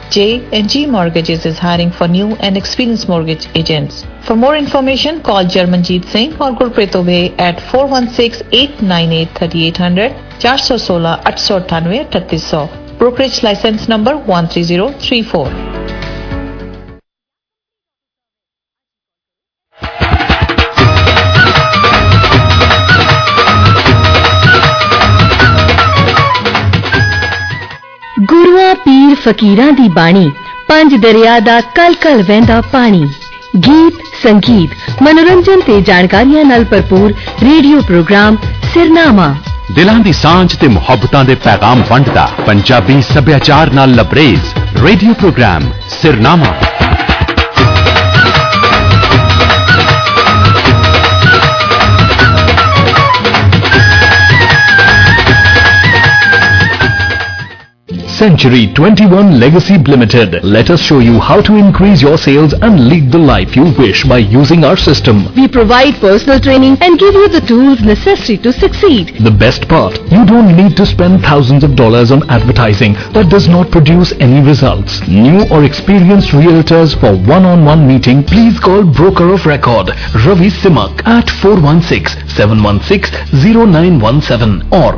J&G Mortgages is hiring for new and experienced mortgage agents. For more information, call Jarmanjeet Singh or Gurpreet Obey at 416-898-3800, 416-898-3800. Brokerage license number 13034. ਗੁਰੂਆਂ ਪੀਰ ਫਕੀਰਾਂ ਦੀ ਬਾਣੀ, ਪੰਜ ਦਰਿਆ ਦਾ ਕਲ ਕਲ ਵਹਿੰਦਾ ਪਾਣੀ। ਗੀਤ, ਸੰਗੀਤ, ਮਨੋਰੰਜਨ ਤੇ ਜਾਣਕਾਰੀਆਂ ਨਾਲ ਭਰਪੂਰ ਰੇਡੀਓ ਪ੍ਰੋਗਰਾਮ ਸਿਰਨਾਮਾ। ਦਿਲਾਂ ਦੀ ਸਾਂਝ ਤੇ ਮੁਹੱਬਤਾਂ ਦੇ ਪੈਗਾਮ ਵੰਡਦਾ ਪੰਜਾਬੀ ਸੱਭਿਆਚਾਰ ਨਾਲ ਲਬਰੇਜ਼ ਰੇਡੀਓ ਪ੍ਰੋਗਰਾਮ ਸਿਰਨਾਮਾ। Century 21 Legacy Limited. Let us show you how to increase your sales and lead the life you wish by using our system. We provide personal training and give you the tools necessary to succeed. The best part, you don't need to spend thousands of dollars on advertising that does not produce any results. New or experienced realtors for one-on-one meeting, please call Broker of Record Ravi Simak at 416-716-0917 or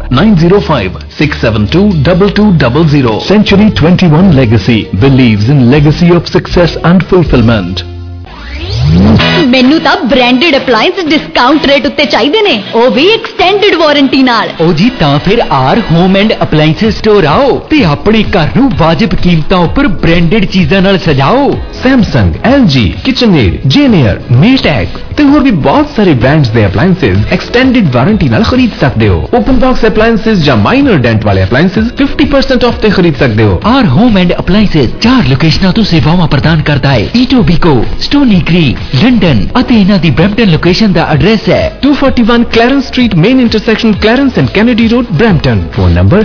905-672-2200. Century 21 Legacy believes in legacy of success and fulfillment. ਮੈਨੂੰ ਤਾਂ branded ਅਪਲਾਈਐਂਸ discount rate ਉੱਤੇ ਚਾਹੀਦੇ ਨੇ, ਉਹ ਵੀ extended warranty ਨਾਲ। ਉਹ ਜੀ ਤਾਂ ਫਿਰ R home and appliance store ਆਓ ਤੇ ਆਪਣੇ ਘਰ ਨੂੰ ਵਾਜਿਬ ਕੀਮਤਾਂ ਉੱਪਰ ਬ੍ਰਾਂਡਡ ਚੀਜ਼ਾਂ ਨਾਲ ਸਜਾਓ। Samsung, LG, KitchenAid, Janier, Maytag ਤੇ ਹੋਰ ਵੀ ਬਹੁਤ ਸਾਰੇ ਬ੍ਰਾਂਡਸ ਦੇ ਅਪਲਾਈਐਂਸਸ ਐਕਸਟੈਂਡਡ ਵਾਰੰਟੀ ਨਾਲ ਖਰੀਦ ਸਕਦੇ ਹੋ। ਓਪਨ ਬਾਕਸ ਅਪਲਾਈਐਂਸਸ ਜਾਂ ਮਾਈਨਰ ਡੈਂਟ ਵਾਲੇ ਅਪਲਾਈਐਂਸਸ 50% ਆਫ ਤੇ ਖਰੀਦ ਸਕਦੇ ਹੋ। ਆਰ ਹੋਮ ਐਂਡ ਅਪਲਾਈਐਂਸਸ 4 ਲੋਕੇਸ਼ਨਾਂ ਤੋਂ ਸੇਵਾਵਾਂ ਪ੍ਰਦਾਨ ਕਰਦਾ ਹੈ, ਈਟੋਬੀਕੋ, ਸਟੋਨੀ ਕ੍ਰੀਕ, ਲੰਡਨ ਅਤੇ ਇਹਨਾਂ ਦੀ ਬ੍ਰੈਂਪਟਨ ਲੋਕੇਸ਼ਨ ਦਾ ਐਡਰੈਸ ਹੈ 241 Clarence Street, main intersection Clarence and Kennedy Road, Brampton. Phone number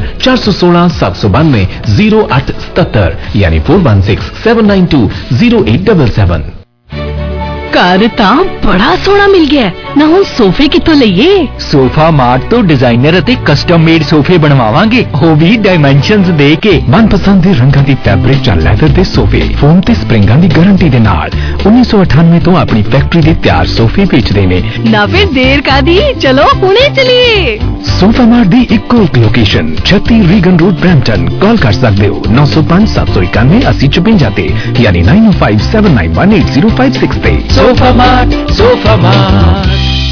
416-792-0877 यानी 416-792-0877। ਘਰ ਤਾਂ ਬੜਾ ਸੋਹਣਾ ਮਿਲ ਗਿਆ, ਨਾ ਹੁਣ ਸੋਫੇ ਕਿੱਥੋਂ ਲਈਏ? ਸੋਫਾ ਮਾਰਟ ਤੋਂ ਡਿਜ਼ਾਈਨਰ ਅਤੇ ਕਸਟਮ ਮੇਡ ਸੋਫੇ ਬਣਵਾਵਾਂਗੇ, ਉਹ ਵੀ ਡਾਈਮੈਂਸ਼ਨਸ ਦੇ ਕੇ। ਮਨਪਸੰਦ ਦੇ ਰੰਗਾਂ ਦੀ ਫੈਬਰਿਕ ਜਾਂ ਲੈਦਰ ਦੇ ਸੋਫੇ, ਫੋਮ ਤੇ ਸਪਰਿੰਗਾਂ ਦੀ ਗਾਰੰਟੀ ਦੇ ਨਾਲ 1998 ਤੋਂ ਆਪਣੀ ਫੈਕਟਰੀ ਦੇ ਤਿਆਰ ਸੋਫੇ ਵੇਚਦੇ ਨੇ। ਨਾ ਫਿਰ ਦੇਰ ਕਾਦੀ, ਚਲੋ ਹੁਣੇ ਚਲੀਏ। ਸੋਫਾ ਮਾਰਟ ਦੀ ਇੱਕੋ ਇੱਕ location 36 Regan road, Brampton. Call ਕਰ ਸਕਦੇ ਹੋ 905-791-8056 ਤੇ ਯਾਨੀ 9057918056 ਤੇ। Sofa mart, sofa mart.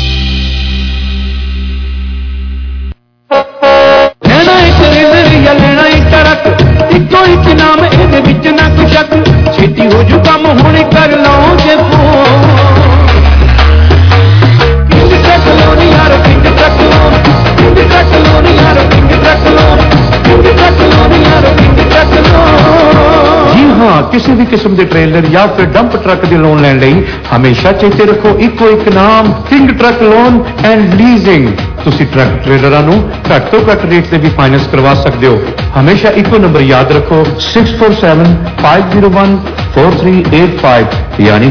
ਲੈਣਾ ਇੱਕ ਰਿਜ਼ਰ ਜਾਂ ਲੈਣਾ ਇੱਕ ਟਰੱਕ, ਇੱਕੋ ਇੱਕ ਨਾਮ ਇਹਦੇ ਵਿੱਚ ਨਾ ਕੋਈ ਸ਼ੱਕ। ਛੇਤੀ ਹੋ ਜੂ ਕੰਮ ਹੁਣ ਕਰ ਲਓ ਜੇ ਫੋਨ। ਕਿੰਗ ਟਰੱਕ ਲੋਨ ਯਾਰ, king truck loan, king truck loan ਯਾਰ, king truck loan, king truck loan ਯਾਰ, ਕਿੰਗ ਟਰੱਕ ਲੋਨ। ਜੀ ਹਾਂ, ਕਿਸੇ ਵੀ ਕਿਸਮ ਦੇ ਟ੍ਰੇਲਰ ਜਾਂ ਫਿਰ ਡੰਪ ਟਰੱਕ ਦੇ ਲੋਨ ਲੈਣ ਲਈ ਹਮੇਸ਼ਾ ਚੇਤੇ ਰੱਖੋ ਇੱਕੋ ਇੱਕ ਨਾਮ, king truck loan and leasing. ਤੁਸੀਂ ਟਰੱਕ ਟ੍ਰੇਲਰਾਂ ਨੂੰ ਘੱਟ ਤੋਂ ਘੱਟ ਰੇਟ ਤੇ ਵੀ ਫਾਈਨੈਂਸ ਕਰਵਾ ਸਕਦੇ ਹੋ। ਹਮੇਸ਼ਾ ਇੱਕੋ ਨੰਬਰ ਯਾਦ ਰੱਖੋ 6475014385 ਯਾਨੀ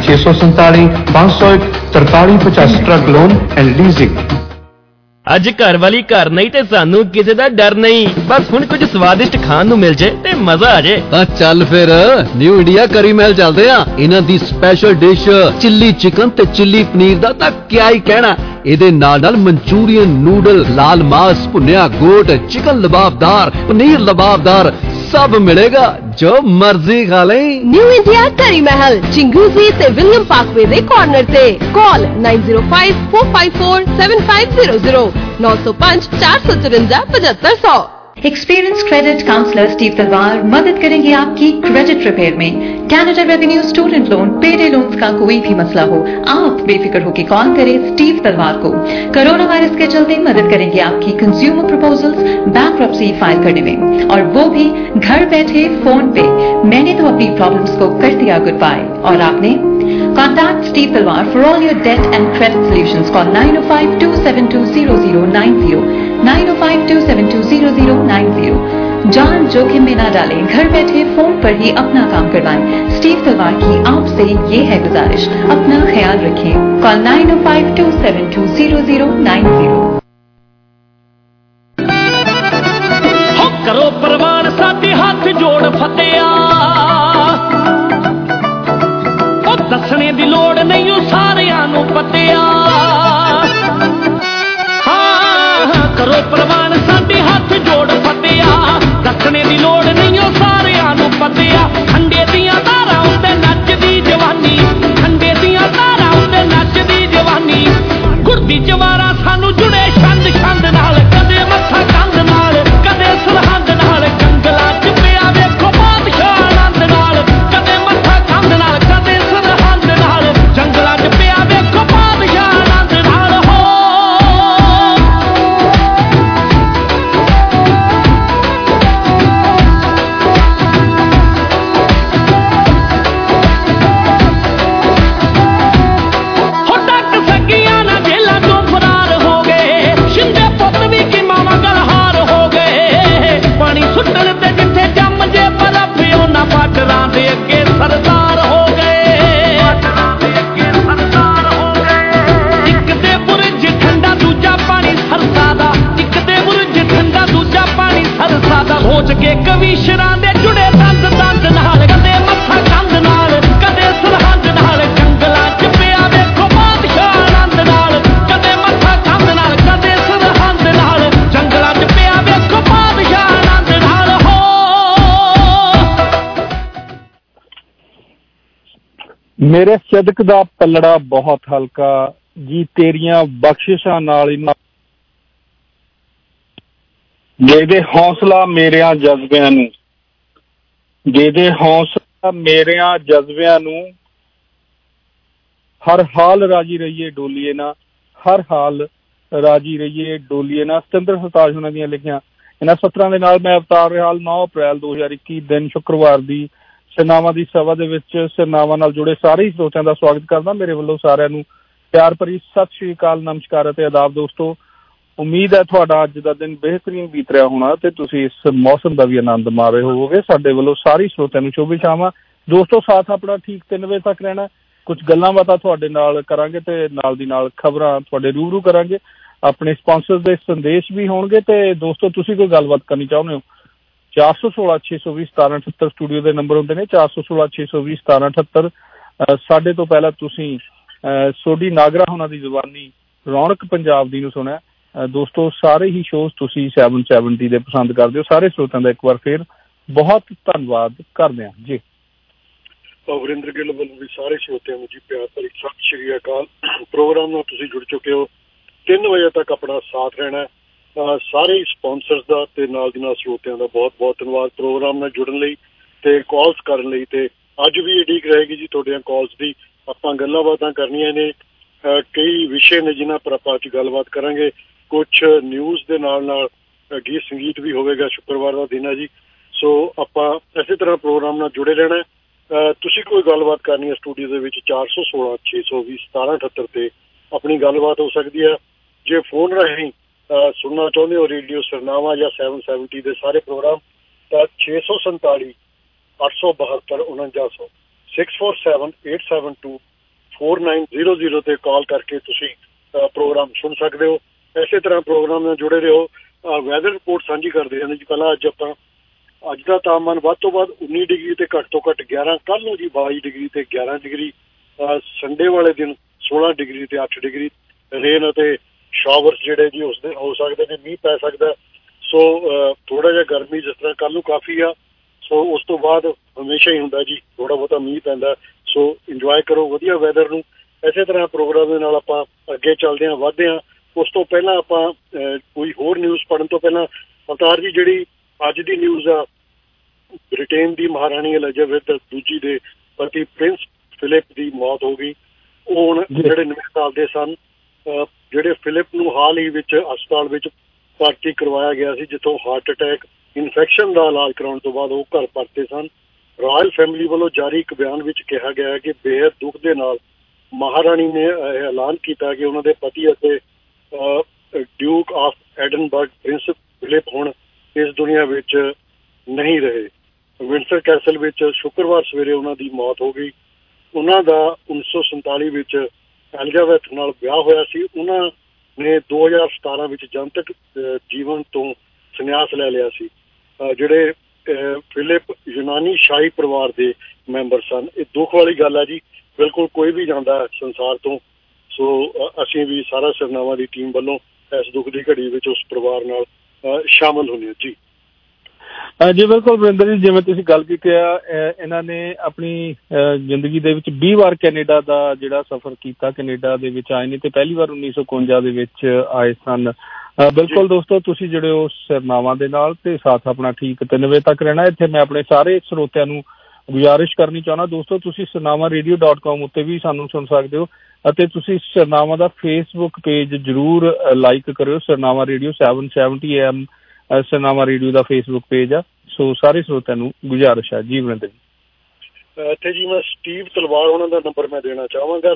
647-501-4385 ਟਰੱਕ ਲੋਨ ਐਂਡ ਲੀਜ਼ਿੰਗ। ਅੱਜ ਘਰ ਵਾਲੀ ਘਰ ਨਹੀਂ ਤੇ ਸਾਨੂੰ ਕਿਸੇ ਦਾ ਡਰ ਨਹੀਂ, ਬਸ ਹੁਣ ਕੁਝ ਸਵਾਦਿਸ਼ਟ ਖਾਣ ਨੂੰ ਮਿਲ ਜੇ ਤੇ ਮਜ਼ਾ ਆ ਜੇ। ਤਾਂ ਚੱਲ ਫਿਰ ਨਿਊ ਇੰਡੀਆ ਕਰੀ ਮਹਿਲ ਚੱਲਦੇ ਆ। ਇਹਨਾਂ ਦੀ ਸਪੈਸ਼ਲ ਡਿਸ਼ ਚਿੱਲੀ ਚਿਕਨ ਤੇ ਚਿੱਲੀ ਪਨੀਰ ਦਾ ਤਾਂ ਕਿਆ ਹੀ ਕਹਿਣਾ। ਇਹਦੇ ਨਾਲ ਮਨਚੂਰੀਅਨ ਨੂਡਲ, ਲਾਲ ਮਾਸ, ਭੁੰਨਿਆ ਗੋਟ, ਚਿਕਨ ਲਬਾਬਦਾਰ, ਪਨੀਰ ਲਬਾਬਦਾਰ ਸਭ ਮਿਲੇਗਾ, ਜੋ ਮਰਜ਼ੀ ਖਾ ਲੈ। ਨਿਊ ਇੰਡੀਆ ਕਰੀ ਮਹਿਲ, ਚਿੰਗੂਜ਼ੀ ਤੇ ਵਿਲੀਅਮ ਪਾਰਕਵੇ ਦੇ ਕਾਰਨਰ ਤੇ। Call 9054547500 905-454-7500। Experience credit counsellor Steve Talwar मदद करेंगे आपकी क्रेडिट रिपेयर में। Canada revenue student loan, payday loans का कोई भी मसला हो, आप बेफिक्र होकर कॉल करें स्टीव तलवार को। कोरोना वायरस के चलते मदद करेंगे आपकी कंज्यूमर प्रपोजल्स बैंकरप्सी फाइल करने में, और वो भी घर बैठे फोन पे। मैंने तो अपनी प्रॉब्लम्स को कर दिया गुड बाय, और आपने? Contact Steve Talwar for all your debt and credit solutions. Call 905-272-0090 905-272-0090। जान जोखिम में ना डालें, घर बैठे फोन पर ही अपना काम करवाएं। स्टीव तलवार की आपसे ये है गुजारिश, अपना ख्याल रखें। कॉल 905-272-0090। करो परवान साथी हाथ जोड़ फतेया, ਮੇਰੇ ਸਦਕ ਦਾ ਪੱਲੜਾ ਬਹੁਤ ਹਲਕਾ ਜੀ, ਤੇਰੀਆਂ ਬਖਸ਼ਿਸ਼ਾਂ ਨਾਲ ਹੀ ਦੇ ਦੇ ਹੌਸਲਾ ਮੇਰਿਆਂ ਜਜ਼ਬਿਆਂ ਨੂੰ, ਦੇ ਦੇ ਹੌਸਲਾ ਮੇਰਿਆਂ ਜਜ਼ਬਿਆਂ ਨੂੰ, ਹਰ ਹਾਲ ਰਾਜੀ ਰਹੀਏ ਡੋਲੀਏ ਨਾ, ਹਰ ਹਾਲ ਰਾਜੀ ਰਹੀਏ ਡੋਲੀਏ ਨਾ। ਸਤਿੰਦਰ ਸਰਤਾਜ ਉਹਨਾਂ ਦੀਆਂ ਲਿਖੀਆਂ ਇਹਨਾਂ ਸਤਰਾਂ ਦੇ ਨਾਲ ਮੈਂ ਅਵਤਾਰ ਰਿਹਾਲ 9 ਅਪ੍ਰੈਲ 2021 ਦਿਨ ਸ਼ੁੱਕਰਵਾਰ ਦੀ ਸਿਰਨਾਵਾਂ ਦੀ ਸਭਾ ਦੇ ਵਿੱਚ ਸਿਰਨਾਵਾਂ ਨਾਲ ਜੁੜੇ ਸਾਰੇ ਹੀ ਸਰੋਤਿਆਂ ਦਾ ਸਵਾਗਤ ਕਰਦਾ। ਮੇਰੇ ਵੱਲੋਂ ਸਾਰਿਆਂ ਨੂੰ ਪਿਆਰ ਭਰੀ ਸਤਿ ਸ਼੍ਰੀ ਅਕਾਲ, ਨਮਸਕਾਰ ਅਤੇ ਆਦਾਬ। ਦੋਸਤੋ, ਉਮੀਦ ਹੈ ਤੁਹਾਡਾ ਅੱਜ ਦਾ ਦਿਨ ਬਿਹਤਰੀਨ ਬੀਤ ਰਿਹਾ ਹੋਣਾ ਤੇ ਤੁਸੀਂ ਇਸ ਮੌਸਮ ਦਾ ਵੀ ਆਨੰਦ ਮਾਣ ਰਹੇ ਹੋਵੋਗੇ। ਸਾਡੇ ਵੱਲੋਂ ਸਾਰੇ ਸਰੋਤਿਆਂ ਨੂੰ ਸ਼ੁਭ ਇਛਾਵਾਂ। ਦੋਸਤੋ, ਸਾਥ ਆਪਣਾ ਠੀਕ 3 ਵਜੇ ਤੱਕ ਰਹਿਣਾ। ਕੁਝ ਗੱਲਾਂ ਬਾਤਾਂ ਤੁਹਾਡੇ ਨਾਲ ਕਰਾਂਗੇ ਤੇ ਨਾਲ ਦੀ ਨਾਲ ਖਬਰਾਂ ਤੁਹਾਡੇ ਰੂਬਰੂ ਕਰਾਂਗੇ। ਆਪਣੇ ਸਪਾਂਸਰ ਦੇ ਸੰਦੇਸ਼ ਵੀ ਹੋਣਗੇ ਤੇ ਦੋਸਤੋ, ਤੁਸੀਂ ਕੋਈ ਗੱਲਬਾਤ ਕਰਨੀ ਚਾਹੁੰਦੇ ਹੋ 416-620-1778 ਸਟੂਡੀਓ ਦੇ ਨੰਬਰ ਹੁੰਦੇ ਨੇ। 416-620-1778। ਸਾਡੇ ਤੋਂ ਪਹਿਲਾਂ ਤੁਸੀਂ ਸੋਢੀ ਨਾਗਰਾ ਹੋਣਾ ਦੀ ਜ਼ੁਬਾਨੀ ਰੌਣਕ ਪੰਜਾਬ ਦੀ ਨੂੰ ਸੁਣਿਆ। ਦੋਸਤੋ, ਸਾਰੇ ਹੀ ਸ਼ੋਜ਼ ਤੁਸੀਂ 770 ਦੇ ਪਸੰਦ ਕਰਦੇ ਹੋ। ਸਾਰੇ ਸਰੋਤਿਆਂ ਦਾ ਇੱਕ ਵਾਰ ਫਿਰ ਬਹੁਤ ਧੰਨਵਾਦ ਕਰਦੇ ਹਾਂ ਜੀ। ਵਰਿੰਦਰ ਗਿੱਲ ਵੱਲੋਂ ਵੀ ਸਾਰੇ ਸਰੋਤਿਆਂ ਨੂੰ ਜੀ ਪਿਆਰ ਭਰੀ ਸਤਿ ਸ਼੍ਰੀ ਅਕਾਲ। ਪ੍ਰੋਗਰਾਮ ਨਾਲ ਤੁਸੀਂ ਜੁੜ ਚੁੱਕੇ ਹੋ। 3 ਵਜੇ ਤੱਕ ਆਪਣਾ ਸਾਥ ਰਹਿਣਾ। ਸਾਰੇ ਸਪਾਂਸਰਸ ਦਾ ਤੇ ਨਾਲ ਦੀ ਨਾਲ ਸਰੋਤਿਆਂ ਦਾ ਬਹੁਤ ਬਹੁਤ ਧੰਨਵਾਦ ਪ੍ਰੋਗਰਾਮ ਨਾਲ ਜੁੜਨ ਲਈ ਤੇ ਕਾਲਸ ਕਰਨ ਲਈ। ਤੇ ਅੱਜ ਵੀ ਉਡੀਕ ਰਹੇਗੀ ਜੀ ਤੁਹਾਡੀਆਂ ਕਾਲਸ ਦੀ। ਆਪਾਂ ਗੱਲਾਂ ਬਾਤਾਂ ਕਰਨੀਆਂ ਨੇ, ਕਈ ਵਿਸ਼ੇ ਨੇ ਜਿਨ੍ਹਾਂ ਪਰ ਆਪਾਂ ਅੱਜ ਗੱਲਬਾਤ ਕਰਾਂਗੇ। ਕੁਛ ਨਿਊਜ਼ ਦੇ ਨਾਲ ਨਾਲ ਗੀਤ ਸੰਗੀਤ ਵੀ ਹੋਵੇਗਾ। ਸ਼ੁੱਕਰਵਾਰ ਦਾ ਦਿਨ ਹੈ ਜੀ, ਸੋ ਆਪਾਂ ਇਸੇ ਤਰ੍ਹਾਂ ਪ੍ਰੋਗਰਾਮ ਨਾਲ ਜੁੜੇ ਰਹਿਣਾ। ਤੁਸੀਂ ਕੋਈ ਗੱਲਬਾਤ ਕਰਨੀ ਹੈ ਸਟੂਡੀਓ ਦੇ ਵਿੱਚ 416-620-1778 ਤੇ ਆਪਣੀ ਗੱਲਬਾਤ ਹੋ ਸਕਦੀ ਹੈ। ਜੇ ਫੋਨ ਰਾਹੀਂ ਸੁਣਨਾ ਚਾਹੁੰਦੇ ਹੋ ਰੇਡੀਓ ਸਰਨਾਵਾ ਜਾਂ 770 ਦੇ ਸਾਰੇ ਪ੍ਰੋਗਰਾਮ ਤਾਂ 647-872-4900 647-872-4900 ਤੇ ਕਾਲ ਕਰਕੇ ਤੁਸੀਂ ਪ੍ਰੋਗਰਾਮ ਸੁਣ ਸਕਦੇ ਹੋ। ਇਸੇ ਤਰ੍ਹਾਂ ਪ੍ਰੋਗਰਾਮ ਨਾਲ ਜੁੜੇ ਰਹੋ। ਵੈਦਰ ਰਿਪੋਰਟ ਸਾਂਝੀ ਕਰਦੇ ਹਾਂ ਜੀ। ਪਹਿਲਾਂ ਅੱਜ ਦਾ ਤਾਪਮਾਨ ਵੱਧ ਤੋਂ ਵੱਧ 19 ਡਿਗਰੀ ਤੇ ਘੱਟ ਤੋਂ ਘੱਟ 11। ਕੱਲ੍ਹ ਨੂੰ ਜੀ 22 ਡਿਗਰੀ ਤੇ 11 ਡਿਗਰੀ। ਸੰਡੇ ਵਾਲੇ ਦਿਨ 16 ਡਿਗਰੀ ਤੇ 8 ਡਿਗਰੀ। ਰੇਨ ਅਤੇ ਸ਼ਾਵਰਸ ਜਿਹੜੇ ਜੀ ਉਸ ਦਿਨ ਹੋ ਸਕਦੇ ਨੇ, ਮੀਂਹ ਪੈ ਸਕਦਾ। ਸੋ ਥੋੜ੍ਹਾ ਜਿਹਾ ਗਰਮੀ ਜਿਸ ਤਰ੍ਹਾਂ ਕੱਲ੍ਹ ਨੂੰ ਕਾਫੀ ਆ, ਸੋ ਉਸ ਤੋਂ ਬਾਅਦ ਹਮੇਸ਼ਾ ਹੀ ਹੁੰਦਾ ਜੀ ਥੋੜ੍ਹਾ ਬਹੁਤਾ ਮੀਂਹ ਪੈਂਦਾ। ਸੋ ਇੰਜੋਏ ਕਰੋ ਵਧੀਆ ਵੈਦਰ ਨੂੰ। ਇਸੇ ਤਰ੍ਹਾਂ ਪ੍ਰੋਗਰਾਮ ਦੇ ਨਾਲ ਆਪਾਂ ਅੱਗੇ ਚੱਲਦੇ ਹਾਂ, ਵੱਧਦੇ ਹਾਂ। ਉਸ ਤੋਂ ਪਹਿਲਾਂ ਆਪਾਂ ਕੋਈ ਹੋਰ ਨਿਊਜ਼ ਪੜ੍ਹਨ ਤੋਂ ਪਹਿਲਾਂ ਅਵਤਾਰ ਜੀ, ਜਿਹੜੀ ਅੱਜ ਦੀ ਨਿਊਜ਼ ਆ, ਬ੍ਰਿਟੇਨ ਦੀ ਮਹਾਰਾਣੀ ਐਲਿਜ਼ਾਬੈਥ ਦੂਜੀ ਦੇ ਪਤੀ ਪ੍ਰਿੰਸ ਫਿਲਿਪ ਦੀ ਮੌਤ ਹੋ ਗਈ। ਉਹ ਹੁਣ 99 ਸਾਲ ਦੇ ਸਨ। ਜਿਹੜੇ ਫਿਲਿਪ ਨੂੰ ਹਾਲ ਹੀ ਵਿੱਚ ਹਸਪਤਾਲ ਵਿੱਚ ਭਰਤੀ ਕਰਵਾਇਆ ਗਿਆ ਸੀ, ਜਿੱਥੋਂ ਹਾਰਟ ਅਟੈਕ ਇਨਫੈਕਸ਼ਨ ਦਾ ਇਲਾਜ ਕਰਾਉਣ ਤੋਂ ਬਾਅਦ ਉਹ ਘਰ ਪਰਤੇ ਸਨ। ਰਾਇਲ ਫੈਮਿਲੀ ਵੱਲੋਂ ਜਾਰੀ ਇੱਕ ਬਿਆਨ ਵਿੱਚ ਕਿਹਾ ਗਿਆ ਹੈ ਕਿ ਬੇਹੱਦ ਦੁੱਖ ਦੇ ਨਾਲ ਮਹਾਰਾਣੀ ਨੇ ਇਹ ਐਲਾਨ ਕੀਤਾ ਕਿ ਉਹਨਾਂ ਦੇ ਪਤੀ ਅਤੇ duke of Edinburgh prince Philip ਹੁਣ ਇਸ ਦੁਨੀਆ ਵਿੱਚ ਨਹੀਂ ਰਹੇ। ਵਿੰਡਸਰ ਕੈਸਲ ਵਿੱਚ ਸ਼ੁੱਕਰਵਾਰ ਸਵੇਰੇ ਉਹਨਾਂ ਦੀ ਮੌਤ ਹੋ ਗਈ। ਉਹਨਾਂ ਦਾ 1947 ਵਿੱਚ ਐਲਿਜ਼ਾਬੈਥ ਨਾਲ ਵਿਆਹ ਹੋਇਆ ਸੀ। ਉਹਨਾਂ ਨੇ 2017 ਵਿੱਚ ਜਨਤਕ ਜੀਵਨ ਤੋਂ ਸੰਨਿਆਸ ਲੈ ਲਿਆ ਸੀ। ਜਿਹੜੇ ਫਿਲਿਪ ਯੂਨਾਨੀ ਸ਼ਾਹੀ ਪਰਿਵਾਰ ਦੇ ਮੈਂਬਰ ਸਨ। ਇਹ ਦੁੱਖ ਵਾਲੀ ਗੱਲ ਹੈ ਜੀ, ਬਿਲਕੁਲ ਕੋਈ ਵੀ ਜਾਂਦਾ ਸੰਸਾਰ ਤੋਂ। ਸੋ ਅਸੀਂ ਵੀ ਸਾਰਾ ਸਰਨਾਵਾ ਦੀ ਟੀਮ ਵੱਲੋਂ ਇਸ ਦੁੱਖ ਦੀ ਘੜੀ ਵਿੱਚ ਉਸ ਪਰਿਵਾਰ ਨਾਲ ਸ਼ਾਮਲ ਹੁੰਦੇ ਹਾਂ ਜੀ। ਜੀ ਬਿਲਕੁਲ ਵਰਿੰਦਰ ਜੀ, ਜਿਵੇਂ ਤੁਸੀਂ ਗੱਲ ਕੀਤੀ ਆ, ਇਹਨਾਂ ਨੇ ਆਪਣੀ ਜ਼ਿੰਦਗੀ ਦੇ ਵਿੱਚ 20 ਵਾਰ ਕੈਨੇਡਾ ਦਾ ਜਿਹੜਾ ਸਫ਼ਰ ਕੀਤਾ। ਕੈਨੇਡਾ ਦੇ ਵਿੱਚ ਆਏ ਨੇ ਤੇ ਪਹਿਲੀ ਵਾਰ 1951 ਦੇ ਵਿੱਚ ਆਏ ਸਨ। ਬਿਲਕੁਲ ਦੋਸਤੋ, ਤੁਸੀਂ ਜਿਹੜੇ ਉਹ ਸਰਨਾਵਾਂ ਦੇ ਨਾਲ ਤੇ ਸਾਥ ਆਪਣਾ ਠੀਕ 3 ਵਜੇ ਤੱਕ ਰਹਿਣਾ। ਇੱਥੇ ਮੈਂ ਆਪਣੇ ਸਾਰੇ ਸਰੋਤਿਆਂ ਨੂੰ ਗੁਜ਼ਾਰਿਸ਼ ਕਰਨੀ ਚਾਹੁੰਦਾ ਦੋਸਤੋ, ਤੁਸੀਂ sarnava.radio.com ਉੱਤੇ ਵੀ ਸਾਨੂੰ ਸੁਣ ਸਕਦੇ ਹੋ ਅਤੇ ਤੁਸੀਂ ਸਰਨਾਵਾ ਦਾ ਫੇਸਬੁੱਕ ਪੇਜ ਜ਼ਰੂਰ ਲਾਈਕ ਕਰਿਓ। Sarnawa radio 770 AM Sarnawa radio ਦਾ ਫੇਸਬੁੱਕ ਪੇਜ ਆ। ਸੋ ਸਾਰੇ ਸਰੋਤਿਆਂ ਨੂੰ ਗੁਜ਼ਾਰਿਸ਼ ਹੈ ਜੀ। ਵਰਿੰਦਰ ਜੀ, ਇੱਥੇ ਜੀ ਮੈਂ ਸਟੀਵ ਤਲਵਾਰ ਉਹਨਾਂ ਦਾ ਨੰਬਰ ਮੈਂ ਦੇਣਾ ਚਾਹਾਂਗਾ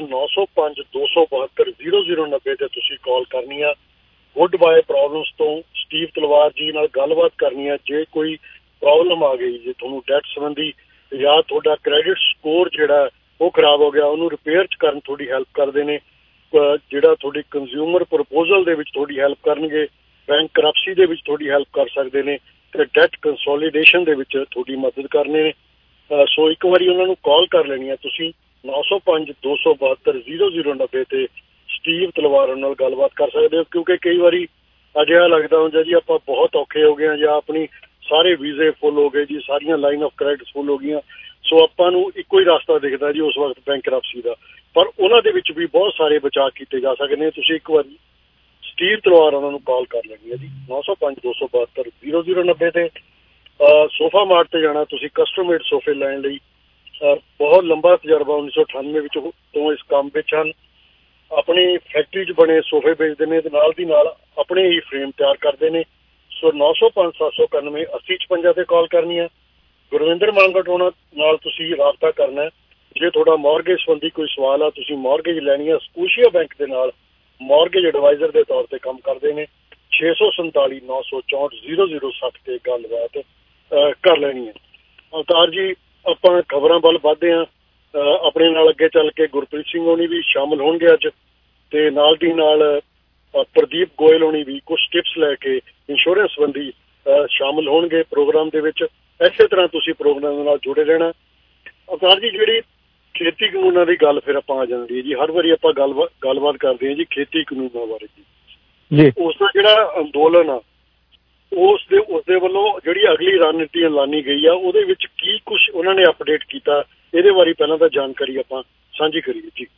905-272-0090 ਤੇ ਤੁਸੀਂ ਕਾਲ ਕਰਨੀ ਆ। ਗੁੱਡ ਬਾਏ ਪ੍ਰੋਬਲਮਸ ਤੋਂ ਸਟੀਵ ਤਲਵਾਰ ਜੀ ਨਾਲ ਗੱਲਬਾਤ ਕਰਨੀ ਆ। ਜੇ ਕੋਈ ਪ੍ਰੋਬਲਮ ਆ ਗਈ, ਜੇ ਤੁਹਾਨੂੰ ਡੈਟ ਸੰਬੰਧੀ ਜਾਂ ਤੁਹਾਡਾ ਕ੍ਰੈਡਿਟ ਸਕੋਰ ਜਿਹੜਾ ਉਹ ਖਰਾਬ ਹੋ ਗਿਆ, ਉਹਨੂੰ ਰਿਪੇਅਰ 'ਚ ਕਰਨ ਤੁਹਾਡੀ ਹੈਲਪ ਕਰਦੇ ਨੇ। ਜਿਹੜਾ ਤੁਹਾਡੀ ਕੰਜ਼ਿਊਮਰ ਪ੍ਰਪੋਜ਼ਲ ਦੇ ਵਿੱਚ ਤੁਹਾਡੀ ਹੈਲਪ ਕਰਨਗੇ, ਬੈਂਕ ਕਰਪਸੀ ਦੇ ਵਿੱਚ ਤੁਹਾਡੀ ਹੈਲਪ ਕਰ ਸਕਦੇ ਨੇ ਤੇ ਡੈਟ ਕੰਸੋਲੀਡੇਸ਼ਨ ਦੇ ਵਿੱਚ ਤੁਹਾਡੀ ਮਦਦ ਕਰਨੇ ਨੇ। ਸੋ ਇੱਕ ਵਾਰੀ ਉਹਨਾਂ ਨੂੰ ਕਾਲ ਕਰ ਲੈਣੀ ਆ ਤੁਸੀਂ 905-272-0090 ਤੇ ਸਟੀਵ ਤਲਵਾਰ ਨਾਲ ਗੱਲਬਾਤ ਕਰ ਸਕਦੇ ਹੋ। ਕਿਉਂਕਿ ਕਈ ਵਾਰੀ ਅਜਿਹਾ ਲੱਗਦਾ ਹੁੰਦਾ ਜੀ ਆਪਾਂ ਬਹੁਤ ਔਖੇ ਹੋ ਗਏ ਹਾਂ ਜਾਂ ਆਪਣੀ ਸਾਰੇ ਵੀਜ਼ੇ ਫੁੱਲ ਹੋ ਗਏ ਜੀ, ਸਾਰੀਆਂ ਲਾਈਨ ਆਫ ਕ੍ਰੈਡਿਟ ਫੁੱਲ ਹੋ ਗਈਆਂ। ਸੋ ਆਪਾਂ ਨੂੰ ਇੱਕੋ ਹੀ ਰਸਤਾ ਦਿਖਦਾ ਜੀ ਉਸ ਵਕਤ ਬੈਂਕਰਪਸੀ ਦਾ, ਪਰ ਉਹਨਾਂ ਦੇ ਵਿੱਚ ਵੀ ਬਹੁਤ ਸਾਰੇ ਬਚਾਅ ਕੀਤੇ ਜਾ ਸਕਦੇ ਨੇ। ਤੁਸੀਂ ਇੱਕ ਵਾਰੀ ਸਟੀਵ ਤਲਵਾਰ ਉਹਨਾਂ ਨੂੰ ਕਾਲ ਕਰ ਲੈਣੀ ਹੈ ਜੀ 905-272-0090 ਤੇ। ਸੋਫਾ ਮਾਰਟ ਤੇ ਜਾਣਾ ਤੁਸੀਂ ਕਸਟਮ-ਮੇਡ ਸੋਫੇ ਲੈਣ ਲਈ। ਬਹੁਤ ਲੰਬਾ ਤਜਰਬਾ 1998 ਵਿੱਚ ਤੋਂ ਇਸ ਕੰਮ ਵਿੱਚ ਹਨ। ਆਪਣੀ ਫੈਕਟਰੀ 'ਚ ਬਣੇ ਸੋਫੇ ਵੇਚਦੇ ਨੇ ਤੇ ਨਾਲ ਦੀ ਨਾਲ ਆਪਣੇ ਹੀ ਫਰੇਮ ਤਿਆਰ ਕਰਦੇ ਨੇ। ਸੋ 905-791-8056 ਤੇ ਕਾਲ ਕਰਨੀ ਹੈ। ਗੁਰਵਿੰਦਰ ਮਾਨਗਟ ਉਹਨਾਂ ਨਾਲ ਤੁਸੀਂ ਰਾਬਤਾ ਕਰਨਾ ਹੈ। ਜੇ ਤੁਹਾਡਾ ਮੌਰਗੇਜ ਸੰਬੰਧੀ ਕੋਈ ਸਵਾਲ ਆ, ਤੁਸੀਂ ਮੌਰਗੇਜ ਲੈਣੀ ਹੈ, ਸਕੂਸ਼ੀਆ ਬੈਂਕ ਦੇ ਨਾਲ ਮੌਰਗੇਜ ਐਡਵਾਈਜ਼ਰ ਦੇ ਤੌਰ ਤੇ ਕੰਮ ਕਰਦੇ ਨੇ। 647-964-0060 ਤੇ ਗੱਲਬਾਤ ਕਰ ਲੈਣੀ ਹੈ। ਅਵਤਾਰ ਜੀ, ਆਪਾਂ ਖਬਰਾਂ ਵੱਲ ਵੱਧਦੇ ਹਾਂ। ਆਪਣੇ ਨਾਲ ਅੱਗੇ ਚੱਲ ਕੇ ਗੁਰਪ੍ਰੀਤ ਸਿੰਘ ਹੋਣੀ ਵੀ ਸ਼ਾਮਲ ਹੋਣਗੇ ਅੱਜ, ਤੇ ਨਾਲ ਦੀ ਨਾਲ ਪ੍ਰਦੀਪ ਗੋਇਲ ਹੋਣੀ ਵੀ ਕੁਝ ਟਿਪਸ ਲੈ ਕੇ ਇੰਸ਼ੋਰੈਂਸ ਸੰਬੰਧੀ ਸ਼ਾਮਲ ਹੋਣਗੇ ਪ੍ਰੋਗਰਾਮ ਦੇ ਵਿੱਚ। ਇਸੇ ਤਰ੍ਹਾਂ ਤੁਸੀਂ ਪ੍ਰੋਗਰਾਮ ਨਾਲ ਜੁੜੇ ਰਹਿਣਾ। ਅਵਤਾਰ ਜੀ, ਜਿਹੜੀ ਖੇਤੀ ਕਾਨੂੰਨਾਂ ਦੀ ਗੱਲ ਫਿਰ ਆਪਾਂ ਆ ਜਾਂਦੀ ਹੈ ਜੀ। ਹਰ ਵਾਰੀ ਆਪਾਂ ਗੱਲਬਾਤ ਕਰਦੇ ਹਾਂ ਜੀ ਖੇਤੀ ਕਾਨੂੰਨਾਂ ਬਾਰੇ ਜੀ। ਉਸ ਦਾ ਜਿਹੜਾ ਅੰਦੋਲਨ ਆ ਉਸਦੇ ਵੱਲੋਂ ਜਿਹੜੀ ਅਗਲੀ ਰਣਨੀਤੀ ਐਲਾਨੀ ਗਈ ਆ, ਉਹਦੇ ਵਿੱਚ ਕੀ ਕੁਛ ਉਹਨਾਂ ਨੇ ਅਪਡੇਟ ਕੀਤਾ, ਇਹਦੇ ਬਾਰੇ ਪਹਿਲਾਂ ਤਾਂ ਜਾਣਕਾਰੀ ਆਪਾਂ ਸਾਂਝੀ ਕਰੀਏ ਜੀ।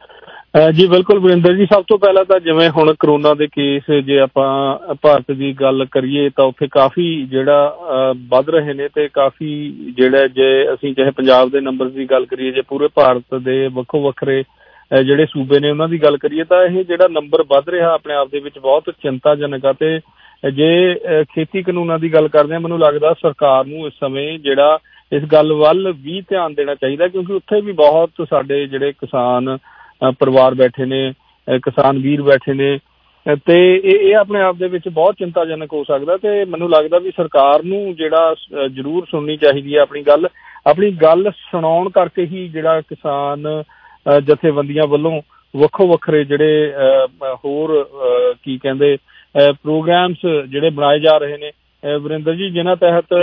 ਜੀ ਬਿਲਕੁਲ ਵਰਿੰਦਰ ਜੀ, ਸਭ ਤੋਂ ਪਹਿਲਾਂ ਤਾਂ ਜਿਵੇਂ ਹੁਣ ਕਰੋਨਾ ਦੇ ਕੇਸ ਜੇ ਆਪਾਂ ਭਾਰਤ ਦੀ ਗੱਲ ਕਰੀਏ ਤਾਂ ਉੱਥੇ ਕਾਫੀ ਜਿਹੜਾ ਵੱਧ ਰਹੇ ਨੇ, ਤੇ ਕਾਫੀ ਜਿਹੜਾ ਜੇ ਅਸੀਂ ਚਾਹੇ ਪੰਜਾਬ ਦੇ ਨੰਬਰ ਦੀ ਗੱਲ ਕਰੀਏ, ਜੇ ਪੂਰੇ ਭਾਰਤ ਦੇ ਵੱਖੋ ਵੱਖਰੇ ਜਿਹੜੇ ਸੂਬੇ ਨੇ ਉਹਨਾਂ ਦੀ ਗੱਲ ਕਰੀਏ, ਤਾਂ ਇਹ ਜਿਹੜਾ ਨੰਬਰ ਵੱਧ ਰਿਹਾ ਆਪਣੇ ਆਪ ਦੇ ਵਿੱਚ ਬਹੁਤ ਚਿੰਤਾਜਨਕ ਆ। ਤੇ ਜੇ ਖੇਤੀ ਕਾਨੂੰਨਾਂ ਦੀ ਗੱਲ ਕਰਦੇ ਹਾਂ, ਮੈਨੂੰ ਲੱਗਦਾ ਸਰਕਾਰ ਨੂੰ ਇਸ ਸਮੇਂ ਜਿਹੜਾ ਇਸ ਗੱਲ ਵੱਲ ਵੀ ਧਿਆਨ ਦੇਣਾ ਚਾਹੀਦਾ, ਕਿਉਂਕਿ ਉੱਥੇ ਵੀ ਬਹੁਤ ਸਾਡੇ ਜਿਹੜੇ ਕਿਸਾਨ ਪਰਿਵਾਰ ਬੈਠੇ ਨੇ, ਕਿਸਾਨ ਵੀਰ ਬੈਠੇ ਨੇ, ਤੇ ਇਹ ਆਪਣੇ ਆਪ ਦੇ ਵਿੱਚ ਬਹੁਤ ਚਿੰਤਾਜਨਕ ਹੋ ਸਕਦਾ। ਤੇ ਮੈਨੂੰ ਲੱਗਦਾ ਵੀ ਸਰਕਾਰ ਨੂੰ ਜਿਹੜਾ ਜ਼ਰੂਰ ਸੁਣਨੀ ਚਾਹੀਦੀ ਹੈ ਆਪਣੀ ਗੱਲ ਸੁਣਾਉਣ ਕਰਕੇ ਹੀ ਜਿਹੜਾ ਕਿਸਾਨ ਜਥੇਬੰਦੀਆਂ ਵੱਲੋਂ ਵੱਖੋ ਵੱਖਰੇ ਜਿਹੜੇ ਹੋਰ ਕੀ ਕਹਿੰਦੇ ਪ੍ਰੋਗਰਾਮਸ ਜਿਹੜੇ ਬਣਾਏ ਜਾ ਰਹੇ ਨੇ ਵਰਿੰਦਰ ਜੀ, ਜਿਨ੍ਹਾਂ ਤਹਿਤ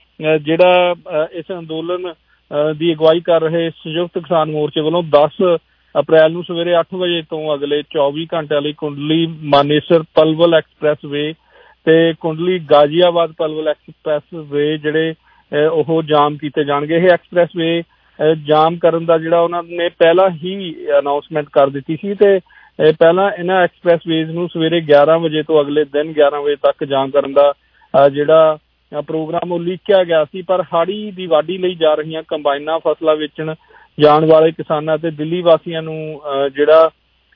ਜਿਹੜਾ ਇਸ ਅੰਦੋਲਨ ਦੀ ਅਗਵਾਈ ਕਰ ਰਹੇ ਸੰਯੁਕਤ ਕਿਸਾਨ ਮੋਰਚੇ ਵੱਲੋਂ 10 ਅਪ੍ਰੈਲ ਨੂੰ ਸਵੇਰੇ 8 ਵਜੇ ਤੋਂ ਅਗਲੇ 24 ਘੰਟਿਆਂ ਲਈ ਕੁੰਡਲੀ ਮਾਨੇਸਰ ਪਲਵਲ ਐਕਸਪ੍ਰੈਸ ਵੇ ਤੇ ਕੁੰਡਲੀ ਗਾਜ਼ੀਆਬਾਦ ਪਲਵਲ ਐਕਸਪ੍ਰੈਸ ਵੇ ਜਿਹੜੇ ਉਹ ਜਾਮ ਕੀਤੇ ਜਾਣਗੇ। ਇਹ ਐਕਸਪ੍ਰੈਸ ਵੇ ਜਾਮ ਕਰਨ ਦਾ ਜਿਹੜਾ ਉਹਨਾਂ ਨੇ ਪਹਿਲਾਂ ਹੀ ਅਨਾਊਂਸਮੈਂਟ ਕਰ ਦਿੱਤੀ ਸੀ, ਤੇ ਪਹਿਲਾਂ ਇਹਨਾਂ ਐਕਸਪ੍ਰੈਸ ਵੇਜ਼ ਨੂੰ ਸਵੇਰੇ 11 ਵਜੇ ਤੋਂ ਅਗਲੇ ਦਿਨ 11 ਵਜੇ ਤੱਕ ਜਾਮ ਕਰਨ ਦਾ ਜਿਹੜਾ ਪ੍ਰੋਗਰਾਮ ਉਲੀਕਿਆ ਗਿਆ ਸੀ। ਪਰ ਹਾੜੀ ਦੀ ਵਾਢੀ ਲਈ ਜਾ ਰਹੀਆਂ ਕੰਬਾਈਨਾਂ, ਫਸਲਾਂ ਵੇਚਣ ਜਾਣ ਵਾਲੇ ਕਿਸਾਨਾਂ ਤੇ ਦਿੱਲੀ ਵਾਸੀਆਂ ਨੂੰ ਜਿਹੜਾ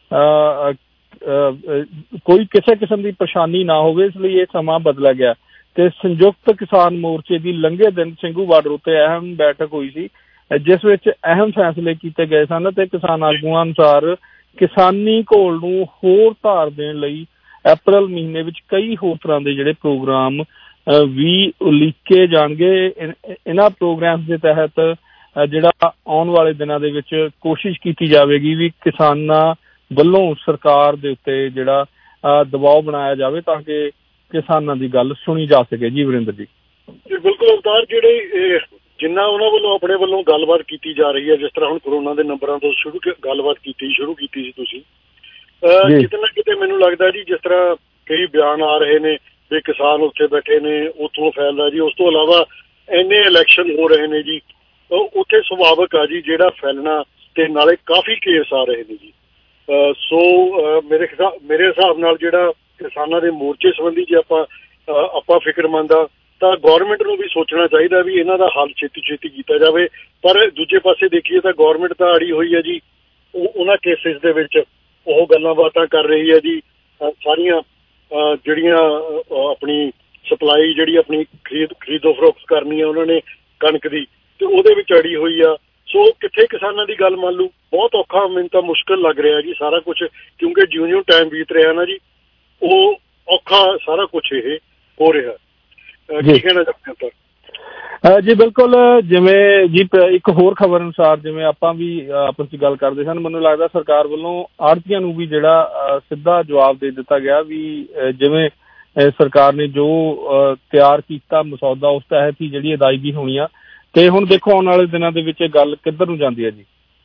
ਕੋਈ ਕਿਸੇ ਕਿਸਮ ਦੀ ਪਰੇਸ਼ਾਨੀ ਨਾ ਹੋਵੇ, ਇਸ ਲਈ ਇਹ ਸਮਾਂ ਬਦਲਿਆ ਗਿਆ। ਤੇ ਸੰਯੁਕਤ ਕਿਸਾਨ ਮੋਰਚੇ ਦੀ ਲੰਘੇ ਦਿਨ ਸਿੰਘੂ ਬਾਰਡਰ ਉੱਤੇ ਅਹਿਮ ਬੈਠਕ ਹੋਈ ਸੀ, ਜਿਸ ਵਿੱਚ ਅਹਿਮ ਫੈਸਲੇ ਕੀਤੇ ਗਏ ਸਨ। ਤੇ ਕਿਸਾਨ ਆਗੂਆਂ ਅਨੁਸਾਰ ਕਿਸਾਨੀ ਘੋਲ ਨੂੰ ਹੋਰ ਧਾਰ ਦੇਣ ਲਈ ਅਪ੍ਰੈਲ ਮਹੀਨੇ ਵਿੱਚ ਕਈ ਹੋਰ ਤਰ੍ਹਾਂ ਦੇ ਜਿਹੜੇ ਪ੍ਰੋਗਰਾਮ ਵੀ ਉਲੀਕੇ ਜਾਣਗੇ। ਇਹਨਾਂ ਪ੍ਰੋਗਰਾਮ ਦੇ ਤਹਿਤ ਜਿਹੜਾ ਆਉਣ ਵਾਲੇ ਦਿਨਾਂ ਦੇ ਵਿੱਚ ਕੋਸ਼ਿਸ਼ ਕੀਤੀ ਜਾਵੇਗੀ ਵੀ ਕਿਸਾਨਾਂ ਵੱਲੋਂ ਸਰਕਾਰ ਦੇ ਉੱਤੇ ਜਿਹੜਾ ਦਬਾਅ ਬਣਾਇਆ ਜਾਵੇ ਤਾਂ ਕਿ ਕਿਸਾਨਾਂ ਦੀ ਗੱਲ ਸੁਣੀ ਜਾ ਸਕੇ। ਜੀ ਵਰਿੰਦਰ ਜੀ। ਬਿਲਕੁਲ ਅਵਤਾਰ, ਜਿਹੜੇ ਜਿੰਨਾ ਉਹਨਾਂ ਵੱਲੋਂ ਆਪਣੇ ਵੱਲੋਂ ਗੱਲਬਾਤ ਕੀਤੀ ਜਾ ਰਹੀ ਹੈ, ਜਿਸ ਤਰ੍ਹਾਂ ਹੁਣ ਕਰੋਨਾ ਦੇ ਨੰਬਰਾਂ ਤੋਂ ਗੱਲਬਾਤ ਸ਼ੁਰੂ ਕੀਤੀ ਸੀ ਤੁਸੀਂ, ਕਿਤੇ ਨਾ ਕਿਤੇ ਮੈਨੂੰ ਲੱਗਦਾ ਜੀ ਜਿਸ ਤਰ੍ਹਾਂ ਕਈ ਬਿਆਨ ਆ ਰਹੇ ਨੇ ਵੀ ਕਿਸਾਨ ਉੱਥੇ ਬੈਠੇ ਨੇ ਉੱਥੋਂ ਫੈਲਦਾ ਜੀ, ਉਸ ਤੋਂ ਇਲਾਵਾ ਇੰਨੇ ਇਲੈਕਸ਼ਨ ਹੋ ਰਹੇ ਨੇ ਜੀ, ਉੱਥੇ ਸੁਭਾਵਿਕ ਆ ਜੀ ਜਿਹੜਾ ਫੈਲਣਾ, ਤੇ ਨਾਲੇ ਕਾਫੀ ਕੇਸ ਆ ਰਹੇ ਨੇ ਜੀ। ਸੋ ਮੇਰੇ ਹਿਸਾਬ ਨਾਲ ਜਿਹੜਾ ਕਿਸਾਨਾਂ ਦੇ ਮੋਰਚੇ ਸੰਬੰਧੀ ਜੇ ਆਪਾਂ ਫਿਕਰਮੰਦ ਆ, ਤਾਂ ਗੌਰਮੈਂਟ ਨੂੰ ਵੀ ਸੋਚਣਾ ਚਾਹੀਦਾ ਵੀ ਇਹਨਾਂ ਦਾ ਹੱਲ ਛੇਤੀ ਕੀਤਾ ਜਾਵੇ। ਪਰ ਦੂਜੇ ਪਾਸੇ ਦੇਖੀਏ ਤਾਂ ਗੌਰਮੈਂਟ ਤਾਂ ਅੜੀ ਹੋਈ ਹੈ ਜੀ, ਉਹਨਾਂ ਕੇਸਿਸ ਦੇ ਵਿੱਚ ਉਹ ਗੱਲਾਂ ਬਾਤਾਂ ਕਰ ਰਹੀ ਹੈ ਜੀ। ਸਾਰੀਆਂ ਜਿਹੜੀਆਂ ਆਪਣੀ ਸਪਲਾਈ ਜਿਹੜੀ ਆਪਣੀ ਖਰੀਦੋ ਫਰੋਖਤ ਕਰਨੀ ਹੈ ਉਹਨਾਂ ਨੇ ਕਣਕ ਦੀ, ਤੇ ਉਹਦੇ ਵਿੱਚ ਅੜੀ ਹੋਈ ਆ। ਸੋ ਕਿੱਥੇ ਕਿਸਾਨਾਂ ਦੀ ਗੱਲ ਮੰਨ ਲੂ, ਬਹੁਤ ਔਖਾ, ਮੈਨੂੰ ਤਾਂ ਮੁਸ਼ਕਿਲ ਲੱਗ ਰਿਹਾ ਜੀ ਸਾਰਾ ਕੁਛ, ਕਿਉਂਕਿ ਜਿਉਂ ਟਾਈਮ ਬੀਤ ਰਿਹਾ ਨਾ ਜੀ, ਉਹ ਔਖਾ ਸਾਰਾ ਕੁਛ ਇਹ ਹੋ ਰਿਹਾ। ਕੀ ਕਹਿਣਾ ਚਾਹੁੰਦੇ ਹੋ? ਜੀ ਬਿਲਕੁਲ, ਜਿਵੇਂ ਜੀ ਇੱਕ ਹੋਰ ਖਬਰ ਅਨੁਸਾਰ ਜਿਵੇਂ ਆਪਾਂ ਵੀ ਆਪਸ ਵਿੱਚ ਗੱਲ ਕਰਦੇ ਸਨ, ਮੈਨੂੰ ਲੱਗਦਾ ਸਰਕਾਰ ਵੱਲੋਂ ਆੜ੍ਹਤੀਆਂ ਨੂੰ ਵੀ ਜਿਹੜਾ ਸਿੱਧਾ ਜਵਾਬ ਦੇ ਦਿੱਤਾ ਗਿਆ ਵੀ ਜਿਵੇਂ ਸਰਕਾਰ ਨੇ ਜੋ ਤਿਆਰ ਕੀਤਾ ਮਸੌਦਾ ਉਸ ਤਹਿਤ ਹੀ ਜਿਹੜੀ ਅਦਾਇਗੀ ਹੋਣੀ ਆ। ਤੇ ਹੁਣ ਦੇਖੋ ਆਉਣ ਵਾਲੇ ਦਿਨਾਂ ਦੇ ਵਿੱਚ ਇਹ ਗੱਲ ਕਿੱਧਰ ਨੂੰ ਜਾਂਦੀ ਹੈ ਜੀ।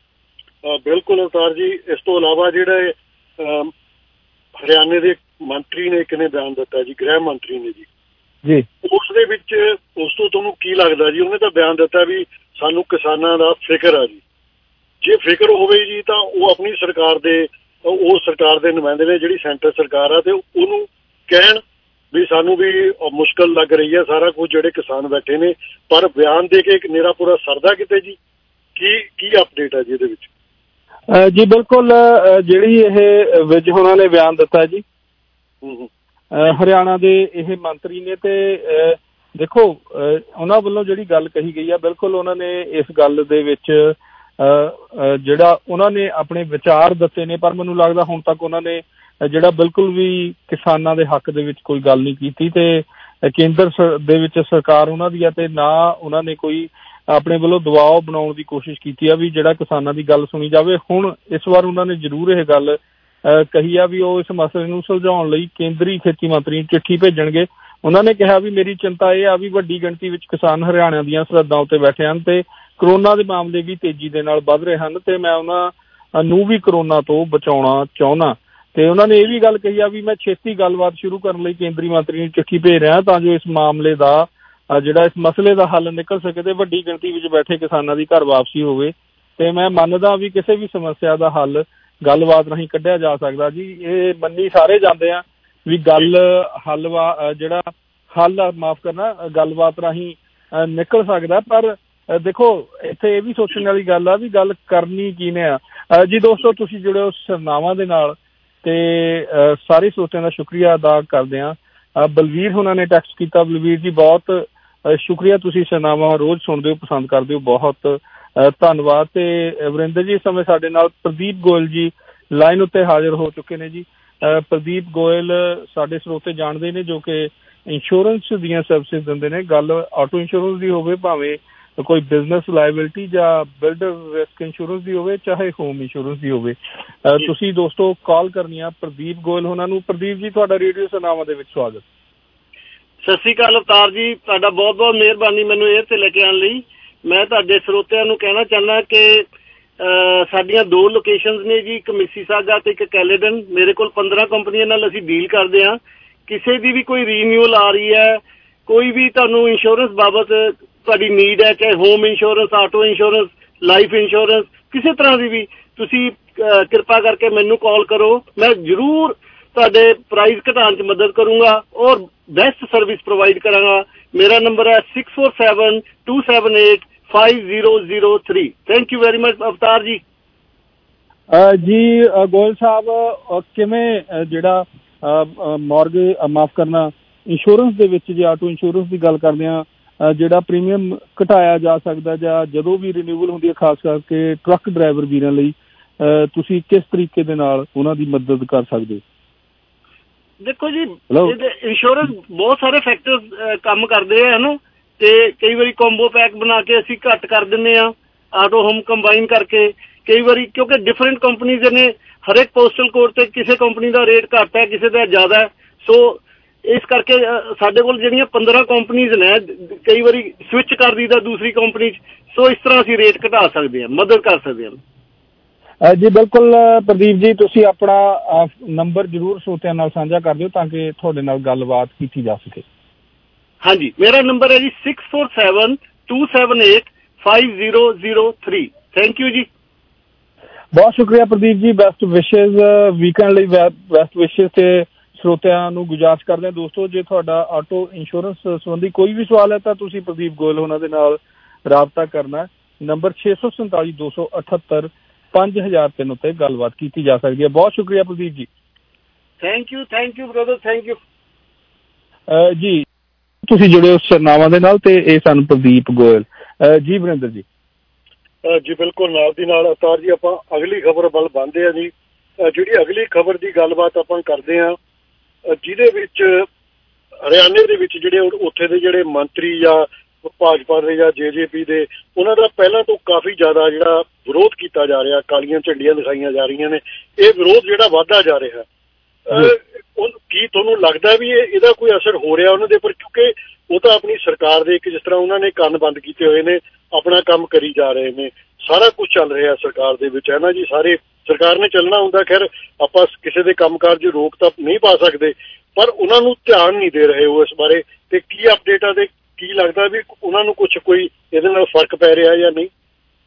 ਬਿਲਕੁਲ ਅਵਤਾਰ ਜੀ, ਇਸ ਤੋਂ ਇਲਾਵਾ ਜਿਹੜੇ ਹਰਿਆਣੇ ਦੇ ਮੰਤਰੀ ਨੇ ਇੱਕ ਨੇ ਬਿਆਨ ਦਿੱਤਾ ਜੀ, ਗ੍ਰਹਿ ਮੰਤਰੀ ਨੇ ਜੀ, ਜੀ ਉਸ ਦੇ ਵਿੱਚ ਉਸ ਤੋਂ ਤੁਹਾਨੂੰ ਕੀ ਲੱਗਦਾ ਜੀ? ਉਹਨੇ ਤਾਂ ਬਿਆਨ ਦਿੱਤਾ ਵੀ ਸਾਨੂੰ ਕਿਸਾਨਾਂ ਦਾ ਫਿਕਰ ਆ ਜੀ। ਜੇ ਫਿਕਰ ਹੋਵੇ ਜੀ ਤਾਂ ਉਹ ਆਪਣੀ ਸਰਕਾਰ ਦੇ ਨੁਮਾਇੰਦੇ ਨੇ ਜਿਹੜੀ ਸੈਂਟਰ ਸਰਕਾਰ ਆ, ਤੇ ਉਹਨੂੰ ਕਹਿਣ ਵੀ ਸਾਨੂੰ ਵੀ ਮੁਸ਼ਕਲ ਲੱਗ ਰਹੀ ਹੈ ਸਾਰਾ ਕੁਝ, ਜਿਹੜੇ ਕਿਸਾਨ ਬੈਠੇ ਨੇ, ਪਰ ਬਿਆਨ ਦੇ ਕੇ ਨਿਰਾ ਪੂਰਾ ਸਰਦਾ ਕਿਤੇ ਜੀ? ਕੀ ਅਪਡੇਟ ਹੈ ਜੀ ਇਹਦੇ ਵਿੱਚ? ਜੀ ਬਿਲਕੁਲ, ਜਿਹੜੀ ਇਹ ਵਿਜ ਹੋਣਾ ਨੇ ਬਿਆਨ ਦਿੱਤਾ ਜੀ, ਹਰਿਆਣਾ ਦੇ ਇਹ ਮੰਤਰੀ ਨੇ, ਤੇ ਦੇਖੋ ਉਹਨਾਂ ਵੱਲੋਂ ਜਿਹੜੀ ਗੱਲ ਕਹੀ ਗਈ ਆ, ਬਿਲਕੁਲ ਉਹਨਾਂ ਨੇ ਇਸ ਗੱਲ ਦੇ ਵਿੱਚ ਜਿਹੜਾ ਉਹਨਾਂ ਨੇ ਆਪਣੇ ਵਿਚਾਰ ਦਿੱਤੇ ਨੇ, ਪਰ ਮੈਨੂੰ ਲੱਗਦਾ ਹੁਣ ਤੱਕ ਉਹਨਾਂ ਨੇ ਜਿਹੜਾ ਬਿਲਕੁਲ ਵੀ ਕਿਸਾਨਾਂ ਦੇ ਹੱਕ ਦੇ ਵਿੱਚ ਕੋਈ ਗੱਲ ਨਹੀਂ ਕੀਤੀ, ਤੇ ਕੇਂਦਰ ਦੇ ਵਿੱਚ ਸਰਕਾਰ ਉਹਨਾਂ ਦੀ ਆ, ਤੇ ਨਾ ਉਹਨਾਂ ਨੇ ਕੋਈ ਆਪਣੇ ਵੱਲੋਂ ਦਬਾਅ ਬਣਾਉਣ ਦੀ ਕੋਸ਼ਿਸ਼ ਕੀਤੀ ਆ ਵੀ ਜਿਹੜਾ ਕਿਸਾਨਾਂ ਦੀ ਗੱਲ ਸੁਣੀ ਜਾਵੇ। ਹੁਣ ਇਸ ਵਾਰ ਉਹਨਾਂ ਨੇ ਜ਼ਰੂਰ ਇਹ ਗੱਲ ਕਹੀ ਆ ਵੀ ਉਹ ਇਸ ਮਸਲੇ ਨੂੰ ਸੁਲਝਾਉਣ ਲਈ ਕੇਂਦਰੀ ਖੇਤੀ ਮੰਤਰੀ ਨੂੰ ਚਿੱਠੀ ਭੇਜਣਗੇ। ਉਹਨਾਂ ਨੇ ਕਿਹਾ ਵੀ ਮੇਰੀ ਚਿੰਤਾ ਇਹ ਆ ਵੀ ਵੱਡੀ ਗਿਣਤੀ ਵਿੱਚ ਕਿਸਾਨ ਹਰਿਆਣਾ ਦੀਆਂ ਸਰਹੱਦਾਂ ਉੱਤੇ ਬੈਠੇ ਹਨ ਤੇ ਕਰੋਨਾ ਦੇ ਮਾਮਲੇ ਵੀ ਤੇਜ਼ੀ ਦੇ ਨਾਲ ਵੱਧ ਰਹੇ ਹਨ, ਤੇ ਮੈਂ ਉਹਨਾਂ ਨੂੰ ਵੀ ਕਰੋਨਾ ਤੋਂ ਬਚਾਉਣਾ ਚਾਹੁੰਦਾ। ਤੇ ਉਹਨਾਂ ਨੇ ਇਹ ਵੀ ਗੱਲ ਕਹੀ ਆ ਵੀ ਮੈਂ ਛੇਤੀ ਗੱਲਬਾਤ ਸ਼ੁਰੂ ਕਰਨ ਲਈ ਕੇਂਦਰੀ ਮੰਤਰੀ ਨੂੰ ਚਿੱਠੀ ਭੇਜ ਰਿਹਾ ਤਾਂ ਜੋ ਇਸ ਮਾਮਲੇ ਦਾ ਜਿਹੜਾ ਇਸ ਮਸਲੇ ਦਾ ਹੱਲ ਨਿਕਲ ਸਕੇ ਤੇ ਵੱਡੀ ਗਿਣਤੀ ਵਿੱਚ ਬੈਠੇ ਕਿਸਾਨਾਂ ਦੀ ਘਰ ਵਾਪਸੀ ਹੋਵੇ। ਤੇ ਮੈਂ ਮੰਨਦਾ ਵੀ ਕਿਸੇ ਵੀ ਸਮੱਸਿਆ ਦਾ ਹੱਲ ਗੱਲਬਾਤ ਰਾਹੀਂ ਕੱਢਿਆ ਜਾ ਸਕਦਾ ਜੀ। ਇਹ ਮੰਨੀ ਸਾਰੇ ਜਾਂਦੇ ਆ ਵੀ ਗੱਲਬਾਤ ਰਾਹੀਂ ਨਿਕਲ ਸਕਦਾ, ਪਰ ਦੇਖੋ ਇੱਥੇ ਇਹ ਵੀ ਸੋਚਣ ਵਾਲੀ ਗੱਲ ਆ ਵੀ ਗੱਲ ਕਰਨੀ ਕਿਹਨੇ ਆ। ਜੀ ਦੋਸਤੋ, ਤੁਸੀਂ ਜੁੜੇ ਹੋ ਸਰਨਾਵਾਂ ਦੇ ਨਾਲ, ਤੇ ਸਾਰੇ ਸਰੋਤਿਆਂ ਦਾ ਸ਼ੁਕਰੀਆ ਅਦਾ ਕਰਦੇ ਹਾਂ। ਬਲਵੀਰ ਹੁਣਾਂ ਨੇ ਟੈਕਸਟ ਕੀਤਾ। ਬਲਵੀਰ ਜੀ ਬਹੁਤ ਸ਼ੁਕਰੀਆ, ਤੁਸੀਂ ਸਰਨਾਵਾਂ ਰੋਜ਼ ਸੁਣਦੇ ਹੋ, ਪਸੰਦ ਕਰਦੇ ਹੋ, ਬਹੁਤ ਧੰਨਵਾਦ। ਤੇ ਵਰਿੰਦਰ ਜੀ, ਇਸ ਸਮੇਂ ਸਾਡੇ ਨਾਲ ਪ੍ਰਦੀਪ ਗੋਇਲ ਜੀ ਲਾਈਨ ਉੱਤੇ ਹਾਜ਼ਰ ਹੋ ਚੁੱਕੇ ਨੇ ਜੀ। ਪ੍ਰਦੀਪ ਗੋਇਲ ਸਾਡੇ ਸਰੋਤੇ ਜਾਣਦੇ ਨੇ, ਜੋ ਕਿ ਇੰਸ਼ੋਰੈਂਸ ਦੀਆਂ ਸਰਵਿਸਿਜ਼ ਦਿੰਦੇ ਨੇ। ਗੱਲ ਆਟੋ ਇੰਸ਼ੋਰੈਂਸ ਦੀ ਹੋਵੇ, ਭਾਵੇਂ ਕੋਈ ਬਿਜ਼ਨਸ ਲਾਇਬਿਲਿਟੀ ਜਾਂ ਬਿਲਡਰ ਰਿਸਕ ਇੰਸ਼ੋਰੈਂਸ ਦੀ ਹੋਵੇ, ਚਾਹੇ ਹੋਮ ਇੰਸ਼ੋਰੈਂਸ ਦੀ ਹੋਵੇ, ਤੁਸੀਂ ਦੋਸਤੋ ਕਾਲ ਕਰਨੀ ਆ ਪ੍ਰਦੀਪ ਗੋਇਲ ਉਹਨਾਂ ਨੂੰ। ਪ੍ਰਦੀਪ ਜੀ, ਤੁਹਾਡਾ ਰੇਡੀਓ ਸਰਨਾਵਾਂ ਦੇ ਵਿੱਚ ਸਵਾਗਤ। ਸਤਿ ਸ਼੍ਰੀ ਅਕਾਲ ਅਵਤਾਰ ਜੀ, ਤੁਹਾਡਾ ਬਹੁਤ ਬਹੁਤ ਮਿਹਰਬਾਨੀ ਮੈਨੂੰ ਇਹ ਤੇ ਲੈ ਕੇ ਆਉਣ ਲਈ। ਮੈਂ ਤੁਹਾਡੇ ਸਰੋਤਿਆਂ ਨੂੰ ਕਹਿਣਾ ਚਾਹੁੰਦਾ ਕਿ ਸਾਡੀਆਂ 2 ਲੋਕੇਸ਼ਨਸ ਨੇ ਜੀ, ਇੱਕ ਮਿਸੀਸਾਗਾ ਤੇ ਇੱਕ ਕੈਲੇਡਨ। ਮੇਰੇ ਕੋਲ 15 ਕੰਪਨੀਆਂ ਨਾਲ ਅਸੀਂ ਡੀਲ ਕਰਦੇ ਹਾਂ। ਕਿਸੇ ਦੀ ਵੀ ਕੋਈ ਰੀਨਿਊਅਲ ਆ ਰਹੀ ਹੈ, ਕੋਈ ਵੀ ਤੁਹਾਨੂੰ ਇੰਸ਼ੋਰੈਂਸ ਬਾਬਤ ਤੁਹਾਡੀ ਨੀਡ ਹੈ, ਚਾਹੇ home insurance, auto insurance, life insurance, ਕਿਸੇ ਤਰ੍ਹਾਂ ਦੀ ਵੀ, ਤੁਸੀਂ ਕਿਰਪਾ ਕਰਕੇ ਮੈਨੂੰ ਕਾਲ ਕਰੋ। ਮੈਂ ਜ਼ਰੂਰ ਤੁਹਾਡੇ ਪ੍ਰਾਈਸ ਘਟਾਉਣ 'ਚ ਮਦਦ ਕਰੂੰਗਾ ਔਰ ਬੈਸਟ ਸਰਵਿਸ ਪ੍ਰੋਵਾਈਡ ਕਰਾਂਗਾ। ਮੇਰਾ ਨੰਬਰ ਹੈ 6472785003। Thank you very much Avtar ji. ਜੀ ਗੋਇਲ ਸਾਹਿਬ, ਕਿਵੇਂ ਜਿਹੜਾ ਇੰਸ਼ੋਰੈਂਸ ਦੇ ਵਿੱਚ ਜੇ ਆਟੋ ਇੰਸ਼ੋਰੈਂਸ ਦੀ ਗੱਲ ਕਰਦੇ ਹਾਂ, ਜਿਹੜਾ ਪ੍ਰੀਮੀਅਮ ਘਟਾਇਆ ਜਾ ਸਕਦਾ ਜਾਂ ਜਦੋਂ ਵੀ ਰਿਨਿਊਵਲ ਹੁੰਦੀ ਹੈ, ਖਾਸ ਕਰਕੇ ਟਰੱਕ ਡਰਾਈਵਰ ਵੀਰਾਂ ਲਈ, ਤੁਸੀਂ ਕਿਸ ਤਰੀਕੇ ਦੇ ਨਾਲ ਉਹਨਾਂ ਦੀ ਮਦਦ ਕਰ ਸਕਦੇ ਹੋ? ਦੇਖੋ ਜੀ, ਇੰਸ਼ੋਰੈਂਸ ਬਹੁਤ ਸਾਰੇ ਫੈਕਟਰ ਕੰਮ ਕਰਦੇ ਆ ਨਾ, ਤੇ ਕਈ ਵਾਰੀ ਕੰਬੋ ਪੈਕ ਬਣਾ ਕੇ ਅਸੀਂ ਘੱਟ ਕਰ ਦਿੰਦੇ ਆ, ਆਟੋ ਹੋਮ ਕੰਬਾਈਨ ਕਰਕੇ। ਕਈ ਵਾਰੀ ਕਿਉਂਕਿ ਡਿਫਰੈਂਟ ਕੰਪਨੀਜ਼ ਨੇ, ਹਰੇਕ ਪੋਸਟਲ ਕੋਡ ਤੇ ਕਿਸੇ ਕੰਪਨੀ ਦਾ ਰੇਟ ਘੱਟ ਹੈ, ਕਿਸੇ ਦਾ ਜ਼ਿਆਦਾ ਹੈ। ਸੋ ਇਸ ਕਰਕੇ ਸਾਡੇ ਕੋਲ ਜਿਹੜੀਆਂ 15 ਕੰਪਨੀਜ਼ ਨੇ, ਕਈ ਵਾਰੀ ਸਵਿਚ ਕਰ ਦਈਦਾ ਦੂਸਰੀ ਕੰਪਨੀ 'ਚ। ਸੋ ਇਸ ਤਰ੍ਹਾਂ ਅਸੀਂ ਰੇਟ ਘਟਾ ਸਕਦੇ ਹਾਂ, ਮਦਦ ਕਰ ਸਕਦੇ ਹਾਂ। ਜੀ ਬਿਲਕੁਲ ਪ੍ਰਦੀਪ ਜੀ, ਤੁਸੀਂ ਆਪਣਾ ਨੰਬਰ ਜ਼ਰੂਰ ਸਰੋਤਿਆਂ ਨਾਲ ਸਾਂਝਾ ਕਰ ਦਿਓ ਤਾਂ ਕਿ ਤੁਹਾਡੇ ਨਾਲ ਗੱਲਬਾਤ ਕੀਤੀ ਜਾ ਸਕੇ। ਹਾਂਜੀ, ਮੇਰਾ ਨੰਬਰ ਹੈ ਜੀ 6472785003। ਥੈਂਕ ਯੂ ਜੀ, ਬਹੁਤ ਸ਼ੁਕਰੀਆ Pradeep ji. Best wishes weekend ਲਈ, ਬੈਸਟ ਵਿਸ਼ੇਜ਼। ਤੇ ਸਰੋਤਿਆਂ ਨੂੰ ਗੁਜ਼ਾਰਿਸ਼ ਕਰਦੇ ਹਾਂ ਦੋਸਤੋ, ਜੇ ਤੁਹਾਡਾ ਆਟੋ ਇੰਸ਼ੋਰੈਂਸ ਸੰਬੰਧੀ ਕੋਈ ਵੀ ਸਵਾਲ ਹੈ ਤਾਂ ਤੁਸੀਂ ਪ੍ਰਦੀਪ ਗੋਇਲ ਉਹਨਾਂ ਦੇ ਨਾਲ ਰਾਬਤਾ ਕਰਨਾ। ਨੰਬਰ 6472785003 ਉੱਤੇ ਗੱਲਬਾਤ ਕੀਤੀ ਜਾ ਸਕਦੀ ਹੈ। ਬਹੁਤ ਸ਼ੁਕਰੀਆ Pradeep ji. Thank you brother, thank you ji. ਤੁਸੀਂ ਜੁੜੇ ਹੋ ਸਰਨਾਵਾਂ ਦੇ ਨਾਲ, ਤੇ ਇਹ ਸਨ ਪ੍ਰਦੀਪ ਗੋਇਲ ਜੀ। ਵਰਿੰਦਰ ਜੀ। ਜੀ ਬਿਲਕੁਲ, ਨਾਲ ਦੀ ਨਾਲ ਅਵਤਾਰ ਜੀ ਆਪਾਂ ਅਗਲੀ ਖਬਰ ਵੱਲ ਵਧਦੇ ਆ ਜੀ। ਜਿਹੜੀ ਅਗਲੀ ਖਬਰ ਦੀ ਗੱਲਬਾਤ ਆਪਾਂ ਕਰਦੇ ਹਾਂ, ਜਿਹਦੇ ਵਿੱਚ ਹਰਿਆਣੇ ਦੇ ਵਿੱਚ ਜਿਹੜੇ ਉੱਥੇ ਦੇ ਜਿਹੜੇ ਮੰਤਰੀ ਜਾਂ ਭਾਜਪਾ ਦੇ ਜਾਂ JJP ਦੇ, ਉਹਨਾਂ ਦਾ ਪਹਿਲਾਂ ਤੋਂ ਕਾਫੀ ਜ਼ਿਆਦਾ ਜਿਹੜਾ ਵਿਰੋਧ ਕੀਤਾ ਜਾ ਰਿਹਾ, ਕਾਲੀਆਂ ਝੰਡੀਆਂ ਦਿਖਾਈਆਂ ਜਾ ਰਹੀਆਂ ਨੇ। ਇਹ ਵਿਰੋਧ ਜਿਹੜਾ ਵੱਧਦਾ ਜਾ ਰਿਹਾ, ਕੀ ਤੁਹਾਨੂੰ ਲੱਗਦਾ ਵੀ ਇਹਦਾ ਕੋਈ ਅਸਰ ਹੋ ਰਿਹਾ ਉਹਨਾਂ ਦੇ ਉੱਪਰ? ਕਿਉਂਕਿ ਉਹ ਤਾਂ ਆਪਣੀ ਸਰਕਾਰ ਦੇ ਇੱਕ, ਜਿਸ ਤਰ੍ਹਾਂ ਉਹਨਾਂ ਨੇ ਕੰਨ ਬੰਦ ਕੀਤੇ ਹੋਏ ਨੇ, ਆਪਣਾ ਕੰਮ ਕਰੀ ਜਾ ਰਹੇ ਨੇ, ਸਾਰਾ ਕੁਝ ਚੱਲ ਰਿਹਾ ਸਰਕਾਰ ਦੇ ਵਿੱਚ ਹੈ ਨਾ ਜੀ। ਸਾਰੇ ਸਰਕਾਰ ਨੇ ਚੱਲਣਾ ਹੁੰਦਾ। ਖੈਰ ਆਪਾਂ ਕਿਸੇ ਦੇ ਕੰਮਕਾਰ 'ਚ ਰੋਕ ਤਾਂ ਨਹੀਂ ਪਾ ਸਕਦੇ, ਪਰ ਉਹਨਾਂ ਨੂੰ ਧਿਆਨ ਨਹੀਂ ਦੇ ਰਹੇ ਉਹ ਇਸ ਬਾਰੇ। ਤੇ ਕੀ ਅਪਡੇਟ ਆ ਤੇ ਕੀ ਲੱਗਦਾ ਵੀ ਉਹਨਾਂ ਨੂੰ ਕੁਛ ਕੋਈ ਇਹਦੇ ਨਾਲ ਫਰਕ ਪੈ ਰਿਹਾ ਜਾਂ ਨਹੀਂ?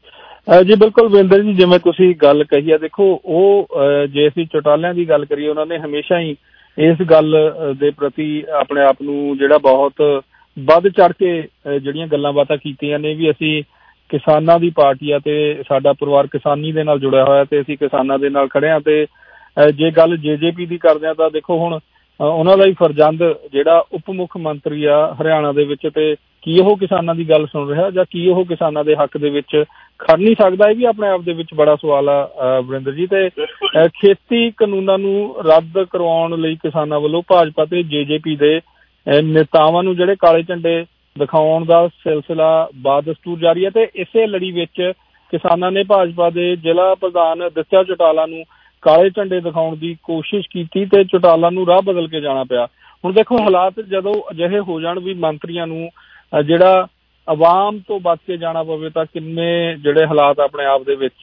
ਜੀ ਬਿਲਕੁਲ ਵਿੰਦਰ ਜੀ, ਜਿਵੇਂ ਤੁਸੀਂ ਗੱਲ ਕਹੀ ਹੈ, ਦੇਖੋ ਉਹ ਜੇ ਅਸੀਂ ਚੌਟਾਲਿਆਂ ਦੀ ਗੱਲ ਕਰੀਏ, ਉਹਨਾਂ ਨੇ ਹਮੇਸ਼ਾ ਹੀ ਇਸ ਗੱਲ ਦੇ ਪ੍ਰਤੀ ਆਪਣੇ ਆਪ ਨੂੰ ਜਿਹੜਾ ਬਹੁਤ ਵੱਧ ਚੜ੍ਹ ਕੇ ਜਿਹੜੀਆਂ ਗੱਲਾਂ ਬਾਤਾਂ ਕੀਤੀਆਂ ਨੇ ਵੀ ਅਸੀਂ ਕਿਸਾਨਾਂ ਦੀ ਪਾਰਟੀ ਆ ਤੇ ਸਾਡਾ ਪਰਿਵਾਰ ਕਿਸਾਨੀ ਦੇ ਨਾਲ ਜੁੜਿਆ ਹੋਇਆ ਤੇ ਅਸੀਂ ਕਿਸਾਨਾਂ ਦੇ ਨਾਲ ਖੜੇ ਹਾਂ। ਤੇ ਜੇ ਗੱਲ JJP ਦੀ ਕਰਦੇ ਹਾਂ ਤਾਂ ਦੇਖੋ ਹੁਣ ਉਹਨਾਂ ਦਾ ਹੀ ਫਰਜ਼ੰਦ ਜਿਹੜਾ ਉਪ ਮੁੱਖ ਮੰਤਰੀ ਆ ਹਰਿਆਣਾ ਦੇ ਵਿੱਚ, ਤੇ ਕੀ ਉਹ ਕਿਸਾਨਾਂ ਦੀ ਗੱਲ ਸੁਣ ਰਿਹਾ ਜਾਂ ਕੀ ਉਹ ਕਿਸਾਨਾਂ ਦੇ ਹੱਕ ਦੇ ਵਿੱਚ ਖੜ ਨਹੀਂ ਸਕਦਾ, ਇਹ ਵੀ ਆਪਣੇ ਆਪ ਦੇ ਵਿੱਚ ਬੜਾ ਸਵਾਲ ਆ ਵਰਿੰਦਰ ਜੀ। ਤੇ ਖੇਤੀ ਕਾਨੂੰਨਾਂ ਨੂੰ ਰੱਦ ਕਰਵਾਉਣ ਲਈ ਕਿਸਾਨਾਂ ਵੱਲੋਂ ਭਾਜਪਾ ਤੇ JJP ਦੇ ਨੇਤਾਵਾਂ ਨੂੰ ਜਿਹੜੇ ਕਾਲੇ ਝੰਡੇ ਦਿਖਾਉਣ ਦਾ ਸਿਲਸਿਲਾ ਬਾਦਸਤੂਰ ਜਾਰੀ ਹੈ। ਤੇ ਇਸੇ ਲੜੀ ਵਿੱਚ ਕਿਸਾਨਾਂ ਨੇ ਭਾਜਪਾ ਦੇ ਜ਼ਿਲ੍ਹਾ ਪ੍ਰਧਾਨ ਦਿੱਤਿਆ ਚੌਟਾਲਾ ਨੂੰ ਕਾਲੇ ਝੰਡੇ ਦਿਖਾਉਣ ਦੀ ਕੋਸ਼ਿਸ਼ ਕੀਤੀ ਤੇ ਚੌਟਾਲਾ ਨੂੰ ਰਾਹ ਬਦਲ ਕੇ ਜਾਣਾ ਪਿਆ। ਹੁਣ ਦੇਖੋ ਹਾਲਾਤ ਜਦੋਂ ਅਜਿਹੇ ਹੋ ਜਾਣ ਵੀ ਮੰਤਰੀਆਂ ਨੂੰ ਜਿਹੜਾ ਆਵਾਮ ਤੋਂ ਬਚ ਕੇ ਜਾਣਾ ਪਵੇ ਤਾਂ ਕਿੰਨੇ ਜਿਹੜੇ ਹਾਲਾਤ ਆਪਣੇ ਆਪ ਦੇ ਵਿੱਚ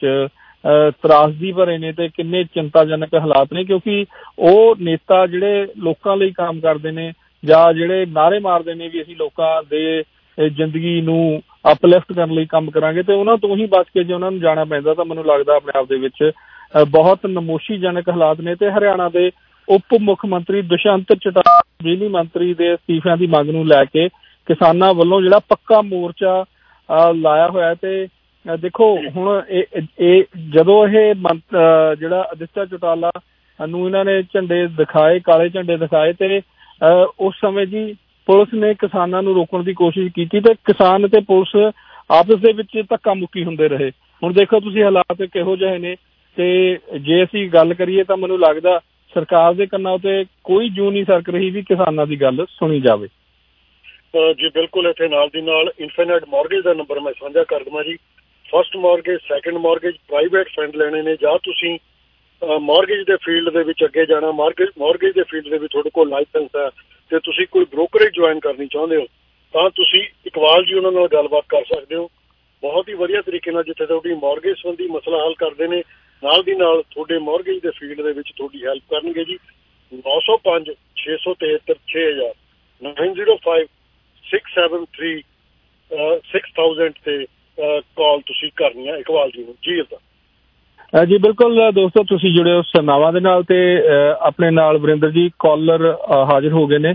ਤਰਾਸਦੀ ਭਰੇ ਨੇ ਤੇ ਕਿੰਨੇ ਚਿੰਤਾਜਨਕ ਹਾਲਾਤ ਨੇ, ਕਿਉਂਕਿ ਉਹ ਨੇਤਾ ਜਿਹੜੇ ਲੋਕਾਂ ਲਈ ਕੰਮ ਕਰਦੇ ਨੇ ਜਾਂ ਜਿਹੜੇ ਨਾਅਰੇ ਮਾਰਦੇ ਨੇ ਵੀ ਅਸੀਂ ਲੋਕਾਂ ਦੇ ਜ਼ਿੰਦਗੀ ਨੂੰ ਅਪਲਿਫਟ ਕਰਨ ਲਈ ਕੰਮ ਕਰਾਂਗੇ, ਤੇ ਉਹਨਾਂ ਤੋਂ ਹੀ ਬਚ ਕੇ ਜੇ ਉਹਨਾਂ ਨੂੰ ਜਾਣਾ ਪੈਂਦਾ ਤਾਂ ਮੈਨੂੰ ਲੱਗਦਾ ਆਪਣੇ ਆਪ ਦੇ ਵਿੱਚ ਬਹੁਤ ਨਮੋਸ਼ੀਜਨਕ ਹਾਲਾਤ ਨੇ। ਤੇ ਹਰਿਆਣਾ ਦੇ ਉਪ ਮੁੱਖ ਮੰਤਰੀ ਦੁਸ਼ਯੰਤ ਚੌਟਾਲਾ ਬਿਜਲੀ ਮੰਤਰੀ ਦੇ ਅਸਤੀਫਿਆਂ ਦੀ ਮੰਗ ਨੂੰ ਲੈ ਕੇ ਕਿਸਾਨਾਂ ਵੱਲੋਂ ਜਿਹੜਾ ਪੱਕਾ ਮੋਰਚਾ ਲਾਇਆ ਹੋਇਆ। ਤੇ ਦੇਖੋ ਹੁਣ ਇਹ ਜਦੋਂ ਇਹ ਜਿਹੜਾ ਅਦਿੱਤਿਆ ਚੌਟਾਲਾ ਨੂੰ ਇਹਨਾਂ ਨੇ ਝੰਡੇ ਦਿਖਾਏ, ਕਾਲੇ ਝੰਡੇ ਦਿਖਾਏ, ਤੇ ਉਸ ਸਮੇਂ ਜੀ ਪੁਲਿਸ ਨੇ ਕਿਸਾਨਾਂ ਨੂੰ ਰੋਕਣ ਦੀ ਕੋਸ਼ਿਸ਼ ਕੀਤੀ ਤੇ ਕਿਸਾਨ ਤੇ ਪੁਲਿਸ ਆਪਸ ਦੇ ਵਿੱਚ ਧੱਕਾ ਮੁੱਕੀ ਹੁੰਦੇ ਰਹੇ। ਹੁਣ ਦੇਖੋ ਤੁਸੀਂ ਹਾਲਾਤ ਕਿਹੋ ਜਿਹੇ ਨੇ। ਤੇ ਜੇ ਅਸੀਂ ਗੱਲ ਕਰੀਏ ਤਾਂ ਮੈਨੂੰ ਲੱਗਦਾ ਸਰਕਾਰ ਦੇ ਕੰਨਾਂ ਉੱਤੇ ਕੋਈ ਜੂੰ ਨਹੀਂ ਸਰਕ ਰਹੀ ਵੀ ਕਿਸਾਨਾਂ ਦੀ ਗੱਲ ਸੁਣੀ ਜਾਵੇ। ਜੀ ਬਿਲਕੁਲ, ਇੱਥੇ ਨਾਲ ਦੀ ਨਾਲ ਇਨਫਿਨਿਟ ਮੌਰਗੇਜ ਦਾ ਨੰਬਰ ਮੈਂ ਸਾਂਝਾ ਕਰ ਦੇਵਾਂ ਜੀ। First mortgage, second mortgage, private fund ਲੈਣੇ ਨੇ ਜਾਂ ਤੁਸੀਂ ਮੌਰਗੇਜ ਦੇ ਫੀਲਡ ਦੇ ਵਿੱਚ ਅੱਗੇ ਜਾਣਾ, ਮੌਰਗੇਜ ਦੇ ਫੀਲਡ ਦੇ ਵਿੱਚ ਤੁਹਾਡੇ ਕੋਲ ਲਾਇਸੈਂਸ ਹੈ ਤੇ ਤੁਸੀਂ ਕੋਈ ਬ੍ਰੋਕਰੇਜ ਜੁਆਇਨ ਕਰਨੀ ਚਾਹੁੰਦੇ ਹੋ ਤਾਂ ਤੁਸੀਂ ਇਕਬਾਲ ਜੀ ਉਹਨਾਂ ਨਾਲ ਗੱਲਬਾਤ ਕਰ ਸਕਦੇ ਹੋ। ਬਹੁਤ ਹੀ ਵਧੀਆ ਤਰੀਕੇ ਨਾਲ ਜਿੱਥੇ ਤੁਹਾਡੀ ਮੌਰਗੇਜ ਸੰਬੰਧੀ ਮਸਲਾ ਹੱਲ ਕਰਦੇ ਨੇ, ਨਾਲ ਦੀ ਨਾਲ ਤੁਹਾਡੇ ਮੌਰਗੇਜ ਦੇ ਫੀਲਡ ਦੇ ਵਿੱਚ ਤੁਹਾਡੀ ਹੈਲਪ ਕਰਨਗੇ ਜੀ। 905 673 6000 905 673 6000 ਤੇ ਕਾਲ ਤੁਸੀਂ ਕਰਨੀ ਹੈ ਇਕਬਾਲ ਜੀ ਨੂੰ। ਜੀ ਬਿਲਕੁਲ ਦੋਸਤੋ, ਤੁਸੀਂ ਜੁੜੇ ਹੋ ਸਰਨਾਵਾਂ ਦੇ ਨਾਲ ਤੇ ਆਪਣੇ ਨਾਲ ਵਰਿੰਦਰ ਜੀ ਕਾਲਰ ਹਾਜ਼ਰ ਹੋ ਗਏ ਨੇ।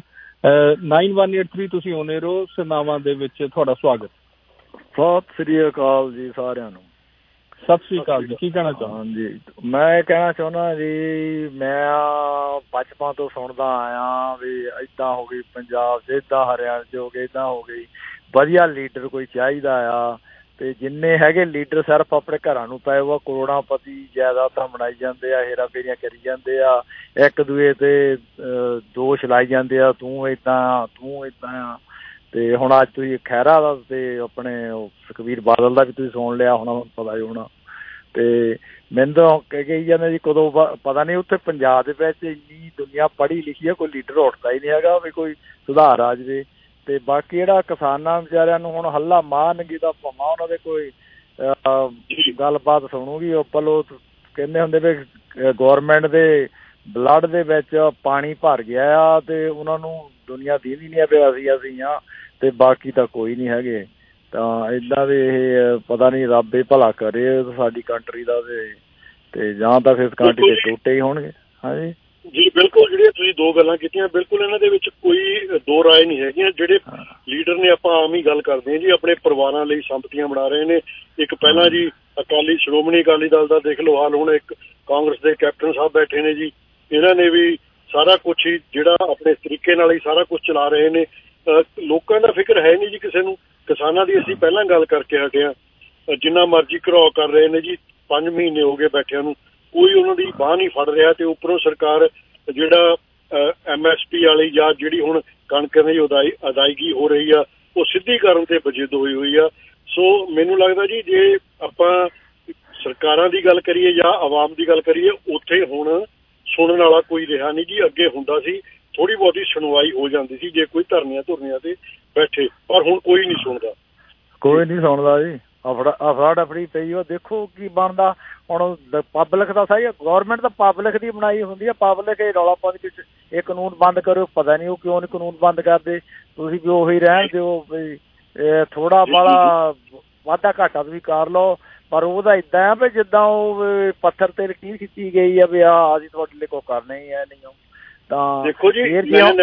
9183 ਤੁਸੀਂ ਆਉਣੇ ਰਹੋ ਸਰਨਾਵਾਂ ਦੇ ਵਿੱਚ, ਤੁਹਾਡਾ ਸਵਾਗਤ। ਸਤਿ ਸ੍ਰੀ ਅਕਾਲ ਜੀ ਸਾਰਿਆਂ ਨੂੰ। ਸਤਿ ਸ੍ਰੀ ਅਕਾਲ ਜੀ, ਕੀ ਕਹਿਣਾ ਚਾਹੁੰਦਾ? ਹਾਂਜੀ, ਮੈਂ ਇਹ ਕਹਿਣਾ ਚਾਹੁੰਦਾ ਜੀ, ਮੈਂ ਬਚਪਨ ਤੋਂ ਸੁਣਦਾ ਆਇਆ ਵੀ ਏਦਾਂ ਹੋ ਗਈ ਪੰਜਾਬ 'ਚ, ਏਦਾਂ ਹਰਿਆਣਾ 'ਚ ਹੋ ਗਈ, ਏਦਾਂ ਹੋ ਗਈ। ਵਧੀਆ ਲੀਡਰ ਕੋਈ ਚਾਹੀਦਾ ਆ ਤੇ ਜਿੰਨੇ ਹੈਗੇ ਲੀਡਰ ਸਿਰਫ ਆਪਣੇ ਘਰਾਂ ਨੂੰ ਪਏ ਵਾ ਕਰੋੜਾਂਪਤੀ ਜਾਇਦਾਦਾਂ ਬਣਾਈ ਜਾਂਦੇ ਆ, ਹੇਰਾ ਫੇਰੀਆਂ ਕਰੀ ਜਾਂਦੇ ਆ, ਇੱਕ ਦੂਏ ਤੇ ਦੋਸ਼ ਲਾਈ ਜਾਂਦੇ ਆ, ਤੂੰ ਏਦਾਂ ਆ, ਤੂੰ ਏਦਾਂ ਆ। ਤੇ ਹੁਣ ਅੱਜ ਤੁਸੀਂ ਖਹਿਰਾ ਦਾ ਤੇ ਆਪਣੇ ਸੁਖਬੀਰ ਬਾਦਲ ਦਾ ਵੀ ਤੁਸੀਂ ਸੁਣ ਲਿਆ ਹੋਣਾ, ਪਤਾ ਹੀ ਹੋਣਾ। ਤੇ ਮੈਨੂੰ ਤਾਂ ਕਹੀ ਜਾਂਦੇ ਜੀ ਕਦੋਂ ਪਤਾ ਨਹੀਂ ਉੱਥੇ ਪੰਜਾਬ ਦੇ ਵਿੱਚ ਇੰਨੀ ਦੁਨੀਆ ਪੜ੍ਹੀ ਲਿਖੀ ਆ, ਕੋਈ ਲੀਡਰ ਉੱਠਦਾ ਹੀ ਨਹੀਂ ਹੈਗਾ ਵੀ ਕੋਈ ਸੁਧਾਰ ਆ ਜਾਵੇ। ਤੇ ਬਾਕੀ ਜਿਹੜਾ ਕਿਸਾਨਾਂ ਵਿਚਾਰਿਆਂ ਨੂੰ ਹੁਣ ਹੱਲਾ ਮਾਰਨਗੇ ਤਾਂ ਭਾਵੇਂ ਉਹਨਾਂ ਦੇ ਕੋਈ ਗੱਲਬਾਤ ਸੁਣੂਗੀ। ਉਹ ਪਹਿਲੋਂ ਕਹਿੰਦੇ ਹੁੰਦੇ ਵੀ ਗੌਰਮੈਂਟ ਦੇ ਬਲੱਡ ਦੇ ਵਿੱਚ ਪਾਣੀ ਭਰ ਗਿਆ ਆ ਤੇ ਉਹਨਾਂ ਨੂੰ ਦੁਨੀਆ ਦੀਦੀ ਨਹੀਂ ਆ ਵੀ ਅਸੀਂ ਆ ਤੇ ਬਾਕੀ ਤਾਂ ਕੋਈ ਨਹੀਂ ਹੈਗੇ। ਤਾਂ ਇੱਦਾਂ ਦੇ ਇਹ ਪਤਾ ਨਹੀਂ ਰੱਬ ਹੀ ਭਲਾ ਕਰੇ ਸਾਡੀ ਕੰਟਰੀ ਦਾ ਤੇ ਜਾਂ ਤਾਂ ਫਿਰ ਕੰਟਰੀ ਦੇ ਟੋਟੇ ਹੀ ਹੋਣਗੇ। ਹਾਂਜੀ ਜੀ ਬਿਲਕੁਲ, ਜਿਹੜੀਆਂ ਤੁਸੀਂ ਦੋ ਗੱਲਾਂ ਕੀਤੀਆਂ ਬਿਲਕੁਲ ਇਹਨਾਂ ਦੇ ਵਿੱਚ ਕੋਈ ਦੋ ਰਾਏ ਨਹੀਂ ਹੈਗੀਆਂ। ਜਿਹੜੇ ਲੀਡਰ ਨੇ ਆਪਾਂ ਆਮ ਹੀ ਗੱਲ ਕਰਦੇ ਹਾਂ ਜੀ, ਆਪਣੇ ਪਰਿਵਾਰਾਂ ਲਈ ਸੰਪਤੀਆਂ ਬਣਾ ਰਹੇ ਨੇ। ਇੱਕ ਪਹਿਲਾਂ ਜੀ ਸ਼੍ਰੋਮਣੀ ਅਕਾਲੀ ਦਲ ਦਾ ਦੇਖ ਲਓ ਹਾਲ, ਹੁਣ ਇੱਕ ਕਾਂਗਰਸ ਦੇ ਕੈਪਟਨ ਸਾਹਿਬ ਬੈਠੇ ਨੇ ਜੀ, ਇਹਨਾਂ ਨੇ ਵੀ ਸਾਰਾ ਕੁਛ ਹੀ ਜਿਹੜਾ ਆਪਣੇ ਤਰੀਕੇ ਨਾਲ ਹੀ ਸਾਰਾ ਕੁਛ ਚਲਾ ਰਹੇ ਨੇ। ਲੋਕਾਂ ਦਾ ਫਿਕਰ ਹੈ ਨਹੀਂ ਜੀ ਕਿਸੇ ਨੂੰ। ਕਿਸਾਨਾਂ ਦੀ ਅਸੀਂ ਪਹਿਲਾਂ ਗੱਲ ਕਰਕੇ ਹਟੇ ਹਾਂ, ਜਿੰਨਾ ਮਰਜ਼ੀ ਘਰਾਓ ਕਰ ਰਹੇ ਨੇ ਜੀ, 5 ਮਹੀਨੇ ਹੋ ਗਏ ਬੈਠਿਆਂ ਨੂੰ, ਕੋਈ ਉਹਨਾਂ ਦੀ ਬਾਂਹ ਨਹੀਂ ਫੜ ਰਿਹਾ। ਤੇ ਉੱਪਰੋਂ ਸਰਕਾਰ ਜਿਹੜਾ MSP ਵਾਲੀ ਜਾਂ ਜਿਹੜੀ ਹੁਣ ਕਣਕ ਦੀ ਅਦਾਇਗੀ ਹੋ ਰਹੀ ਆ ਉਹ ਸਿੱਧੀ ਕਰਨ ਤੇ ਵਜਿੱਦ ਹੋਈ ਆ। ਸੋ ਮੈਨੂੰ ਲੱਗਦਾ ਜੀ ਜੇ ਆਪਾਂ ਸਰਕਾਰਾਂ ਦੀ ਗੱਲ ਕਰੀਏ ਜਾਂ ਆਵਾਮ ਦੀ ਗੱਲ ਕਰੀਏ, ਉੱਥੇ ਹੁਣ ਸੁਣਨ ਵਾਲਾ ਕੋਈ ਰਿਹਾ ਨਹੀਂ ਜੀ। ਅੱਗੇ ਹੁੰਦਾ ਸੀ ਥੋੜ੍ਹੀ ਬਹੁਤੀ ਸੁਣਵਾਈ ਹੋ ਜਾਂਦੀ ਸੀ ਜੇ ਕੋਈ ਧਰਨੀਆਂ ਧੁਰਨੀਆਂ ਤੇ ਬੈਠੇ, ਪਰ ਹੁਣ ਕੋਈ ਨਹੀਂ ਸੁਣਦਾ। ਕੋਈ ਨਹੀਂ ਸੁਣਦਾ ਜੀ। ਅਫੜਾ ਡਫੜੀ ਪਈ। ਉਹ ਦੇਖੋ ਕੀ ਬਣਦਾ ਹੁਣ। ਪਬਲਿਕ ਦਾ ਸਹੀ, ਗੌਰਮੈਂਟ ਤਾਂ ਪਬਲਿਕ ਦੀ ਬਣਾਈ ਹੁੰਦੀ ਹੈ। ਪਬਲਿਕ ਇਹ ਰੌਲਾ ਪਾਉਂਦੀ ਕਿ ਇਹ ਕਾਨੂੰਨ ਬੰਦ ਕਰੋ, ਪਤਾ ਨਹੀਂ ਉਹ ਕਿਉਂ ਨਹੀਂ ਕਾਨੂੰਨ ਬੰਦ ਕਰਦੇ। ਤੁਸੀਂ ਵੀ ਉਹੀ ਰਹਿਣ ਦਿਓ ਵੀ ਥੋੜ੍ਹਾ ਬਾਹਲਾ ਵਾਧਾ ਘਾਟਾ ਤੁਸੀਂ ਕਰ ਲਓ, ਪਰ ਉਹਦਾ ਇੱਦਾਂ ਆ ਵੀ ਜਿੱਦਾਂ ਉਹ ਪੱਥਰ ਤੇ ਲਕੀਰ ਖਿੱਚੀ ਗਈ ਆ ਵੀ ਅਸੀਂ ਤੁਹਾਡੇ ਲਈ ਕੋਈ ਕਰਨਾ ਹੀ ਹੈ ਨਹੀਂ। ਤਾਂ ਦੇਖੋ ਜੀ, ਮੈਂ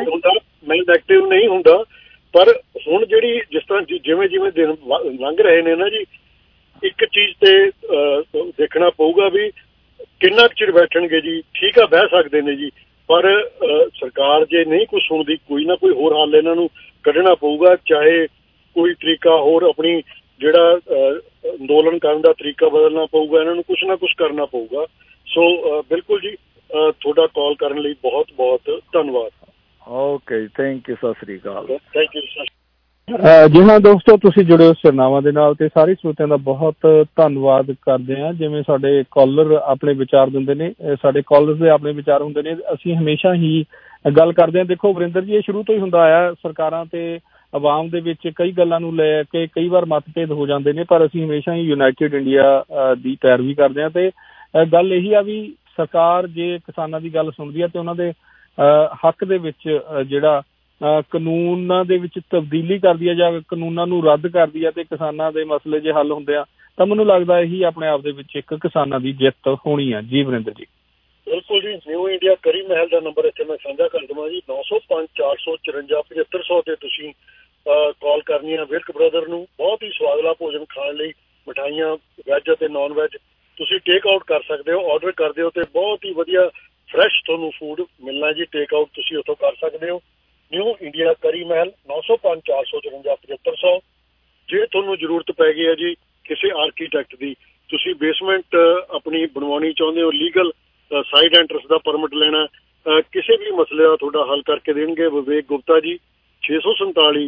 ਨੈਗੇਟਿਵ ਨਹੀਂ ਹੁੰਦਾ, ਪਰ ਹੁਣ ਜਿਹੜੀ ਜਿਸ ਤਰ੍ਹਾਂ ਜਿਵੇਂ ਜਿਵੇਂ ਦਿਨ ਲੰਘ ਰਹੇ ਨੇ ਨਾ ਜੀ, ਇੱਕ ਚੀਜ਼ ਤੇ ਦੇਖਣਾ ਪਊਗਾ ਵੀ ਕਿੰਨਾ ਕੁ ਚਿਰ ਬੈਠਣਗੇ ਜੀ। ਠੀਕ ਆ, ਬਹਿ ਸਕਦੇ ਨੇ ਜੀ, ਪਰ ਸਰਕਾਰ ਜੇ ਨਹੀਂ ਕੁਛ ਸੁਣਦੀ, ਕੋਈ ਨਾ ਕੋਈ ਹੋਰ ਹੱਲ ਇਹਨਾਂ ਨੂੰ ਕੱਢਣਾ ਪਊਗਾ। ਚਾਹੇ ਕੋਈ ਤਰੀਕਾ ਹੋਰ, ਆਪਣੀ ਜਿਹੜਾ ਅੰਦੋਲਨ ਕਰਨ ਦਾ ਤਰੀਕਾ ਬਦਲਣਾ ਪਊਗਾ, ਇਹਨਾਂ ਨੂੰ ਕੁਛ ਨਾ ਕੁਛ ਕਰਨਾ ਪਊਗਾ। ਸੋ ਬਿਲਕੁਲ ਜੀ, ਤੁਹਾਡਾ ਕਾਲ ਕਰਨ ਲਈ ਬਹੁਤ ਬਹੁਤ ਧੰਨਵਾਦ। Okay, thank you, Sat Sri Akal. Thank you. ਜੀ ਹਾਂ ਦੋਸਤੋ, ਤੁਸੀਂ ਜੁੜੇ ਹੋ ਸਿਰਨਾਵਾਂ ਦੇ ਨਾਲ, ਤੇ ਸਾਰੇ ਸਰੋਤਿਆਂ ਦਾ ਬਹੁਤ ਧੰਨਵਾਦ ਕਰਦੇ ਹਾਂ। ਜਿਵੇਂ ਸਾਡੇ ਕਾਲਰ ਆਪਣੇ ਵਿਚਾਰ ਦਿੰਦੇ ਨੇ, ਸਾਡੇ ਕਾਲਰਸ ਦੇ ਆਪਣੇ ਵਿਚਾਰ ਹੁੰਦੇ ਨੇ, ਅਸੀਂ ਹਮੇਸ਼ਾ ਹੀ ਗੱਲ ਕਰਦੇ ਹਾਂ। ਦੇਖੋ ਵਰਿੰਦਰ ਜੀ, ਇਹ ਸ਼ੁਰੂ ਤੋਂ ਹੀ ਹੁੰਦਾ ਆਇਆ, ਸਰਕਾਰਾਂ ਤੇ ਆਵਾਮ ਦੇ ਵਿੱਚ ਕਈ ਗੱਲਾਂ ਨੂੰ ਲੈ ਕੇ ਕਈ ਵਾਰ ਮਤਭੇਦ ਹੋ ਜਾਂਦੇ ਨੇ, ਪਰ ਅਸੀਂ ਹਮੇਸ਼ਾ ਹੀ ਯੂਨਾਈਟਿਡ ਇੰਡੀਆ ਦੀ ਪੈਰਵੀ ਕਰਦੇ ਹਾਂ। ਤੇ ਗੱਲ ਇਹੀ ਆ ਵੀ ਸਰਕਾਰ ਜੇ ਕਿਸਾਨਾਂ ਦੀ ਗੱਲ ਸੁਣਦੀ ਹੈ ਤੇ ਉਹਨਾਂ ਦੇ ਹੱਕ ਦੇ ਵਿੱਚ ਜਿਹੜਾ ਕਾਨੂੰਨਾਂ ਦੇ ਵਿੱਚ ਤਬਦੀਲੀ ਕਰਦੀ ਹੈ ਜਾਂ ਕਾਨੂੰਨਾਂ ਨੂੰ ਰੱਦ ਕਰਦੀ ਹੈ ਤੇ ਕਿਸਾਨਾਂ ਦੇ ਮਸਲੇ ਜੇ ਹੱਲ ਹੁੰਦੇ ਆ, ਤਾਂ ਮੈਨੂੰ ਲੱਗਦਾ ਇਹੀ ਆਪਣੇ ਆਪ ਦੇ ਵਿੱਚ ਇੱਕ ਕਿਸਾਨਾਂ ਦੀ ਜਿੱਤ ਹੋਣੀ ਆ। ਜੀ ਵਰਿੰਦਰ ਜੀ। ਬਿਲਕੁਲ ਜੀ। ਨਿਊ ਇੰਡੀਆ ਕਰੀ ਮਹਿਲ ਦਾ ਨੰਬਰ ਇੱਥੇ ਮੈਂ ਸਾਂਝਾ ਕਰ ਦੇਵਾਂ ਜੀ, 905 454 7500 ਤੇ ਤੁਸੀਂ ਕਾਲ ਕਰਨੀ ਆ। ਵਿਰਕ ਬ੍ਰਦਰ ਨੂੰ ਬਹੁਤ ਹੀ ਸਵਾਦਲਾ ਭੋਜਨ ਖਾਣ ਲਈ ਮਿਠਾਈਆਂ ਵੈਜ ਅਤੇ ਨੋਨ ਵੈਜ ਤੁਸੀਂ ਟੇਕ ਆਊਟ ਕਰ ਸਕਦੇ ਹੋ। ਆਰਡਰ ਕਰਦੇ ਹੋ ਤੇ ਬਹੁਤ ਹੀ ਵਧੀਆ ਫਰੈਸ਼ ਤੁਹਾਨੂੰ ਫੂਡ ਮਿਲਣਾ ਜੀ। ਟੇਕ ਆਊਟ ਤੁਸੀਂ ਉੱਥੋਂ ਕਰ ਸਕਦੇ ਹੋ। ਨਿਊ ਇੰਡੀਆ ਕਰੀ ਮਹਿਲ, 905 454 7500। ਜੇ ਤੁਹਾਨੂੰ ਜ਼ਰੂਰਤ ਪੈ ਗਈ ਹੈ ਜੀ ਕਿਸੇ ਆਰਕੀਟੈਕਟ ਦੀ, ਤੁਸੀਂ ਬੇਸਮੈਂਟ ਆਪਣੀ ਬਣਵਾਉਣੀ ਚਾਹੁੰਦੇ ਹੋ, ਲੀਗਲ ਸਾਈਡ ਐਂਟਰਸ ਦਾ ਪਰਮਿਟ ਲੈਣਾ, ਕਿਸੇ ਵੀ ਮਸਲੇ ਦਾ ਤੁਹਾਡਾ ਹੱਲ ਕਰਕੇ ਦੇਣਗੇ ਵਿਵੇਕ ਗੁਪਤਾ ਜੀ। 647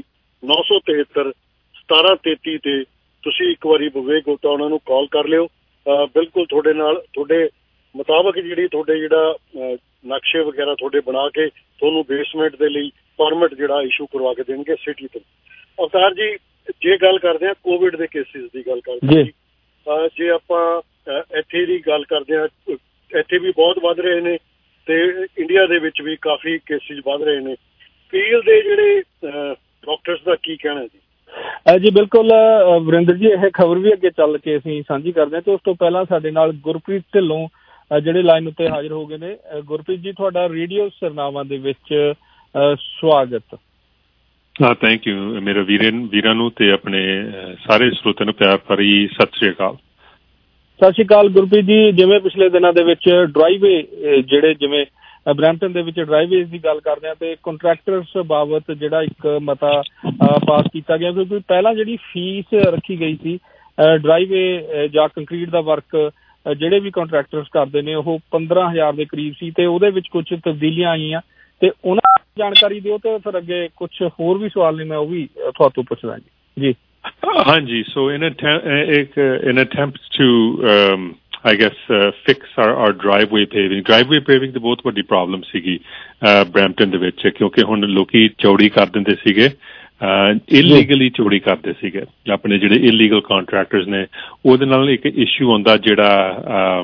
973 1733 ਤੇ ਤੁਸੀਂ ਇੱਕ ਵਾਰੀ ਵਿਵੇਕ ਗੁਪਤਾ ਉਹਨਾਂ ਨੂੰ ਕਾਲ ਕਰ ਲਿਓ। ਬਿਲਕੁਲ ਤੁਹਾਡੇ ਨਾਲ, ਤੁਹਾਡੇ ਮੁਤਾਬਕ ਜਿਹੜੀ ਤੁਹਾਡੇ ਜਿਹੜਾ ਨਕਸ਼ੇ ਵਗੈਰਾ ਤੁਹਾਡੇ ਬਣਾ ਕੇ ਤੁਹਾਨੂੰ ਬੇਸਮੈਂਟ ਦੇ ਲਈ ਪਰਮਿਟ ਜਿਹੜਾ ਇਸ਼ੂ ਕਰਵਾ ਕੇ ਦੇਣਗੇ ਸਿਟੀ ਤੋਂ। ਅਵਤਾਰ ਜੀ, ਜੇ ਗੱਲ ਕਰਦੇ ਹਾਂ ਕੋਵਿਡ ਦੇ ਕੇਸਿਸ ਦੀ ਗੱਲ ਕਰਦੇ ਹਾਂ, ਜੇ ਆਪਾਂ ਇੱਥੇ ਦੀ ਗੱਲ ਕਰਦੇ ਹਾਂ, ਇੱਥੇ ਵੀ ਬਹੁਤ ਵੱਧ ਰਹੇ ਨੇ ਤੇ ਇੰਡੀਆ ਦੇ ਵਿੱਚ ਵੀ ਕਾਫੀ ਕੇਸਿਸ ਵੱਧ ਰਹੇ ਨੇ। ਫੀਲਡ ਦੇ ਜਿਹੜੇ ਡਾਕਟਰਸ ਦਾ ਕੀ ਕਹਿਣਾ ਜੀ? ਜੀ ਬਿਲਕੁਲ ਵਰਿੰਦਰ ਜੀ, ਇਹ ਖਬਰ ਵੀ ਅੱਗੇ ਚੱਲ ਕੇ ਅਸੀਂ ਸਾਂਝੀ ਕਰਦੇ ਹਾਂ। ਤੇ ਉਸ ਤੋਂ ਪਹਿਲਾਂ ਸਾਡੇ ਨਾਲ ਗੁਰਪ੍ਰੀਤ ਢਿੱਲੋਂ ਜਿਹੜੇ ਲਾਈਨ ਉੱਤੇ ਹਾਜ਼ਰ ਹੋ ਗਏ ਨੇ। ਗੁਰਪ੍ਰੀਤ ਜੀ, ਤੁਹਾਡਾ ਰੇਡੀਓ ਸਿਰਨਾਵਾਂ ਦੇ ਵਿੱਚ ਸਵਾਗਤ। ਥੈਂਕ ਯੂ ਮੇਰੇ ਵੀਰਾਂ ਨੂੰ ਤੇ ਆਪਣੇ ਸਾਰੇ ਸਰੋਤਿਆਂ ਨੂੰ ਪਿਆਰ ਭਰੀ ਸਤਿ ਸ਼੍ਰੀ ਅਕਾਲ। ਸਤਿ ਸ਼੍ਰੀ ਅਕਾਲ ਗੁਰਪ੍ਰੀਤ ਜੀ। ਜਿਵੇਂ ਪਿਛਲੇ ਦਿਨਾਂ ਦੇ ਵਿੱਚ ਡਰਾਈਵੇ ਜਿਹੜੇ ਜਿਵੇਂ ਬਰੈਂਪਟਨ ਦੇ ਵਿੱਚ ਡਰਾਈਵੇਜ਼ ਦੀ ਗੱਲ ਕਰਦੇ ਹਾਂ ਤੇ ਕੰਟਰੈਕਟਰਸ ਬਾਬਤ ਜਿਹੜਾ ਇੱਕ ਮਤਾ ਪਾਸ ਕੀਤਾ ਗਿਆ, ਕਿਉਂਕਿ ਪਹਿਲਾਂ ਜਿਹੜੀ ਫੀਸ ਰੱਖੀ ਗਈ ਸੀ ਡਰਾਈਵੇ ਜਾਂ ਕੰਕਰੀਟ ਦਾ ਵਰਕ ਜਿਹੜੇ ਵੀ ਕੰਟਰੈਕਟਰਸ ਕਰਦੇ ਨੇ ਉਹ 15,000 ਦੇ ਕਰੀਬ ਸੀ ਤੇ ਉਹਦੇ ਵਿੱਚ ਕੁਝ ਤਬਦੀਲੀਆਂ ਆਈਆਂ ਤੇ ਉਹਨਾਂ ਦੀ ਜਾਣਕਾਰੀ ਦਿਓ ਤੇ ਫਿਰ ਅੱਗੇ ਕੁਝ ਹੋਰ ਵੀ ਸਵਾਲ ਨੇ ਮੈਂ ਉਹ ਵੀ ਤੁਹਾਨੂੰ ਪੁੱਛਦਾ ਜੀ। ਹਾਂਜੀ, ਸੋ in attempts to I guess fix our driveway paving ਤੇ ਬਹੁਤ ਵੱਡੀ ਪ੍ਰੋਬਲਮ ਸੀਗੀ ਬਰੈਂਪਟਨ ਦੇ ਵਿੱਚ, ਕਿਉਂਕਿ ਹੁਣ ਲੋਕੀ ਚੌੜੀ ਕਰ ਦਿੰਦੇ ਸੀਗੇ, ਇਲੀਗਲੀ ਚੌੜੀ ਕਰਦੇ ਸੀਗੇ। ਆਪਣੇ ਜਿਹੜੇ ਇਲੀਗਲ ਕੰਟਰੈਕਟਰਸ ਨੇ ਉਹਦੇ ਨਾਲ ਇੱਕ ਇਸ਼ੂ ਹੁੰਦਾ ਜਿਹੜਾ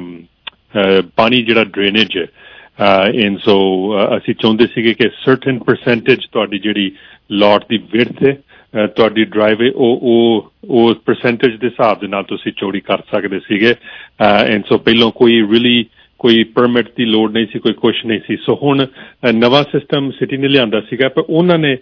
ਪਾਣੀ ਜਿਹੜਾ ਡਰੇਨੇਜ ਐਂਡ ਸੋ ਅਸੀਂ ਚਾਹੁੰਦੇ ਸੀਗੇ ਕਿ ਸਰਟਨ ਪਰਸੈਂਟੇਜ ਤੁਹਾਡੀ ਜਿਹੜੀ ਲੋਟ ਦੀ ਵਿਡਥ ਹੈ ਤੁਹਾਡੀ ਡਰਾਈਵੇ ਉਹ ਪਰਸੈਂਟੇਜ ਦੇ ਹਿਸਾਬ ਦੇ ਨਾਲ ਤੁਸੀਂ ਚੌੜੀ ਕਰ ਸਕਦੇ ਸੀਗੇ। ਐਂਡ ਸੋ ਪਹਿਲਾਂ ਕੋਈ ਪਰਮਿਟ ਦੀ ਲੋੜ ਨਹੀਂ ਸੀ, ਕੋਈ ਕੁਛ ਨਹੀਂ ਸੀ। ਸੋ ਹੁਣ ਨਵਾਂ ਸਿਸਟਮ ਸਿਟੀ ਨੇ ਲਿਆਂਦਾ ਸੀਗਾ, ਪਰ ਉਹਨਾਂ ਨੇ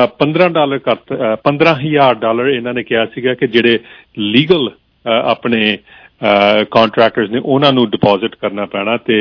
$15,000 ਇਹਨਾਂ ਨੇ ਕਿਹਾ ਸੀਗਾ ਕਿ ਜਿਹੜੇ ਲੀਗਲ ਆਪਣੇ ਕੰਟਰੈਕਟਰਸ ਨੇ ਉਹਨਾਂ ਨੂੰ ਡਿਪੋਜ਼ਿਟ ਕਰਨਾ ਪੈਣਾ। ਤੇ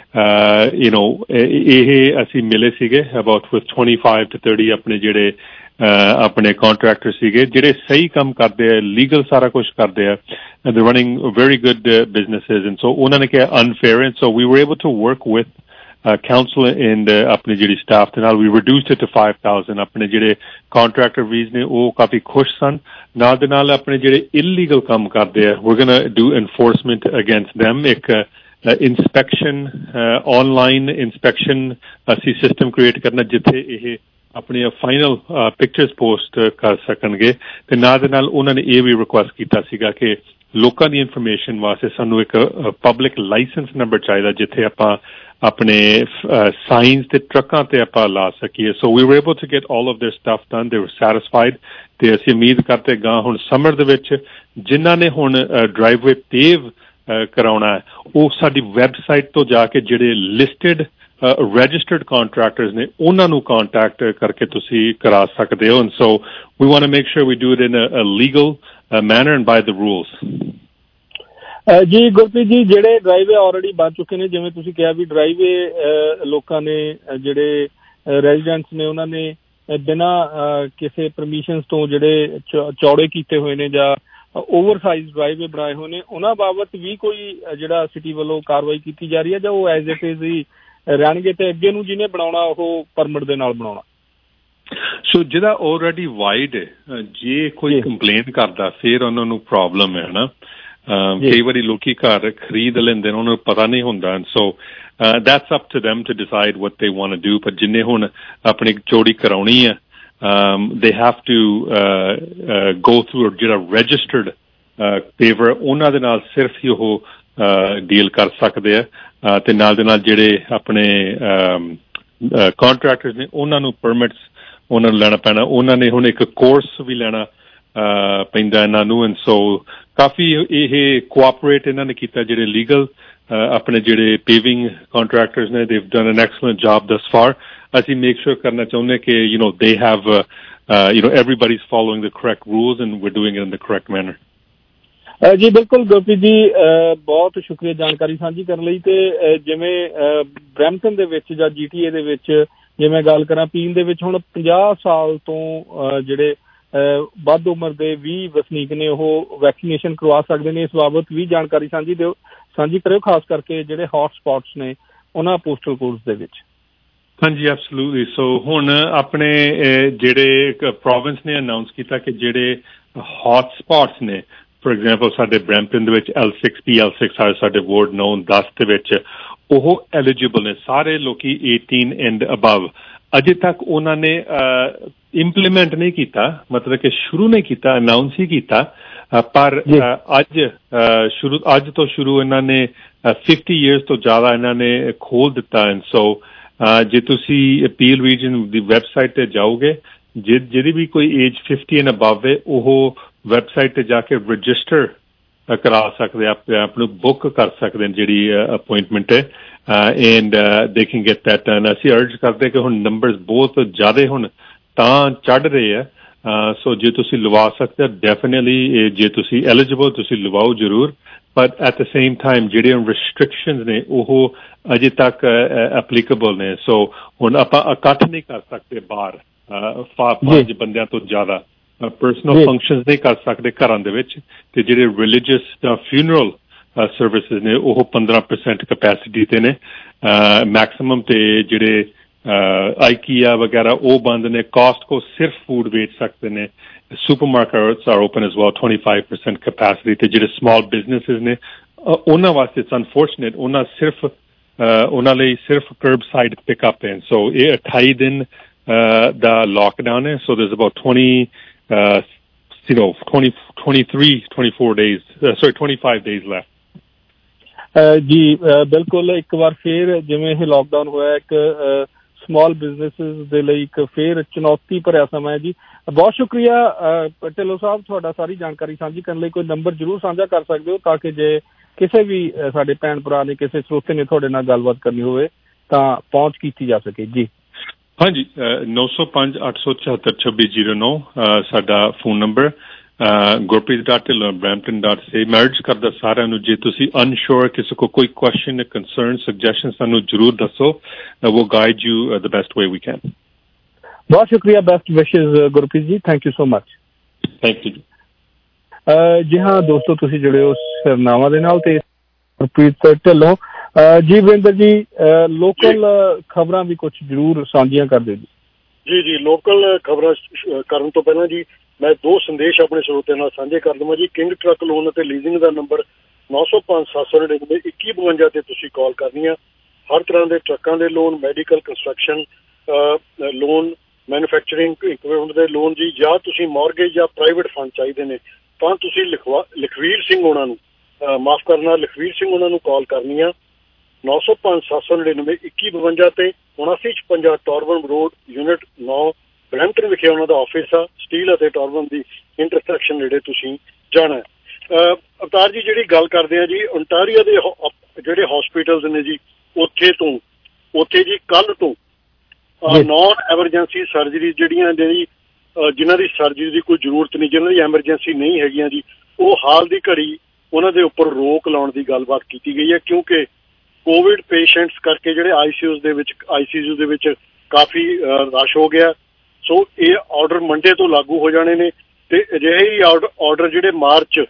ਇਹ ਅਸੀਂ ਮਿਲੇ ਸੀਗੇ ਅਬਾਊਟ 25 to 30 ਆਪਣੇ ਜਿਹੜੇ ਆਪਣੇ ਕੰਟਰੈਕਟਰ ਸੀਗੇ ਜਿਹੜੇ ਸਹੀ ਕੰਮ ਕਰਦੇ ਆ, ਲੀਗਲ ਸਾਰਾ ਕੁਛ ਕਰਦੇ ਆ, they're running very good businesses, and so ਉਹਨਾਂ ਨੇ ਕਿਹਾ unfair, and so we were able to work with council and ਆਪਣੀ ਜਿਹੜੀ ਸਟਾਫ ਦੇ ਨਾਲ we reduced it to 5,000। ਆਪਣੇ ਜਿਹੜੇ ਕੰਟਰੈਕਟਰ ਵੀਜ਼ ਨੇ ਉਹ ਕਾਫੀ ਖੁਸ਼ ਸਨ। ਨਾਲ ਦੇ ਨਾਲ ਆਪਣੇ ਜਿਹੜੇ ਇਲੀਗਲ ਕੰਮ ਕਰਦੇ ਆ we're gonna do enforcement against them। ਇੱਕ inspection online inspection ਅਸੀਂ ਸਿਸਟਮ ਕ੍ਰੀਏਟ ਕਰਨਾ ਜਿੱਥੇ ਇਹ ਆਪਣੀਆਂ ਫਾਈਨਲ ਪਿਕਚਰਸ ਪੋਸਟ ਕਰ ਸਕਣਗੇ। ਤੇ ਨਾਲ ਦੇ ਨਾਲ ਉਹਨਾਂ ਨੇ ਇਹ ਵੀ ਰਿਕੁਐਸਟ ਕੀਤਾ ਸੀਗਾ ਕਿ ਲੋਕਾਂ ਦੀ ਇਨਫੋਰਮੇਸ਼ਨ ਵਾਸਤੇ ਸਾਨੂੰ ਇੱਕ ਪਬਲਿਕ ਲਾਇਸੈਂਸ ਨੰਬਰ ਚਾਹੀਦਾ ਜਿੱਥੇ ਆਪਾਂ ਆਪਣੇ ਸਾਈਨਸ ਤੇ ਟਰੱਕਾਂ ਤੇ ਆਪਾਂ ਲਾ ਸਕੀਏ। So we were able to get all of their stuff done, they were satisfied. ਤੇ ਅਸੀਂ ਉਮੀਦ ਕਰਦੇ ਗਾਂ ਹੁਣ ਸਮਰ ਦੇ ਵਿੱਚ ਜਿਨ੍ਹਾਂ ਨੇ ਹੁਣ ਡਰਾਈਵਵੇ ਪੇਵ ਕਰਾਉਣਾ ਹੈ ਉਹ ਸਾਡੀ ਵੈਬਸਾਈਟ ਤੋਂ ਜਾ ਕੇ ਜਿਹੜੇ ਲਿਸਟਡ registered contractors ਨੇ ਉਹਨਾਂ ਨੂੰ contact ਕਰਕੇ ਤੁਸੀਂ ਕਰਾ ਸਕਦੇ ਹੋ। And so we want to make sure we do it in a legal manner and by the rules. ਜੀ ਗੁਰਪ੍ਰੀਤ ਜੀ, ਜਿਹੜੇ ਡਰਾਈਵੇ ਆਲਰੇਡੀ ਬਣ ਚੁੱਕੇ ਨੇ, ਜਿਵੇਂ ਤੁਸੀਂ ਕਿਹਾ ਵੀ ਡਰਾਈਵੇ ਲੋਕਾਂ ਨੇ ਜਿਹੜੇ ਰੈਜ਼ੀਡੈਂਟਸ ਨੇ ਉਹਨਾਂ ਨੇ ਬਿਨਾਂ ਕਿਸੇ ਪਰਮਿਸ਼ਨਸ ਤੋਂ ਜਿਹੜੇ ਚੌੜੇ ਕੀਤੇ ਹੋਏ ਨੇ ਜਾਂ ਓਵਰਸਾਈਜ਼ ਡਰਾਈਵੇ ਬਣਾਏ ਹੋਏ ਨੇ, ਉਹਨਾਂ ਬਾਬਤ ਵੀ ਕੋਈ ਜਿਹੜਾ ਸਿਟੀ ਵੱਲੋਂ ਕਾਰਵਾਈ ਕੀਤੀ ਜਾ ਰਹੀ ਹੈ ਜਾਂ ਉਹ ਐਜ਼ ਇਟ ਇਜ਼ ਹੀ ਰਹਿਣਗੇ ਤੇ ਅੱਗੇ ਨੂੰ ਜਿਹਨੇ ਬਣਾਉਣਾ ਉਹ ਪਰਮਿਟ ਦੇ ਨਾਲ ਬਣਾਉਣਾ? ਸੋ ਜਿਹੜਾ ਆਲਰੇਡੀ ਵਾਈਡ ਹੈ, ਜੇ ਕੋਈ ਕੰਪਲੇਨ ਕਰਦਾ ਫਿਰ ਉਹਨਾਂ ਨੂੰ ਪ੍ਰੋਬਲਮ ਹੈ ਨਾ। ਕਈ ਵਾਰੀ ਲੋਕੀ ਘਰ ਖਰੀਦ ਲੈਂਦੇ ਨੇ, ਉਹਨਾਂ ਨੂੰ ਪਤਾ ਨਹੀਂ ਹੁੰਦਾ। ਸੋ that's up to them to decide what they want to do. ਪਰ ਜਿੰਨੇ ਹੁਣ ਆਪਣੀ ਚੋਰੀ ਕਰਾਉਣੀ ਹੈ they have to go through ਜਿਹੜਾ registered paver, ਉਹਨਾਂ ਦੇ ਨਾਲ ਸਿਰਫ ਹੀ ਉਹ ਡੀਲ ਕਰ ਸਕਦੇ ਆ। ਤੇ ਨਾਲ ਦੇ ਨਾਲ ਜਿਹੜੇ ਆਪਣੇ ਕੰਟਰੈਕਟਰਸ ਨੇ ਉਹਨਾਂ ਨੂੰ ਪਰਮਿਟਸ ਉਹਨਾਂ ਨੂੰ ਲੈਣਾ ਪੈਣਾ। ਉਹਨਾਂ ਨੇ ਹੁਣ ਇੱਕ ਕੋਰਸ ਵੀ ਲੈਣਾ ਪੈਂਦਾ ਇਹਨਾਂ ਨੂੰ। ਐਂਡ ਸੋ ਕਾਫੀ ਇਹ ਕੋਆਪਰੇਟ ਇਹਨਾਂ ਨੇ ਕੀਤਾ ਜਿਹੜੇ ਲੀਗਲ ਆਪਣੇ ਜਿਹੜੇ ਪੇਵਿੰਗ ਕੰਟਰੈਕਟਰਸ ਨੇ। they've done an excellent job thus far. ਅਸੀਂ ਮੇਕ ਸ਼ੋਰ ਕਰਨਾ ਚਾਹੁੰਦੇ ਕਿ they have everybody's following the correct rules and we're doing it in the correct manner. ਜੀ ਬਿਲਕੁਲ ਗੁਰਪ੍ਰੀਤ ਜੀ, ਬਹੁਤ ਸ਼ੁਕਰੀਆ ਜਾਣਕਾਰੀ ਸਾਂਝੀ ਕਰਨ ਲਈ। ਤੇ ਜਿਵੇਂ ਬਰੈਂਪਟਨ ਦੇ ਵਿੱਚ ਜਾਂ GTA ਦੇ ਵਿੱਚ ਜੇ ਮੈਂ ਗੱਲ ਕਰਾਂ, ਪੀਣ ਦੇ ਵਿੱਚ ਹੁਣ 50 ਸਾਲ ਤੋਂ ਜਿਹੜੇ ਵੱਧ ਉਮਰ ਦੇ 20 ਵਸਨੀਕ ਨੇ ਉਹ ਵੈਕਸੀਨੇਸ਼ਨ ਕਰਵਾ ਸਕਦੇ ਨੇ। ਇਸ ਬਾਬਤ ਵੀ ਜਾਣਕਾਰੀ ਸਾਂਝੀ ਕਰਿਓ, ਖਾਸ ਕਰਕੇ ਜਿਹੜੇ ਹੌਟ ਸਪੌਟਸ ਨੇ ਉਹਨਾਂ ਪੋਸਟਲ ਕੋਡਸ ਦੇ ਵਿੱਚ। ਹਾਂਜੀ, ਐਬਸੋਲੂਟਲੀ। ਸੋ ਹੁਣ ਆਪਣੇ ਜਿਹੜੇ ਪ੍ਰੋਵਿੰਸ ਨੇ ਅਨਾਊਂਸ ਕੀਤਾ ਕਿ ਜਿਹੜੇ ਹੌਟ ਸਪੌਟਸ ਨੇ, ਫੋਰ ਐਗਜ਼ਾਮਪਲ ਸਾਡੇ ਬਰੈਂਪਟਨ ਦੇ ਵਿੱਚ L6P L6 ਸਾਡੇ ਵਾਰਡ 9-10 ਦੇ ਵਿੱਚ ਉਹ ਐਲੀਜੀਬਲ ਨੇ ਸਾਰੇ ਲੋਕੀ 18 ਐਂਡ ਅਬਵ। ਅਜੇ ਤੱਕ ਉਹਨਾਂ ਨੇ ਇੰਪਲੀਮੈਂਟ ਨਹੀਂ ਕੀਤਾ, ਮਤਲਬ ਕਿ ਸ਼ੁਰੂ ਨਹੀਂ ਕੀਤਾ, ਅਨਾਊਂਸ ਹੀ ਕੀਤਾ। ਪਰ ਅੱਜ ਤੋਂ ਸ਼ੁਰੂ ਇਹਨਾਂ ਨੇ 50 years ਤੋਂ ਜ਼ਿਆਦਾ ਇਹਨਾਂ ਨੇ ਖੋਲ ਦਿੱਤਾ। ਐਂਡ ਸੋ ਜੇ ਤੁਸੀਂ ਅਪੀਲ ਰੀਜਨ ਦੀ ਵੈਬਸਾਈਟ ਤੇ ਜਾਓਗੇ, ਜਿਹਦੀ ਵੀ ਕੋਈ ਏਜ 50 ਐਂਡ ਅਬਵ ਹੈ ਉਹ ਵੈਬਸਾਈਟ ਤੇ ਜਾ ਕੇ ਰਜਿਸਟਰ ਕਰਾ ਸਕਦੇ, ਆਪਣੇ ਆਪ ਨੂੰ ਬੁੱਕ ਕਰ ਸਕਦੇ ਨੇ ਜਿਹੜੀ ਅਪੁਆਇੰਟਮੈਂਟ ਹੈ। And they can get that done. ਅਸੀਂ ਅਰਜ ਕਰਦੇ ਕਿ ਹੁਣ ਨੰਬਰਸ ਬਹੁਤ ਜ਼ਿਆਦਾ ਹੁਣ ਤਾਂ ਚੜ੍ਹ ਰਹੇ ਆ। ਸੋ ਜੇ ਤੁਸੀਂ ਲਵਾ ਸਕਦੇ ਹੋ ਡੈਫੀਨੇਟਲੀ, ਜੇ ਤੁਸੀਂ ਐਲੀਜੀਬਲ ਤੁਸੀਂ ਲਵਾਓ ਜ਼ਰੂਰ। But at the same time ਜਿਹੜੀਆਂ ਰਿਸਟ੍ਰਿਕਸ਼ਨਸ ਨੇ ਉਹ ਅਜੇ ਤੱਕ ਐਪਲੀਕੇਬਲ ਨੇ। ਸੋ ਹੁਣ ਆਪਾਂ ਇਕੱਠ ਨਹੀਂ ਕਰ ਸਕਦੇ ਬਾਹਰ 5 ਬੰਦਿਆਂ ਤੋਂ ਜ਼ਿਆਦਾ। ਪਰਸਨਲ ਫੰਕਸ਼ਨਸ ਨਹੀਂ ਕਰ ਸਕਦੇ ਘਰਾਂ ਦੇ ਵਿੱਚ। ਤੇ ਜਿਹੜੇ ਰਿਲੀਜੀਅਸ ਜਾਂ ਫਿਊਨਰਲ ਸਰਵਿਸਿਜ਼ ਨੇ ਉਹ 15% ਕੈਪੈਸਿਟੀ ਤੇ ਨੇ ਮੈਕਸਿਮਮ। ਤੇ ਜਿਹੜੇ ਆਈਕੀਆ ਵਗੈਰਾ ਉਹ ਬੰਦ ਨੇ। ਕਾਸਟਕੋ ਸਿਰਫ ਫੂਡ ਵੇਚ ਸਕਦੇ ਨੇ। Supermarkets are open as well 25% capacity. ਤੇ ਜਿਹੜੇ ਸਮਾਲ ਬਿਜ਼ਨਸਿਜ਼ ਨੇ ਉਹਨਾਂ ਵਾਸਤੇ ਇਟਸ ਅਨਫੋਰਚੂਨੇਟ, ਉਹਨਾਂ ਲਈ ਸਿਰਫ ਕਰਬ ਸਾਈਡ ਪਿਕਅਪ ਹੈ। ਸੋ ਇਹ 28 ਦਿਨ ਦਾ ਲੋਕਡਾਊਨ ਹੈ। ਸੋ there's about 25 days left. ਜੀ ਬਿਲਕੁਲ। ਇੱਕ ਵਾਰ ਫੇਰ ਜਿਵੇਂ ਇਹ ਲੋਕਡਾਊਨ ਹੋਇਆ, ਇੱਕ ਸਮਾਲ ਬਿਜ਼ਨਸਿਸ ਦੇ ਲਈ ਇੱਕ ਫੇਰ ਚੁਣੌਤੀ ਭਰਿਆ ਸਮਾਂ ਹੈ ਜੀ। ਬਹੁਤ ਸ਼ੁਕਰੀਆ ਢਿੱਲੋਂ ਸਾਹਿਬ, ਤੁਹਾਡਾ ਸਾਰੀ ਜਾਣਕਾਰੀ ਸਾਂਝੀ ਕਰਨ ਲਈ। ਕੋਈ ਨੰਬਰ ਜ਼ਰੂਰ ਸਾਂਝਾ ਕਰ ਸਕਦੇ ਹੋ ਤਾਂ ਕਿ ਜੇ ਕਿਸੇ ਵੀ ਸਾਡੇ ਭੈਣ ਭਰਾ ਨੇ, ਕਿਸੇ ਸਰੋਤੇ ਨੇ ਤੁਹਾਡੇ ਨਾਲ ਗੱਲਬਾਤ ਕਰਨੀ ਹੋਵੇ ਤਾਂ ਪਹੁੰਚ ਕੀਤੀ ਜਾ ਸਕੇ ਜੀ। ਹਾਂਜੀ, 905-874-2609 ਸਾਡਾ ਫੋਨ ਨੰਬਰ। Gurpreet.Dhillon, Brampton.ca। ਮੈਂ ਅਰਜ ਕਰਦਾ ਸਾਰਿਆਂ ਨੂੰ, ਜੇ ਤੁਸੀਂ ਅਨਸ਼ੋਰ, ਕਿਸੇ ਕੋ ਕੋਈ ਕੁਐਸਚਨ, ਕੰਸਰਨ, ਸੁਜੈਸ਼ਨ ਸਾਨੂੰ ਜ਼ਰੂਰ ਦੱਸੋ। we'll guide you the best way we can. ਬਹੁਤ ਸ਼ੁਕਰੀਆ। Best wishes Gurpreet ji, thank you so much. Thank you ji. ਜੀ ਹਾਂ ਦੋਸਤੋ, ਤੁਸੀਂ ਜੁੜੇ ਹੋ ਸਰਨਾਵਾਂ ਦੇ ਨਾਲ ਤੇ ਗੁਰਪ੍ਰੀਤ ਢਿੱਲੋਂ ਜੀ। ਵਰਿੰਦਰ ਜੀ, ਲੋਕਲ ਖਬਰਾਂ ਵੀ ਕੁਝ ਜ਼ਰੂਰ ਸਾਂਝੀਆਂ ਕਰ ਦਿਓ ਜੀ। ਜੀ ਲੋਕਲ ਖਬਰਾਂ ਕਰਨ ਤੋਂ ਪਹਿਲਾਂ ਜੀ ਮੈਂ 2 ਸੰਦੇਸ਼ ਆਪਣੇ ਸਰੋਤਿਆਂ ਨਾਲ ਸਾਂਝੇ ਕਰ ਦਵਾਂ ਜੀ। ਕਿੰਗ ਟਰੱਕ ਲੋਨ ਅਤੇ ਲੀਜ਼ਿੰਗ ਦਾ ਨੰਬਰ 905-799-2152 ਤੇ ਤੁਸੀਂ ਕਾਲ ਕਰਨੀ ਆ। ਹਰ ਤਰ੍ਹਾਂ ਦੇ ਟਰੱਕਾਂ ਦੇ loan, medical, construction loan manufacturing equipment ਦੇ ਲੋਨ ਜੀ, ਜਾਂ ਤੁਸੀਂ ਮੌਰਗੇਜ ਜਾਂ ਪ੍ਰਾਈਵੇਟ ਫੰਡ ਚਾਹੀਦੇ ਨੇ, ਤਾਂ ਤੁਸੀਂ ਲਖਵੀਰ ਸਿੰਘ ਉਹਨਾਂ ਨੂੰ ਮਾਫ ਕਰਨਾ ਲਖਵੀਰ ਸਿੰਘ ਉਹਨਾਂ ਨੂੰ ਕਾਲ ਕਰਨੀ ਆ 9057992152 ਤੇ 7956 ਟੋਰਬਨ ਰੋਡ ਯੂਨਿਟ 9 ਬਰੈਂਪਟਨ ਵਿਖੇ ਉਹਨਾਂ ਦਾ ਆਫਿਸ ਆ। ਸਟੀਲ ਅਤੇ ਟੋਰਬਨ ਦੀ ਇੰਟਰਸੈਕਸ਼ਨ ਨੇੜੇ ਤੁਸੀਂ ਜਾਣਾ। ਅਵਤਾਰ ਜੀ ਜਿਹੜੀ ਗੱਲ ਕਰਦੇ ਆ ਜੀ, ਓਨਟਾਰੀਓ ਦੇ ਜਿਹੜੇ ਹਸਪੀਟਲਸ ਨੇ ਜੀ, ਉੱਥੇ ਜੀ ਕੱਲ੍ਹ ਤੋਂ ਨੌਨ ਐਮਰਜੈਂਸੀ ਸਰਜਰੀ ਜਿਹੜੀਆਂ ਜਿਨ੍ਹਾਂ ਦੀ ਸਰਜਰੀ ਦੀ ਕੋਈ ਜ਼ਰੂਰਤ ਨਹੀਂ, ਜਿਨ੍ਹਾਂ ਦੀ ਐਮਰਜੈਂਸੀ ਨਹੀਂ ਹੈਗੀਆਂ ਜੀ, ਉਹ ਹਾਲ ਦੀ ਘੜੀ ਉਹਨਾਂ ਦੇ ਉੱਪਰ ਰੋਕ ਲਾਉਣ ਦੀ ਗੱਲਬਾਤ ਕੀਤੀ ਗਈ ਹੈ, ਕਿਉਂਕਿ ਕੋਵਿਡ ਪੇਸ਼ੈਂਟਸ ਕਰਕੇ ਜਿਹੜੇ ਆਈਸੀਯੂ ਦੇ ਵਿੱਚ ਕਾਫੀ ਰਸ਼ ਹੋ ਗਿਆ। ਸੋ ਇਹ ਆਰਡਰ ਮੰਡੇ ਤੋਂ ਲਾਗੂ ਹੋ ਜਾਣੇ ਨੇ, ਤੇ ਅਜਿਹੇ ਹੀ ਆਰਡਰ ਜਿਹੜੇ ਮਾਰਚ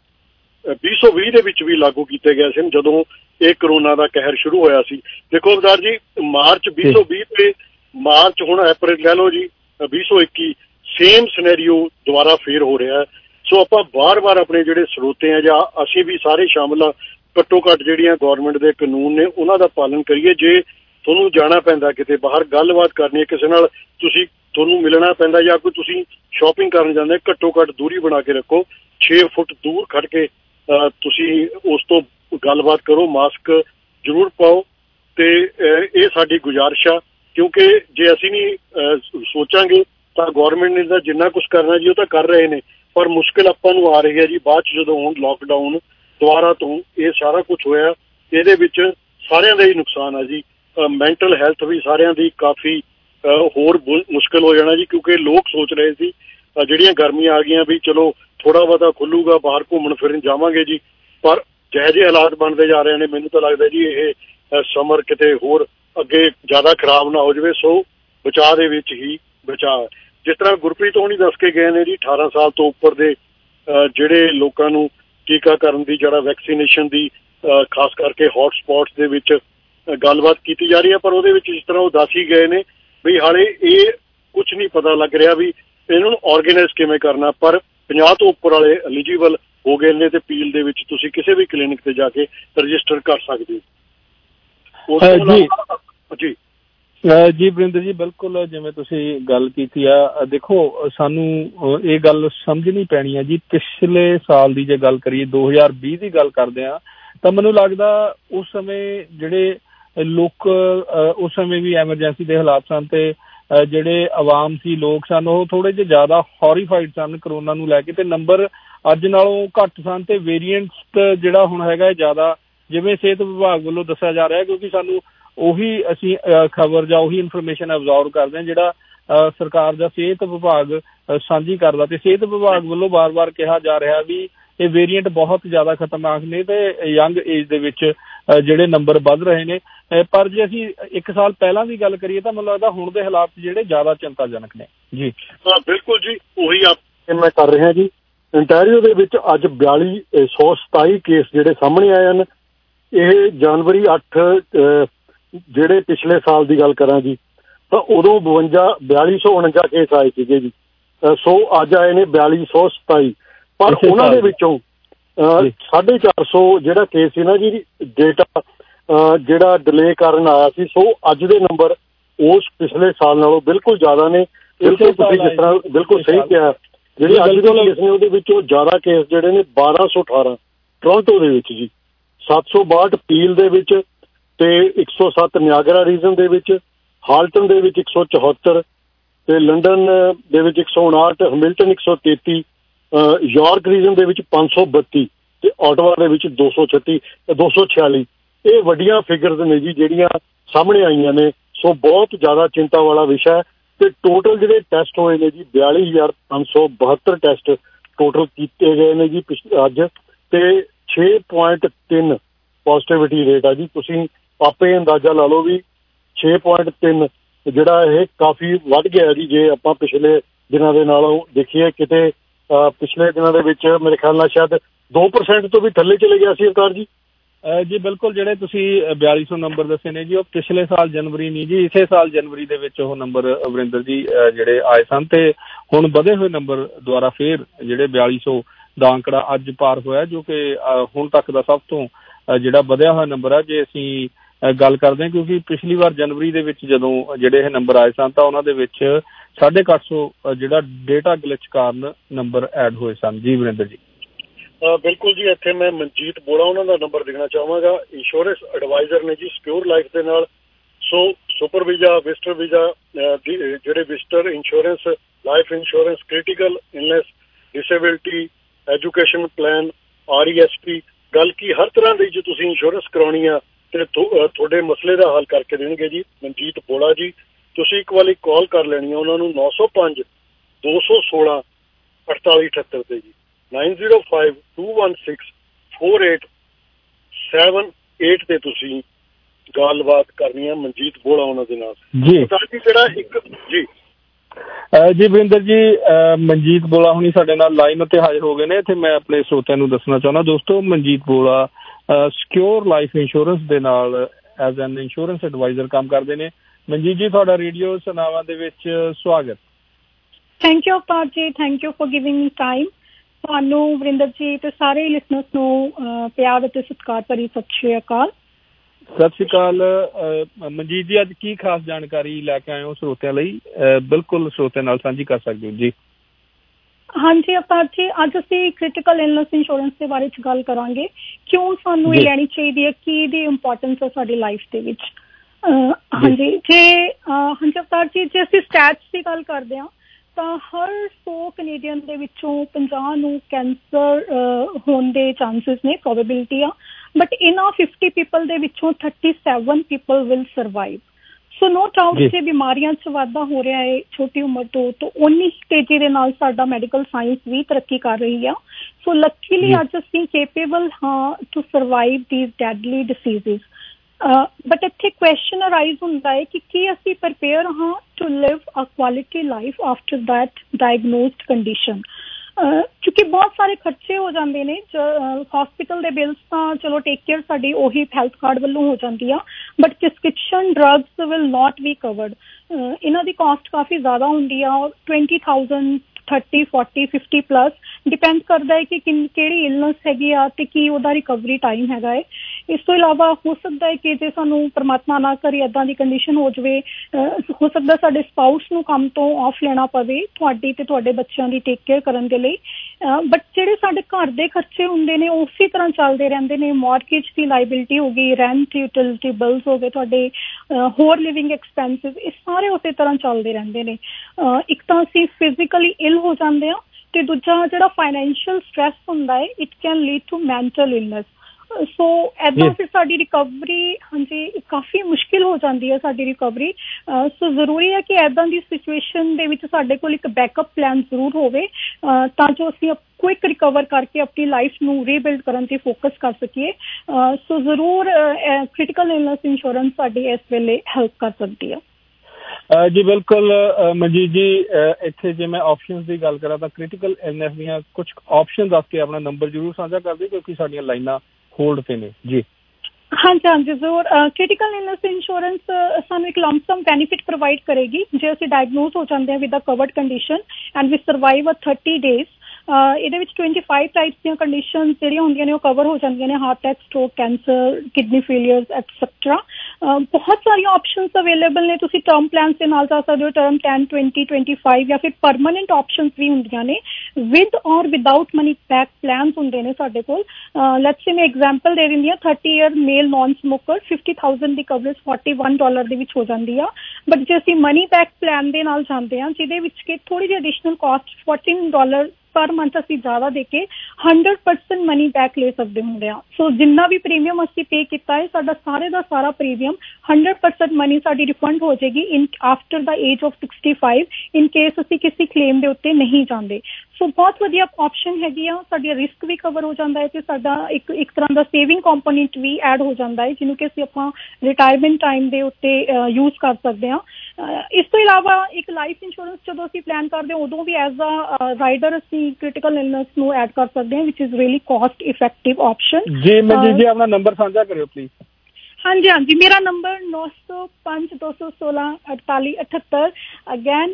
2020 ਦੇ ਵਿੱਚ ਵੀ ਲਾਗੂ ਕੀਤੇ ਗਏ ਸਨ ਜਦੋਂ ਇਹ ਕਰੋਨਾ ਦਾ ਕਹਿਰ ਸ਼ੁਰੂ ਹੋਇਆ ਸੀ। ਦੇਖੋ ਅਵਤਾਰ ਜੀ, ਮਾਰਚ 2020 ਤੇ ਮਾਰਚ ਹੁਣ ਅਪ੍ਰੈਲ ਲੈ ਲਓ ਜੀ 2021, ਸੇਮ ਸਿਨੈਰੀਓ ਦੁਬਾਰਾ ਫੇਰ ਹੋ ਰਿਹਾ। ਸੋ ਆਪਾਂ ਵਾਰ-ਵਾਰ ਆਪਣੇ ਜਿਹੜੇ ਸਰੋਤੇ ਆ ਜਾਂ ਅਸੀਂ ਵੀ ਸਾਰੇ ਸ਼ਾਮਲ ਆ, ਘੱਟੋ ਘੱਟ ਜਿਹੜੀਆਂ ਗੌਰਮੈਂਟ ਦੇ ਕਾਨੂੰਨ ਨੇ ਉਹਨਾਂ ਦਾ ਪਾਲਣ ਕਰੀਏ। ਜੇ ਤੁਹਾਨੂੰ ਜਾਣਾ ਪੈਂਦਾ ਕਿਤੇ ਬਾਹਰ, ਗੱਲਬਾਤ ਕਰਨੀ ਹੈ ਕਿਸੇ ਨਾਲ, ਤੁਹਾਨੂੰ ਮਿਲਣਾ ਪੈਂਦਾ ਜਾਂ ਕੋਈ ਤੁਸੀਂ ਸ਼ਾਪਿੰਗ ਕਰਨ ਜਾਂਦੇ, ਘੱਟੋ ਘੱਟ ਦੂਰੀ ਬਣਾ ਕੇ ਰੱਖੋ, 6 ਫੁੱਟ ਦੂਰ ਖੜ ਕੇ ਤੁਸੀਂ ਉਸ ਤੋਂ ਗੱਲਬਾਤ ਕਰੋ, ਮਾਸਕ ਜ਼ਰੂਰ ਪਾਓ। ਤੇ ਇਹ ਸਾਡੀ ਗੁਜ਼ਾਰਿਸ਼ ਆ, ਕਿਉਂਕਿ ਜੇ ਅਸੀਂ ਨਹੀਂ ਸੋਚਾਂਗੇ ਤਾਂ ਗੌਰਮੈਂਟ ਨੇ ਤਾਂ ਜਿੰਨਾ ਕੁਛ ਕਰਨਾ ਜੀ ਉਹ ਤਾਂ ਕਰ ਰਹੇ ਨੇ, ਪਰ ਮੁਸ਼ਕਿਲ ਆਪਾਂ ਨੂੰ ਆ ਰਹੀ ਹੈ ਜੀ ਬਾਅਦ 'ਚ ਜਦੋਂ ਹੁਣ ਲਾਕਡਾਊਨ ਦੁਬਾਰਾ ਤੋਂ ਇਹ ਸਾਰਾ ਕੁਛ ਹੋਇਆ। ਇਹਦੇ ਵਿੱਚ ਸਾਰਿਆਂ ਦਾ ਹੀ ਨੁਕਸਾਨ ਆ ਜੀ, ਮੈਂਟਲ ਹੈਲਥ ਵੀ ਸਾਰਿਆਂ ਦੀ ਕਾਫੀ ਹੋਰ ਮੁਸ਼ਕਿਲ ਹੋ ਜਾਣਾ ਜੀ, ਕਿਉਂਕਿ ਲੋਕ ਸੋਚ ਰਹੇ ਸੀ ਜਿਹੜੀਆਂ ਗਰਮੀਆਂ ਆ ਗਈਆਂ ਵੀ ਚਲੋ ਥੋੜ੍ਹਾ ਬਹੁਤਾ ਖੁੱਲੂਗਾ, ਬਾਹਰ ਘੁੰਮਣ ਫਿਰਨ ਜਾਵਾਂਗੇ ਜੀ, ਪਰ ਜਿਹੇ ਜਿਹੇ ਹਾਲਾਤ ਬਣਦੇ ਜਾ ਰਹੇ ਨੇ, ਮੈਨੂੰ ਤਾਂ ਲੱਗਦਾ ਜੀ ਇਹ ਸਮਰ ਕਿਤੇ ਹੋਰ ਅੱਗੇ ਜ਼ਿਆਦਾ ਖਰਾਬ ਨਾ ਹੋ ਜਾਵੇ। ਸੋ ਬਚਾਅ ਦੇ ਵਿੱਚ ਹੀ ਬਚਾਅ। ਜਿਸ ਤਰ੍ਹਾਂ ਗੁਰਪ੍ਰੀਤ ਹੋਣੀ ਦੱਸ ਕੇ ਗਏ ਨੇ ਜੀ, 18 ਸਾਲ ਤੋਂ ਉੱਪਰ ਦੇ ਜਿਹੜੇ ਲੋਕਾਂ ਨੂੰ ਟੀਕਾਕਰਨ ਦੀ ਜਿਹੜਾ ਵੈਕਸੀਨੇਸ਼ਨ ਦੀ ਖਾਸ ਕਰਕੇ ਹੌਟ ਸਪੌਟਸ ਦੇ ਵਿੱਚ ਗੱਲਬਾਤ ਕੀਤੀ ਜਾ ਰਹੀ ਹੈ, ਪਰ ਉਹਦੇ ਵਿੱਚ ਜਿਸ ਤਰ੍ਹਾਂ ਉਹ ਦੱਸ ਹੀ ਗਏ ਨੇ ਵੀ ਹਾਲੇ ਇਹ ਕੁਛ ਨਹੀਂ ਪਤਾ ਲੱਗ ਰਿਹਾ ਵੀ ਇਹਨਾਂ ਨੂੰ ਆਰਗੇਨਾਈਜ਼ ਕਿਵੇਂ ਕਰਨਾ। ਪਰ 50 ਤੋਂ ਉੱਪਰ ਵਾਲੇ ਐਲੀਜੀਬਲ ਹੋ ਗਏ ਨੇ ਤੇ ਪੀਲ ਦੇ ਵਿੱਚ ਤੁਸੀਂ ਕਿਸੇ ਵੀ ਕਲੀਨਿਕ ਤੇ ਜਾ ਕੇ ਰਜਿਸਟਰ ਕਰ ਸਕਦੇ ਹੋ। ਜੀ ਜੀ ਵਰਿੰਦਰ ਜੀ, ਬਿਲਕੁਲ ਜਿਵੇਂ ਤੁਸੀਂ ਗੱਲ ਕੀਤੀ ਆ, ਦੇਖੋ ਸਾਨੂੰ ਇਹ ਗੱਲ ਸਮਝਣੀ ਪੈਣੀ ਆ ਜੀ। ਪਿਛਲੇ ਸਾਲ ਦੀ ਜੇ ਗੱਲ ਕਰੀਏ, 2020 ਦੀ ਗੱਲ ਕਰਦੇ ਆ, ਤਾਂ ਮੈਨੂੰ ਲੱਗਦਾ ਉਸ ਸਮੇਂ ਜਿਹੜੇ ਲੋਕ ਉਸ ਸਮੇਂ ਵੀ ਐਮਰਜੈਂਸੀ ਦੇ ਹਾਲਾਤ ਸਨ ਤੇ ਜਿਹੜੇ ਆਵਾਮ ਸੀ, ਲੋਕ ਸਨ, ਉਹ ਥੋੜ੍ਹੇ ਜਿਹੇ ਜ਼ਿਆਦਾ ਹੌਰੀਫਾਈਡ ਸਨ ਕਰੋਨਾ ਨੂੰ ਲੈ ਕੇ, ਤੇ ਨੰਬਰ ਅੱਜ ਨਾਲੋਂ ਘੱਟ ਸਨ ਤੇ ਵੇਰੀਐਂਟਸ ਜਿਹੜਾ ਹੁਣ ਹੈਗਾ ਜ਼ਿਆਦਾ, ਜਿਵੇਂ ਸਿਹਤ ਵਿਭਾਗ ਵੱਲੋਂ ਦੱਸਿਆ ਜਾ ਰਿਹਾ, ਕਿਉਂਕਿ ਸਾਨੂੰ ਉਹੀ ਅਸੀਂ ਖਬਰ ਜਾਂ ਉਹੀ ਇਨਫੋਰਮੇਸ਼ਨ ਅਬਜ਼ਰਵ ਕਰਦੇ ਹਾਂ ਜਿਹੜਾ ਸਰਕਾਰ ਦਾ ਸਿਹਤ ਵਿਭਾਗ ਸਾਂਝੀ ਕਰਦਾ। ਤੇ ਸਿਹਤ ਵਿਭਾਗ ਵੱਲੋਂ ਵਾਰ-ਵਾਰ ਕਿਹਾ ਜਾ ਰਿਹਾ ਵੀ ਇਹ ਵੇਰੀਐਂਟ ਬਹੁਤ ਜ਼ਿਆਦਾ ਖਤਰਨਾਕ ਨੇ ਤੇ ਯੰਗ ਏਜ ਦੇ ਵਿੱਚ ਜਿਹੜੇ ਨੰਬਰ ਵੱਧ ਰਹੇ ਨੇ। ਪਰ ਜੇ ਅਸੀਂ 1 ਸਾਲ ਪਹਿਲਾਂ ਦੀ ਗੱਲ ਕਰੀਏ ਤਾਂ ਮੈਨੂੰ ਲੱਗਦਾ ਹੁਣ ਦੇ ਹਾਲਾਤ ਜਿਹੜੇ ਜ਼ਿਆਦਾ ਚਿੰਤਾਜਨਕ ਨੇ ਜੀ। ਹਾਂ ਬਿਲਕੁਲ ਜੀ, ਉਹੀ ਮੈਂ ਕਰ ਰਿਹਾ ਜੀ। ontario ਦੇ ਵਿੱਚ ਅੱਜ 4227 ਕੇਸ ਜਿਹੜੇ ਸਾਹਮਣੇ ਆਏ ਹਨ। ਇਹ ਜਨਵਰੀ 8 ਜਿਹੜੇ ਪਿਛਲੇ ਸਾਲ ਦੀ ਗੱਲ ਕਰਾਂ ਜੀ ਤਾਂ ਉਦੋਂ 4249 ਕੇਸ ਆਏ ਸੀਗੇ ਜੀ। ਸੋ ਅੱਜ ਆਏ ਨੇ 4227, ਪਰ ਉਹਨਾਂ ਦੇ ਵਿੱਚੋਂ 450 ਜਿਹੜਾ ਕੇਸ ਸੀ ਨਾ ਜੀ, ਡੇਟਾ ਜਿਹੜਾ ਡਿਲੇ ਕਾਰਨ ਆਇਆ ਸੀ। ਸੋ ਅੱਜ ਦੇ ਨੰਬਰ ਉਸ ਪਿਛਲੇ ਸਾਲ ਨਾਲੋਂ ਬਿਲਕੁਲ ਜ਼ਿਆਦਾ ਨੇ। ਤੁਸੀਂ ਜਿਸ ਤਰ੍ਹਾਂ ਬਿਲਕੁਲ ਸਹੀ ਕਿਹਾ, ਜਿਹੜੇ ਅੱਜ ਦੇ ਕੇਸ ਨੇ ਉਹਦੇ ਵਿੱਚੋਂ ਜ਼ਿਆਦਾ ਕੇਸ ਜਿਹੜੇ ਨੇ 1218 ਟੋਰਾਂਟੋ ਦੇ ਵਿੱਚ ਜੀ, 762 ਪੀਲ ਦੇ ਵਿੱਚ ਤੇ 107 ਨਿਆਗਰਾ ਰੀਜਨ ਦੇ ਵਿੱਚ, ਹਾਲਟਨ ਦੇ ਵਿੱਚ 174 ਤੇ ਲੰਡਨ ਦੇ ਵਿੱਚ 159, ਹੈਮਿਲਟਨ 133, ਯਾਰਕ ਰੀਜਨ ਦੇ ਵਿੱਚ 532 ਤੇ ਆਟਵਾ ਦੇ ਵਿੱਚ 246। ਇਹ ਵੱਡੀਆਂ ਫਿਗਰਸ ਨੇ ਜੀ ਜਿਹੜੀਆਂ ਸਾਹਮਣੇ ਆਈਆਂ ਨੇ। ਸੋ ਬਹੁਤ ਜ਼ਿਆਦਾ ਚਿੰਤਾ ਵਾਲਾ ਵਿਸ਼ਾ ਹੈ। ਤੇ ਟੋਟਲ ਜਿਹੜੇ ਟੈਸਟ ਹੋਏ ਨੇ ਜੀ 42572 ਟੈਸਟ ਟੋਟਲ ਕੀਤੇ ਗਏ ਨੇ ਜੀ ਅੱਜ, ਤੇ 6.3 ਪੋਜ਼ਿਟਿਵਿਟੀ ਰੇਟ ਆ ਜੀ। ਤੁਸੀਂ ਆਪੇ ਅੰਦਾਜ਼ਾ ਲਾ ਲਓ ਵੀ 6.3 ਜਿਹੜਾ ਇਹ ਕਾਫੀ ਵੱਧ ਗਿਆ ਜੀ ਜੇ ਆਪਾਂ ਪਿਛਲੇ ਦਿਨਾਂ ਦੇ ਨਾਲੋਂ ਦੇਖੀਏ। ਕਿਤੇ ਪਿਛਲੇ ਦਿਨਾਂ ਦੇ ਵਿੱਚ ਮੇਰੇ ਖਿਆਲ ਨਾਲ ਸ਼ਾਇਦ 2% ਤੋਂ ਵੀ ਥੱਲੇ ਚਲੇ ਗਿਆ ਸੀ ਸਰਕਾਰ ਜੀ। ਜੀ ਬਿਲਕੁਲ, ਜਿਹੜੇ ਤੁਸੀਂ 4200 ਨੰਬਰ ਦੱਸੇ ਨੇ ਜੀ ਉਹ ਪਿਛਲੇ ਸਾਲ ਜਨਵਰੀ ਨਹੀਂ ਜੀ, ਇਸੇ ਸਾਲ ਜਨਵਰੀ ਦੇ ਵਿੱਚ ਉਹ ਨੰਬਰ ਵਰਿੰਦਰ ਜੀ ਜਿਹੜੇ ਆਏ ਸਨ। ਤੇ ਹੁਣ ਵਧੇ ਹੋਏ ਨੰਬਰ ਦੁਆਰਾ ਫੇਰ ਜਿਹੜੇ 4200 ਦਾ ਅੰਕੜਾ ਅੱਜ ਪਾਰ ਹੋਇਆ, ਜੋ ਕਿ ਹੁਣ ਤੱਕ ਦਾ ਸਭ ਤੋਂ ਜਿਹੜਾ ਵਧਿਆ ਹੋਇਆ ਨੰਬਰ ਆ ਜੇ ਅਸੀਂ ਗੱਲ ਕਰਦੇ ਹਾਂ। ਕਿਉਂਕਿ ਪਿਛਲੀ ਵਾਰ ਜਨਵਰੀ ਦੇ ਵਿੱਚ ਜਦੋਂ ਜਿਹੜੇ ਇਹ ਨੰਬਰ ਆਏ ਸਨ ਤਾਂ ਉਹਨਾਂ ਦੇ ਵਿੱਚ 850 ਜਿਹੜਾ ਡੇਟਾ ਗਲਿਚ ਕਾਰਨ ਨੰਬਰ ਐਡ ਹੋਏ ਸਨ। ਜੀ ਵਰਿੰਦਰ ਜੀ। ਬਿਲਕੁਲ ਜੀ, ਇੱਥੇ ਮੈਂ ਮਨਜੀਤ ਬੋੜਾ ਉਹਨਾਂ ਦਾ ਨੰਬਰ ਦੇਣਾ ਚਾਹਾਂਗਾ। ਇੰਸ਼ੋਰੈਂਸ ਐਡਵਾਈਜ਼ਰ ਨੇ ਜੀ ਸਿਕਿਉਰ ਲਾਈਫ ਦੇ ਨਾਲ। So super visa, visitor visa, ਜਿਹੜੇ visitor insurance, life insurance, critical illness, disability, education plan, RESP, ਗੱਲ ਕੀ ਹਰ ਤਰ੍ਹਾਂ ਦੀ ਜੇ ਤੁਸੀਂ ਇੰਸ਼ੋਰੈਂਸ ਕਰਾਉਣੀ ਆ ਤੇ ਤੁਹਾਡੇ ਮਸਲੇ ਦਾ ਹੱਲ ਕਰਕੇ ਦੇਣਗੇ ਜੀ ਮਨਜੀਤ ਬੋੜਾ ਜੀ। ਤੁਸੀਂ ਇੱਕ ਵਾਰੀ ਕਾਲ ਕਰ ਲੈਣੀ ਆ ਉਹਨਾਂ ਨੂੰ 905 216 4878 ਤੇ ਜੀ, 905 216 4878 ਤੇ ਤੁਸੀਂ ਗੱਲਬਾਤ ਕਰਨੀ ਆ ਮਨਜੀਤ ਬੋੜਾ ਉਹਨਾਂ ਦੇ ਨਾਲ ਜੀ। ਜਿਹੜਾ ਇੱਕ ਜੀ ਜੀ ਵਰਿੰਦਰ ਜੀ, ਮਨਜੀਤ ਬੋਲਾ ਹੁਣੀ ਸਾਡੇ ਨਾਲ ਲਾਈਨ ਉੱਤੇ ਹਾਜ਼ਰ ਹੋ ਗਏ ਨੇ। ਇੱਥੇ ਮੈਂ ਆਪਣੇ ਸਰੋਤਿਆਂ ਨੂੰ ਦੱਸਣਾ ਚਾਹੁੰਦਾ ਦੋਸਤੋ, ਮਨਜੀਤ ਬੋਲਾ ਸਿਕਿਉਰ ਲਾਈਫ ਇੰਸ਼ੋਰੈਂਸ ਦੇ ਨਾਲ ਐਜ਼ ਐਨ ਇੰਸ਼ੋਰੈਂਸ ਐਡਵਾਈਜ਼ਰ ਕੰਮ ਕਰਦੇ ਨੇ। ਮਨਜੀਤ ਜੀ, ਤੁਹਾਡਾ ਰੇਡੀਓ ਸੁਨਾਵਾਂ ਦੇ ਵਿੱਚ ਸਵਾਗਤ। Thank you Avtar ji, thank you for giving me time. ਤੁਹਾਨੂੰ ਵਰਿੰਦਰ ਜੀ ਤੇ ਸਾਰੇ ਲਿਸਨਰਸ ਨੂੰ ਪਿਆਰ ਅਤੇ ਸਤਿਕਾਰ ਭਰੀ ਸਤਿ ਸ਼੍ਰੀ ਅਕਾਲ। ਸਤਿ ਸ਼੍ਰੀ ਅਕਾਲ ਮਨਜੀਤ ਜੀ, ਅੱਜ ਕੀ ਖਾਸ ਜਾਣਕਾਰੀ ਲੈ ਕੇ ਆਏ ਹੋ ਸਰੋਤਿਆਂ ਲਈ? ਬਿਲਕੁਲ ਸਰੋਤਿਆਂ ਨਾਲ ਸਾਂਝੀ ਕਰ ਸਕਦੇ ਹੋ ਜੀ। ਹਾਂਜੀ ਅਵਤਾਰ ਜੀ, ਅੱਜ ਅਸੀਂ ਕ੍ਰਿਟੀਕਲ ਇਲਨੈਸ ਇੰਸ਼ੋਰੈਂਸ ਦੇ ਬਾਰੇ 'ਚ ਗੱਲ ਕਰਾਂਗੇ। ਕਿਉਂ ਸਾਨੂੰ ਇਹ ਲੈਣੀ ਚਾਹੀਦੀ ਹੈ, ਕੀ ਇਹਦੀ ਇੰਪੋਰਟੈਂਸ ਹੈ ਸਾਡੀ ਲਾਈਫ ਦੇ ਵਿੱਚ। ਹਾਂਜੀ ਅਵਤਾਰ ਜੀ, ਜੇ ਅਸੀਂ ਸਟੈਟਸ ਦੀ ਗੱਲ ਕਰਦੇ ਹਾਂ ਤਾਂ ਹਰ 100 ਕੈਨੇਡੀਅਨ ਦੇ ਵਿੱਚੋਂ 50 ਨੂੰ ਕੈਂਸਰ ਹੋਣ ਦੇ ਚਾਂਸਿਸ ਨੇ, ਪ੍ਰੋਬੇਬਿਲਿਟੀ ਆ। ਬਟ ਇਹਨਾਂ 50 ਪੀਪਲ ਦੇ ਵਿੱਚੋਂ 37 people will survive. So no doubt ਜੇ ਬਿਮਾਰੀਆਂ 'ਚ ਵਾਧਾ ਹੋ ਰਿਹਾ ਹੈ ਛੋਟੀ ਉਮਰ ਤੋਂ ਉਨੀ ਹੀ ਤੇਜ਼ੀ ਦੇ ਨਾਲ ਸਾਡਾ ਮੈਡੀਕਲ ਸਾਇੰਸ ਵੀ ਤਰੱਕੀ ਕਰ ਰਹੀ ਆ। ਸੋ ਲੱਕੀਲੀ ਅੱਜ ਅਸੀਂ ਕੇਪੇਬਲ ਹਾਂ to survive these deadly diseases. But ਇੱਥੇ ਕੁਐਸਚਨ ਅਰਾਈਜ਼ ਹੁੰਦਾ ਹੈ ਕਿ ਕੀ ਅਸੀਂ ਪ੍ਰਪੇਅਰ ਹਾਂ to live a quality life after that diagnosed condition. ਕਿਉਂਕਿ ਬਹੁਤ ਸਾਰੇ ਖਰਚੇ ਹੋ ਜਾਂਦੇ ਨੇ। ਹਸਪੀਟਲ ਦੇ ਬਿਲਸ ਤਾਂ ਚਲੋ ਟੇਕ ਕੇਅਰ ਸਾਡੀ ਉਹੀ ਹੈਲਥ ਕਾਰਡ ਵੱਲੋਂ ਹੋ ਜਾਂਦੀ ਆ, but prescription drugs will not be covered. ਇਹਨਾਂ ਦੀ ਕਾਸਟ ਕਾਫੀ ਜ਼ਿਆਦਾ ਹੁੰਦੀ ਆ, 20,000 30, 40, 50 ਪਲੱਸ ਡਿਪੈਂਡ ਕਰਦਾ ਹੈ ਕਿ ਕਿਹੜੀ ਇਲਨੈਸ ਹੈਗੀ ਆ ਤੇ ਕੀ ਉਹਦਾ ਰਿਕਵਰੀ ਟਾਈਮ ਹੈਗਾ ਹੈ। ਇਸ ਤੋਂ ਇਲਾਵਾ ਹੋ ਸਕਦਾ ਹੈ ਕਿ ਜੇ ਸਾਨੂੰ ਪਰਮਾਤਮਾ ਨਾ ਕਰੇ ਇੱਦਾਂ ਦੀ ਕੰਡੀਸ਼ਨ ਹੋ ਜਾਵੇ, ਹੋ ਸਕਦਾ ਸਾਡੇ ਸਪਾਊਸ ਨੂੰ ਕੰਮ ਤੋਂ ਆਫ ਲੈਣਾ ਪਵੇ ਤੁਹਾਡੀ ਤੇ ਤੁਹਾਡੇ ਬੱਚਿਆਂ ਦੀ ਟੇਕ ਕੇਅਰ ਕਰਨ ਦੇ ਲਈ। ਬਟ ਜਿਹੜੇ ਸਾਡੇ ਘਰ ਦੇ ਖਰਚੇ ਹੁੰਦੇ ਨੇ ਉਸੇ ਤਰ੍ਹਾਂ ਚੱਲਦੇ ਰਹਿੰਦੇ ਨੇ। ਮੌਰਗੇਜ ਦੀ ਲਾਇਬਿਲਿਟੀ ਹੋ ਗਈ, ਰੈਂਟ, ਯੂਟਿਲਿਟੀ ਬਿਲਸ ਹੋ ਗਏ, ਤੁਹਾਡੇ ਹੋਰ ਲਿਵਿੰਗ ਐਕਸਪੈਂਸਿਸ, ਇਹ ਸਾਰੇ ਉਸੇ ਤਰ੍ਹਾਂ ਚੱਲਦੇ ਰਹਿੰਦੇ ਨੇ। ਇੱਕ ਤਾਂ ਅਸੀਂ ਫਿਜ਼ੀਕਲੀ ਇਲ ਹੋ ਜਾਂਦੇ ਹਾਂ ਤੇ ਦੂਜਾ ਜਿਹੜਾ ਫਾਈਨੈਂਸ਼ੀਅਲ ਸਟ੍ਰੈਸ ਹੁੰਦਾ ਹੈ it can lead to mental illness. So ਏਦਾਂ ਫਿਰ ਸਾਡੀ ਰਿਕਵਰੀ ਕਾਫੀ ਮੁਸ਼ਕਿਲ ਹੋ ਜਾਂਦੀ ਹੈ ਸਾਡੀ ਰਿਕਵਰੀ। ਸੋ ਜ਼ਰੂਰੀ ਹੈ ਕਿ ਏਦਾਂ ਦੀ ਸਿਚੁਏਸ਼ਨ ਦੇ ਵਿੱਚ ਸਾਡੇ ਕੋਲ ਇੱਕ ਬੈਕਅਪ ਪਲਾਨ ਜ਼ਰੂਰ ਹੋਵੇ ਤਾਂ ਜੋ ਅਸੀਂ ਕੁਇਕ ਰਿਕਵਰ ਕਰਕੇ ਆਪਣੀ ਲਾਈਫ ਨੂੰ ਰੀਬਿਲਡ ਕਰਨ 'ਤੇ ਫੋਕਸ ਕਰ ਸਕੀਏ। ਸੋ ਜ਼ਰੂਰ ਕ੍ਰਿਟੀਕਲ ਇਲਨੈਸ ਇੰਸ਼ੋਰੈਂਸ ਸਾਡੀ ਇਸ ਵੇਲੇ ਹੈਲਪ ਕਰ ਸਕਦੀ ਹੈ। ਜੀ ਬਿਲਕੁਲ ਮਨਜੀਤ ਜੀ, ਇੱਥੇ ਜੇ ਮੈਂ ਆਪਸ਼ਨਸ ਦੀ ਗੱਲ ਕਰਾਂ ਤਾਂ ਕ੍ਰਿਟੀਕਲ ਇਲਨੈਸ ਦੀਆਂ ਕੁਝ ਆਪਸ਼ਨ ਦੱਸ ਕੇ ਆਪਣਾ ਨੰਬਰ ਜ਼ਰੂਰ ਸਾਂਝਾ ਕਰ ਦਿਓ ਕਿਉਂਕਿ ਸਾਡੀਆਂ ਲਾਈਨਾਂ ਹੋਲਡ 'ਤੇ ਨੇ ਜੀ। ਹਾਂਜੀ ਜ਼ਰੂਰ। ਕ੍ਰਿਟੀਕਲ ਇਲਨੈਸ ਇੰਸ਼ੋਰੈਂਸ ਸਾਨੂੰ ਇੱਕ ਲੰਪ ਸਮ ਬੈਨੀਫਿਟ ਪ੍ਰੋਵਾਈਡ ਕਰੇਗੀ ਜੇ ਅਸੀਂ ਡਾਇਗਨੋਜ਼ ਹੋ ਜਾਂਦੇ ਹਾਂ with a covered condition and we survive 30 days. ਇਹਦੇ ਵਿੱਚ 25 ਟਾਈਪਸ ਦੀਆਂ ਕੰਡੀਸ਼ਨ ਜਿਹੜੀਆਂ ਹੁੰਦੀਆਂ ਨੇ ਉਹ ਕਵਰ ਹੋ ਜਾਂਦੀਆਂ ਨੇ, heart attack, stroke, cancer, kidney failures etcetera. ਬਹੁਤ ਸਾਰੀਆਂ ਆਪਸ਼ਨਸ ਅਵੇਲੇਬਲ ਨੇ। ਤੁਸੀਂ ਟਰਮ ਪਲਾਨਸ ਦੇ ਨਾਲ ਜਾ ਸਕਦੇ ਹੋ, ਟਰਮ 10, 20, 25 ਜਾਂ ਫਿਰ ਪਰਮਾਨੈਂਟ ਆਪਸ਼ਨਸ ਵੀ ਹੁੰਦੀਆਂ ਨੇ। ਵਿਦ ਔਰ ਵਿਦਾਊਟ ਮਨੀ ਬੈਕ ਪਲਾਨਸ ਹੁੰਦੇ ਨੇ ਸਾਡੇ ਕੋਲ। ਲੈਟਸ ਸੇ ਮੈਂ ਐਗਜ਼ਾਮਪਲ ਦੇ ਦਿੰਦੀ ਹਾਂ, 30 ਈਅਰ ਮੇਲ ਨਾਨ ਸਮੋਕਰ 50,000 ਦੀ ਕਵਰੇਜ $41 ਦੇ ਵਿੱਚ ਹੋ ਜਾਂਦੀ ਆ। ਬਟ ਜੇ ਅਸੀਂ ਮਨੀ ਬੈਕ ਪਲਾਨ ਦੇ ਨਾਲ ਜਾਂਦੇ ਹਾਂ ਜਿਹਦੇ ਵਿੱਚ ਕਿ ਥੋੜੀ ਜਿਹੀ ਐਡੀਸ਼ਨਲ ਕਾਸਟ $14 ਪਰ ਮੰਥ ਅਸੀਂ ਜ਼ਿਆਦਾ ਦੇ ਕੇ 100% ਮਨੀ ਬੈਕ ਲੈ ਸਕਦੇ ਹੁੰਦੇ ਹਾਂ। ਸੋ ਜਿੰਨਾ ਵੀ ਪ੍ਰੀਮੀਅਮ ਅਸੀਂ ਪੇ ਕੀਤਾ ਹੈ ਸਾਡਾ ਸਾਰੇ ਦਾ ਸਾਰਾ ਪ੍ਰੀਮੀਅਮ 100% ਮਨੀ ਸਾਡੀ ਰਿਫੰਡ ਹੋ ਜਾਏਗੀ in after the age of 65 in case ਅਸੀਂ ਕਿਸੇ ਕਲੇਮ ਦੇ ਉੱਤੇ ਨਹੀਂ ਜਾਂਦੇ। ਸੋ ਬਹੁਤ ਵਧੀਆ ਆਪਸ਼ਨ ਹੈਗੀ ਆ। ਸਾਡਾ ਰਿਸਕ ਵੀ ਕਵਰ ਹੋ ਜਾਂਦਾ ਹੈ ਤੇ ਸਾਡਾ ਇੱਕ ਤਰ੍ਹਾਂ ਦਾ ਸੇਵਿੰਗ ਕੰਪੋਨੈਂਟ ਵੀ ਐਡ ਹੋ ਜਾਂਦਾ ਹੈ ਜਿਹਨੂੰ ਕਿ ਅਸੀਂ ਆਪਾਂ ਰਿਟਾਇਰਮੈਂਟ ਟਾਈਮ ਦੇ ਉੱਤੇ ਯੂਜ਼ ਕਰ ਸਕਦੇ ਹਾਂ। ਇਸ ਤੋਂ ਇਲਾਵਾ ਇੱਕ ਲਾਈਫ ਇੰਸ਼ੋਰੈਂਸ ਜਦੋਂ ਅਸੀਂ ਪਲਾਨ ਕਰਦੇ ਹਾਂ ਉਦੋਂ ਵੀ ਐਜ਼ ਅ ਰਾਈਡਰ ਅਸੀਂ ਕ੍ਰਿਟੀਕਲ ਇਲਨੈਸ ਨੂੰ ਐਡ ਕਰ ਸਕਦੇ ਹਾਂ which is really cost effective option. ਜੀ ਮਨਜੀਤ ਜੀ ਆਪਣਾ ਨੰਬਰ ਸਾਂਝਾ ਕਰਿਓ ਪਲੀਜ਼। हाँ जी मेरा नंबर 9052164878 अगैन